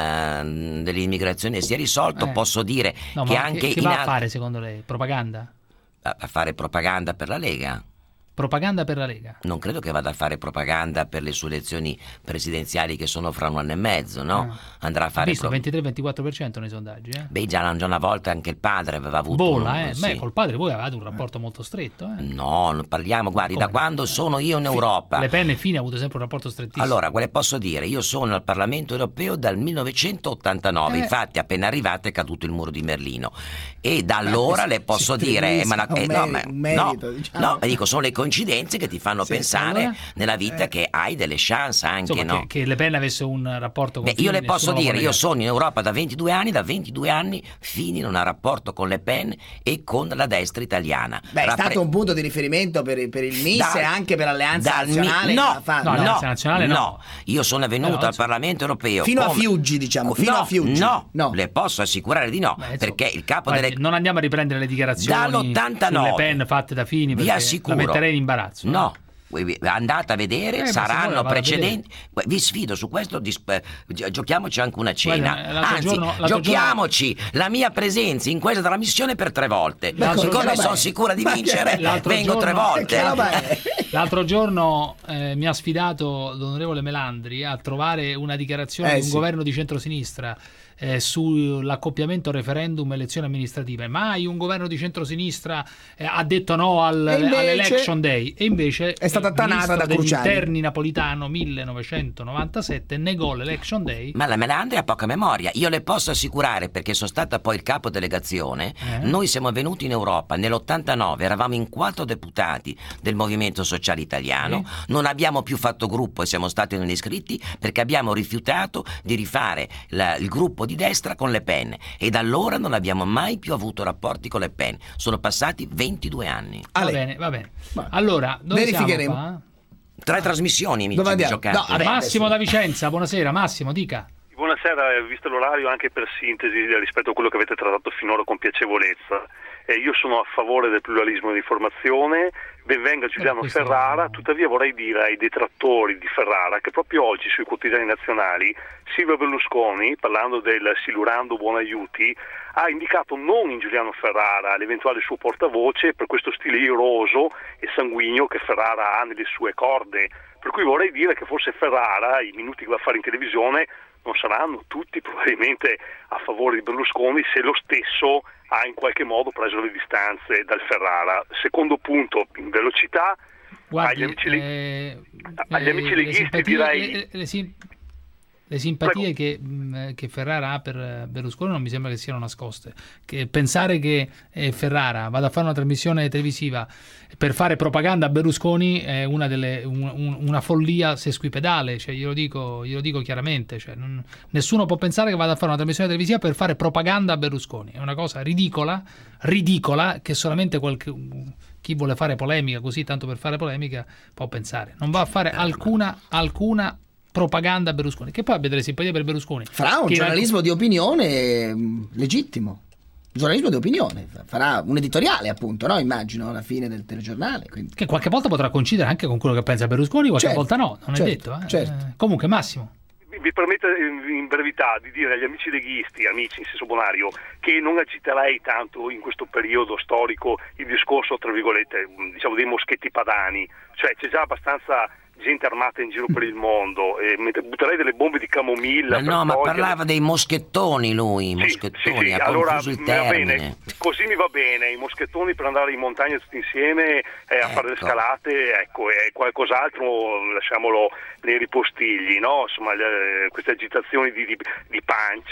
eh, dell'immigrazione sia risolto. Eh. Posso dire No, che ma anche che, che in va a al- fare secondo lei? Propaganda? a a fare propaganda per la Lega. Propaganda per la Lega? Non credo che vada a fare propaganda per le sue elezioni presidenziali che sono fra un anno e mezzo, no? Ah. Andrà a Ha fare visto pro- ventitré ventiquattro per cento nei sondaggi, eh? Beh, già, già una volta anche il padre aveva avuto Vola, un- eh? sì. Beh, col padre voi avevate un rapporto molto stretto, eh? No, non parliamo, guardi, da quando sono io in Europa. Le Pen e Fini ha avuto sempre un rapporto strettissimo. Allora, quale posso dire? Io sono al Parlamento europeo dal millenovecentottantanove, Eh. infatti appena arrivato è caduto il muro di Berlino e da allora le posso si dire, eh, ma la- attribuisca eh, un no, meri- ma- un merito, no, diciamo. no, ma dico, sono le coincidenze che ti fanno Sì, pensare allora? nella vita che hai delle chance anche, Insomma, no? che, che Le Pen avesse un rapporto con Beh, Fini, io le posso nessuno lo dire, può io negare. sono in Europa da ventidue anni, da ventidue anni Fini non ha rapporto con Le Pen e con la destra italiana. Beh, è Rappre- stato un punto di riferimento per il, per il M I S Dal- e anche per l'Alleanza dal mi- Nazionale. no, che l'ha fatto. No, no, l'Alleanza Nazionale no. no. Io sono venuto Eh, no, al Parlamento europeo Fino a come- Fiuggi, diciamo, fino no, a Fiuggi. No, No. le posso assicurare di no, Beh, insomma, perché il capo guardi, delle non andiamo a riprendere le dichiarazioni dall'ottantanove sulle Pen fatte da Fini, vi perché assicuro, la metterei in imbarazzo. No. Voi vi- andate a vedere, Eh, ma se vuole saranno vado a precedenti. Beh, vi sfido su questo. dis- eh, gi- giochiamoci anche una cena. Guarda, l'altro Anzi, giorno- l'altro giochiamoci la mia presenza in questa trasmissione per tre volte. L'altro Siccome giorno- sono sicura di Ma- vincere, l'altro vengo tre giorno- volte. Che roba è? L'altro giorno eh, mi ha sfidato l'onorevole Melandri a trovare una dichiarazione Eh, di un sì. governo di centrosinistra eh, sull'accoppiamento referendum elezioni amministrative. Mai un governo di centrosinistra eh, ha detto no al, E invece- all'election day, e invece È stata il tanata ministro da degli Cruciani. interni napolitano millenovecentonovantasette negò l'election day. Ma la Melandri ha poca memoria. Io le posso assicurare, perché sono stata poi il capo delegazione. Eh? Noi siamo venuti in Europa nell'ottantanove, eravamo in quattro deputati del Movimento Sociale Italiano. Non abbiamo più fatto gruppo e siamo stati non iscritti perché abbiamo rifiutato di rifare la- il gruppo di destra con Le Pen. E da allora non abbiamo mai più avuto rapporti con Le Pen. Sono passati ventidue anni. Va Ale. bene, va bene. Allora, dove siamo Verificheremo. qua? Tre trasmissioni, amici, Dove di andiamo? giocate. No, vabbè, Massimo adesso- da Vicenza, buonasera Massimo, dica. Buonasera, eh, visto l'orario, anche per sintesi rispetto a quello che avete trattato finora con piacevolezza. Eh, io sono a favore del pluralismo di informazione, ben venga Giuliano questo- Ferrara, tuttavia vorrei dire ai detrattori di Ferrara che proprio oggi sui quotidiani nazionali Silvio Berlusconi, parlando del Silurando Buon Aiuti, ha indicato non in Giuliano Ferrara l'eventuale suo portavoce per questo stile iroso e sanguigno che Ferrara ha nelle sue corde. Per cui vorrei dire che forse Ferrara, i minuti che va a fare in televisione, non saranno tutti probabilmente a favore di Berlusconi, se lo stesso ha in qualche modo preso le distanze dal Ferrara. Secondo punto, in velocità, Guardi, agli amici, le- eh, agli eh, amici le leghisti simpatie- direi... le- le sim- Le simpatie che, mh, che Ferrara ha per Berlusconi non mi sembra che siano nascoste. Che pensare che eh, Ferrara vada a fare una trasmissione televisiva per fare propaganda a Berlusconi è una, delle, un, un, una follia sesquipedale, cioè, glielo dico, glielo dico chiaramente. Cioè, non, nessuno può pensare che vada a fare una trasmissione televisiva per fare propaganda a Berlusconi. È una cosa ridicola, ridicola, che solamente qualche, chi vuole fare polemica così, tanto per fare polemica, può pensare. Non va a fare alcuna, alcuna propaganda a Berlusconi, che poi abbia delle simpatie per Berlusconi. Farà un che giornalismo di opinione mh, legittimo, giornalismo di opinione, farà un editoriale appunto, no? Immagino alla fine del telegiornale, quindi. Che qualche volta potrà coincidere anche con quello che pensa Berlusconi, qualche certo, volta no, non certo, è detto. Eh? Certo. Comunque Massimo. Vi permette in brevità di dire agli amici leghisti, amici in senso bonario, che non agiterei tanto in questo periodo storico il discorso, tra virgolette, diciamo dei moschetti padani, cioè c'è già abbastanza gente armata in giro per il mondo, e butterei delle bombe di camomilla. Ma no, ma togliere... parlava dei moschettoni lui, sì, moschettoni, sì, sì. ha Allora, confuso il mi va termine. bene, così mi va bene, i moschettoni per andare in montagna tutti insieme eh, a ecco. fare le scalate, ecco, e qualcos'altro lasciamolo nei ripostigli, no? Insomma, le, queste agitazioni di, di, di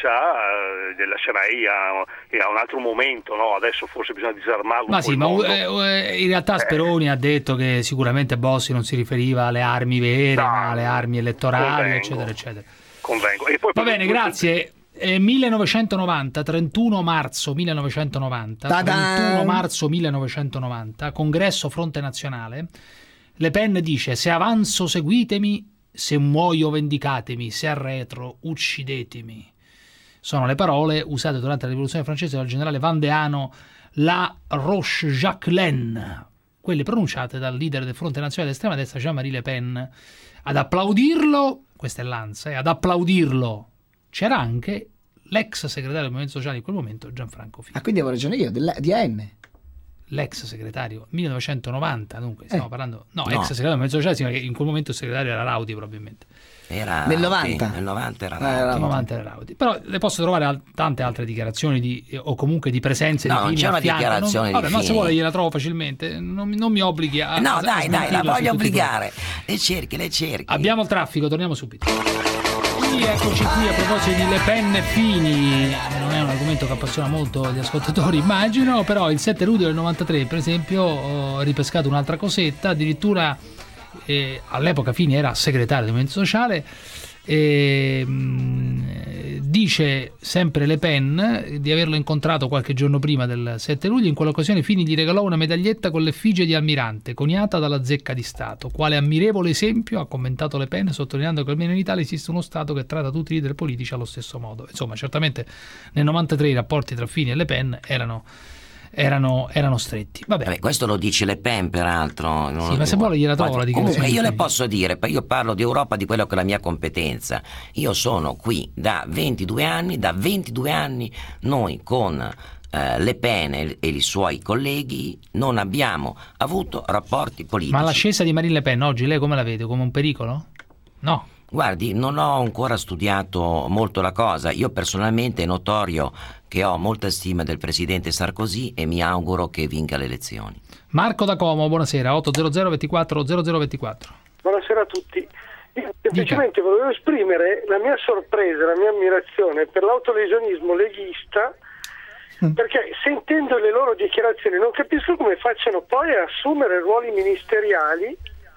pancia eh, le lascerei a, a un altro momento, no? Adesso forse bisogna disarmarlo. Ma sì, ma eh, in realtà Speroni eh. ha detto che sicuramente Bossi non si riferiva alle armi vere, no, ma alle armi elettorali, convengo, eccetera, eccetera. Convengo. E poi va bene, grazie. Eh, millenovecentonovanta, trentuno marzo millenovecentonovanta, Ta-da! trentuno marzo millenovecentonovanta, Congresso Fronte Nazionale. Le Pen dice: se avanzo seguitemi, se muoio vendicatemi, se arretro uccidetemi. Sono le parole usate durante la rivoluzione francese dal generale Vandeano La Roche-Jacqueline, quelle pronunciate dal leader del Fronte Nazionale d'estrema destra Jean-Marie Le Pen. Ad applaudirlo, questa è l'Ansa, eh, ad applaudirlo c'era anche l'ex segretario del Movimento Sociale in quel momento, Gianfranco Fini. Ah, quindi avevo ragione io, di A N. L'ex segretario, millenovecentonovanta, dunque stiamo eh. parlando... No, no, ex segretario del Movimento Sociale, significa che in quel momento il segretario era Raudi probabilmente. Era nel novanta. Nel novanta era Raudi. Nel novanta era Raudi. Però le posso trovare al- tante altre dichiarazioni di, o comunque di presenze no, di Fini. No, non c'è una dichiarazione non, di vabbè, ma se Fini. vuole gliela trovo facilmente, non, non mi obblighi a... No, a, dai, a dai, la voglio obbligare. Tutti. Le cerchi, le cerchi. Abbiamo il traffico, torniamo subito. Eccoci qui a proposito di Le Pen e Fini. Non è un argomento che appassiona molto gli ascoltatori, immagino, però il sette luglio del novantatré, per esempio, ho ripescato un'altra cosetta, addirittura eh, all'epoca Fini era segretario del Movimento Sociale. E, mh, dice sempre Le Pen di averlo incontrato qualche giorno prima del sette luglio. In quell'occasione Fini gli regalò una medaglietta con l'effigie di Almirante coniata dalla Zecca di Stato. Quale ammirevole esempio, ha commentato Le Pen, sottolineando che almeno in Italia esiste uno Stato che tratta tutti i leader politici allo stesso modo. Insomma, certamente nel novantatré i rapporti tra Fini e Le Pen erano Erano, erano stretti. Vabbè. Vabbè, questo lo dice Le Pen, peraltro. Sì, ma se vuole gliela trovo la dichiarazione. Comunque io le posso dire, io parlo di Europa, di quello che è la mia competenza. Io sono qui da ventidue anni, da ventidue anni noi con eh, Le Pen e, e i suoi colleghi non abbiamo avuto rapporti politici. Ma l'ascesa di Marine Le Pen oggi lei come la vede? Come un pericolo? No. Guardi, non ho ancora studiato molto la cosa. Io personalmente è notorio che ho molta stima del presidente Sarkozy e mi auguro che vinca le elezioni. Marco da Como, buonasera, otto zero zero ventiquattro zero zero ventiquattro. Buonasera a tutti. Io semplicemente Dica. volevo esprimere la mia sorpresa, la mia ammirazione per l'autolesionismo leghista, mm. perché sentendo le loro dichiarazioni non capisco come facciano poi a assumere ruoli ministeriali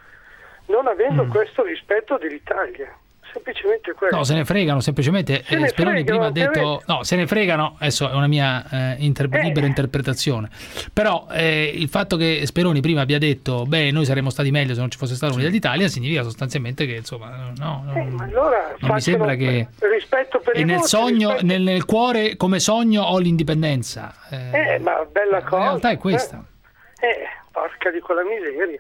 non avendo mm. questo rispetto dell'Italia. Semplicemente questo. No, se ne fregano, semplicemente se eh, ne Speroni fregano, prima ha detto no, se ne fregano, adesso è una mia eh, inter- eh. libera interpretazione, però eh, il fatto che Speroni prima abbia detto beh, noi saremmo stati meglio se non ci fosse stata l'unità d'Italia significa sostanzialmente che insomma no, no eh, ma allora non mi sembra che rispetto per e nel voti, sogno rispetto... nel, nel cuore come sogno ho l'indipendenza, eh, eh ma bella cosa, la realtà è questa, eh, eh porca di quella miseria.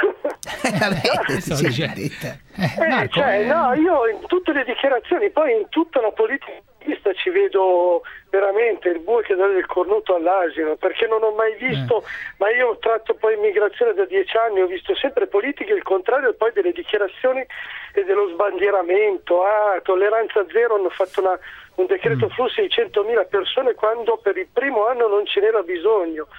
Vabbè, sì, sì, cioè, eh, eh, cioè, no, io in tutte le dichiarazioni, poi in tutta la politica ci vedo veramente il bue che dà del cornuto all'asino, perché non ho mai visto, eh. ma io ho tratto poi immigrazione da dieci anni, ho visto sempre politiche il contrario poi delle dichiarazioni e dello sbandieramento. Ah, tolleranza zero, hanno fatto una, un decreto mm. flussi di centomila persone quando per il primo anno non ce n'era bisogno.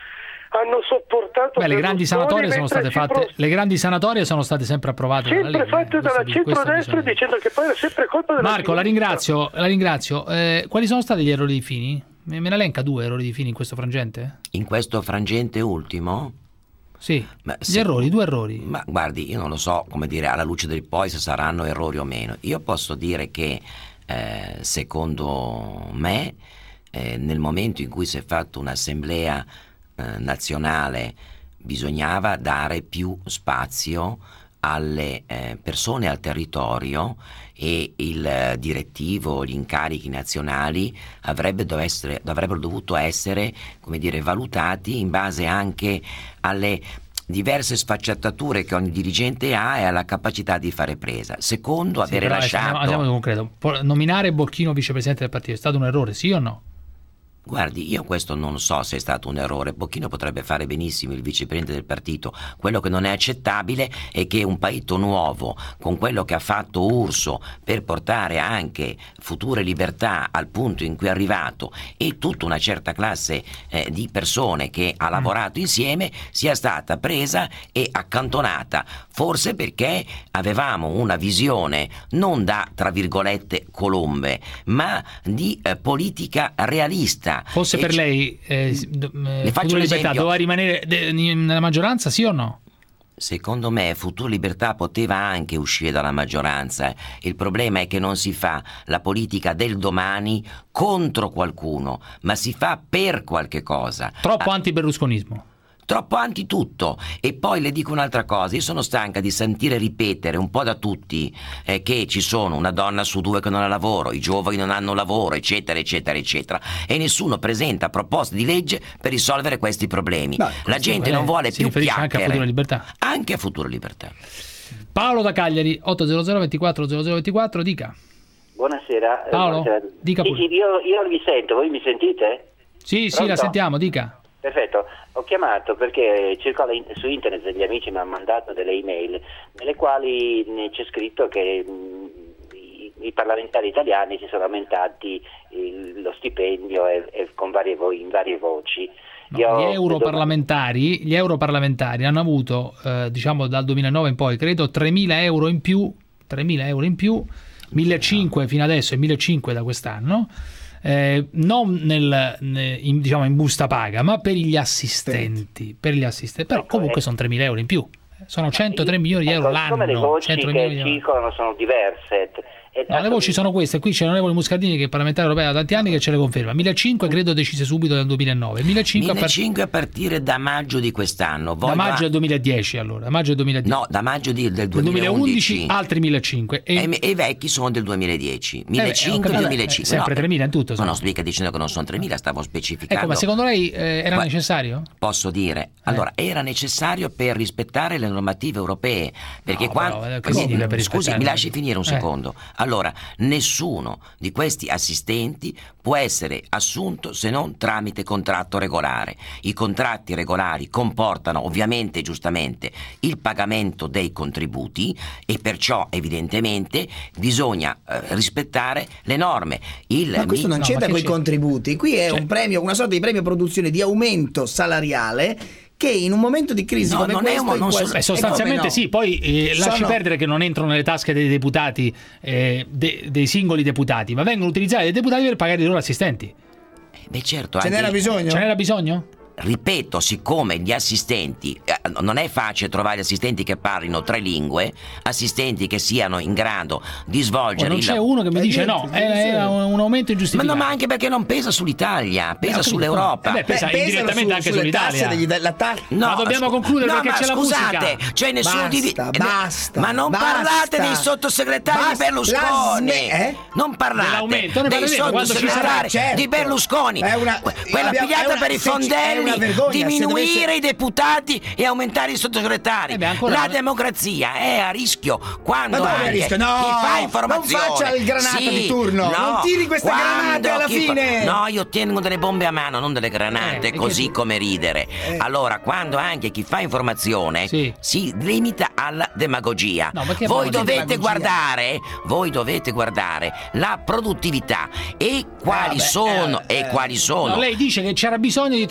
hanno sopportato Beh, le grandi sanatorie sono state fatte, pro... le grandi sanatorie sono state sempre approvate sempre dalla Lega, fatte eh, dalla di- centrodestra, bisogna- dicendo che poi era sempre colpa della Marco, la sinistra. ringrazio, la ringrazio. Eh, quali sono stati gli errori di Fini? Me, me ne elenca due errori di Fini in questo frangente? In questo frangente ultimo? Sì, Ma gli se- errori, due errori. Ma guardi, io non lo so, come dire, alla luce del poi se saranno errori o meno. Io posso dire che, eh, secondo me, eh, nel momento in cui si è fatta un'assemblea eh, nazionale, bisognava dare più spazio alle eh, persone, al territorio, e il eh, direttivo, gli incarichi nazionali avrebbe dov- essere, avrebbero dovuto essere, come dire, valutati in base anche alle diverse sfaccettature che ogni dirigente ha e alla capacità di fare presa. Secondo, Sì, avere però adesso lasciato... andiamo, andiamo concreto. Po- Nominare Bocchino vicepresidente del partito è stato un errore, sì o no? Guardi, io questo non so se è stato un errore. Bocchino potrebbe fare benissimo il vicepresidente del partito. Quello che non è accettabile è che un partito nuovo, con quello che ha fatto Urso per portare anche Future Libertà al punto in cui è arrivato, e tutta una certa classe eh, di persone che ha lavorato insieme, sia stata presa e accantonata, forse perché avevamo una visione non da, tra virgolette, colombe, ma di eh, politica realista. Forse E per c- lei eh, d- eh, Le faccio Futuro un Libertà esempio. doveva rimanere de- nella maggioranza, sì o no? Secondo me Futuro Libertà poteva anche uscire dalla maggioranza. Il problema è che non si fa la politica del domani contro qualcuno, ma si fa per qualche cosa. Troppo anti-berlusconismo. Troppo anti tutto. E poi le dico un'altra cosa, io sono stanca di sentire ripetere un po' da tutti eh, che ci sono una donna su due che non ha lavoro, i giovani non hanno lavoro, eccetera eccetera eccetera, e nessuno presenta proposte di legge per risolvere questi problemi. La gente eh, non vuole si più riferisce anche a chiacchiere. Futuro Libertà. Anche a Futuro Libertà. Paolo da Cagliari, otto zero zero ventiquattro zero zero ventiquattro, dica. Buonasera. eh, Paolo, buonasera. dica Sì, pure. sì, io, io vi sento, voi mi sentite? Sì, sì, Pronto? la sentiamo, dica. Perfetto, ho chiamato perché circola in- su internet, degli amici mi hanno mandato delle email nelle quali ne c'è scritto che mh, i, i parlamentari italiani si sono aumentati il- lo stipendio e, e con varie vo- in varie voci. No, Io gli europarlamentari, gli europarlamentari hanno avuto, eh, diciamo dal duemilanove in poi, credo tremila euro in più, tremila euro in più, millecinquecento fino adesso e millecinquecento da quest'anno. Eh, non nel, ne- in, diciamo in busta paga, ma per gli assistenti, per gli assistenti. Però comunque sono tremila euro in più, sono centotré milioni di euro Ecco, siccome le l'anno. voci centotré che milioni di euro. circolano sono diverse. E No, le voci sono queste. Qui c'è l'onorevole Muscardini, che è parlamentare europeo da tanti anni, che ce le conferma. millecinquecento credo decise subito nel duemilanove, millecinquecento a part- millecinquecento a partire da maggio di quest'anno. da Voglio maggio a- del duemiladieci, allora da maggio del duemiladieci. No, da maggio di- del Del duemilaundici. duemilaundici altri millecinquecento. E, e i vecchi sono del duemiladieci. Eh beh, millecinquecento ho capito, duemilacinque. eh, sempre tremila in tutto, Ma non insomma. sto mica dicendo che non sono tremila, stavo specificando. Ecco, ma secondo lei eh, era Gua- necessario? Posso dire? Allora, era necessario per rispettare le normative europee. Perché No, quando. però, eh, che significa per Scusi, rispettare? mi lasci finire un Eh. secondo. Allora, nessuno di questi assistenti può essere assunto se non tramite contratto regolare. I contratti regolari comportano ovviamente, giustamente, il pagamento dei contributi e perciò evidentemente bisogna eh, rispettare le norme. Il Ma questo mi- non c'entra con i contributi, qui è un premio, una sorta di premio produzione di aumento salariale che in un momento di crisi No, come non è questo, un- in non quasi- so- Beh, e sostanzialmente come no? sì, poi eh, lasci Sono- perdere che non entrano nelle tasche dei deputati, eh, de- dei singoli deputati, ma vengono utilizzati dai deputati per pagare i loro assistenti. Beh, certo, Ce anche- n'era bisogno? Ce n'era bisogno? Ripeto, siccome gli assistenti, eh, non è facile trovare assistenti che parlino tre lingue, assistenti che siano in grado di Oh, svolgere non il c'è uno che mi Eh, dice niente, no, sì, è, sì. è un, un aumento Ma ingiustificato. no, ma anche perché non pesa sull'Italia, pesa capito, sull'Europa. come? Eh beh, pesa Beh, pesano indirettamente su- anche sulle sull'Italia. tasse degli- la ta- No, Ma dobbiamo scu- concludere no, perché ma c'è la scusate, musica. cioè nessuno Basta, di basta, ma non basta. parlate dei sottosegretari Basta, di Berlusconi. la sme- eh? Non parlate Dell'aumento, ne dei parleremo quando ci sarà, sottosegretari certo. di Berlusconi. È una- Que- quella abbiamo- pigliata è una- per i se ci- è fondelli, una vergogna, se diminuire dovesse- i deputati e aumentare i sottosegretari. Eh beh, ancora- La democrazia è a rischio quando Ma dove è a anche rischio? No, chi fa non informazione faccia il granato Sì, di turno, no, non tiri queste quando granate alla chi fa- fine. No, io tengo delle bombe a mano, non delle granate, Eh, così che- come ridere. Eh. Allora, quando anche chi fa informazione Sì. si limita alla demagogia, No, ma che voi demagogia? dovete guardare, voi dovete guardare la produttività e quali Vabbè, sono eh, e eh. quali sono. No, lei dice che c'era bisogno di tremila euro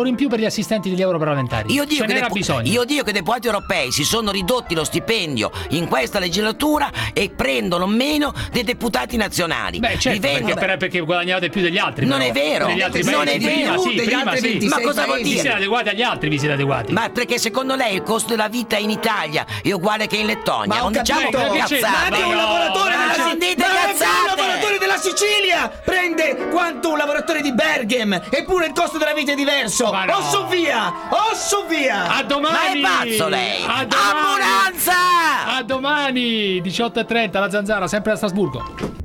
in più per gli assistenti degli europarlamentari. Io dico, Ce che n'era depu- bisogno. io dico che i deputati europei si sono ridotti lo stipendio in questa legislatura e prendono meno dei deputati nazionali. Beh, certo, Divengono- perché, per- perché guadagnate più degli altri. Non però. è vero. Degli altri Non paesi. è vero. Prima sì, Degli prima altri sì. ventisei Ma cosa vuol Vi dire? siete adeguati agli altri, vi siete adeguati. Ma perché secondo lei il costo della vita in Italia è uguale che in Lettonia? Ma ho non diciamo capito, che ma cazzate. anche un No, lavoratore ma della non dite ma anche un cazzate. lavoratore della Sicilia prende quanto un lavoratore di Berghem, eppure il costo della vita è diverso. Ma no. O su via, o su via. A domani! Ma è pazzo lei! A domani! Ambulanza! A domani! diciotto e trenta, la Zanzara, sempre a Strasburgo.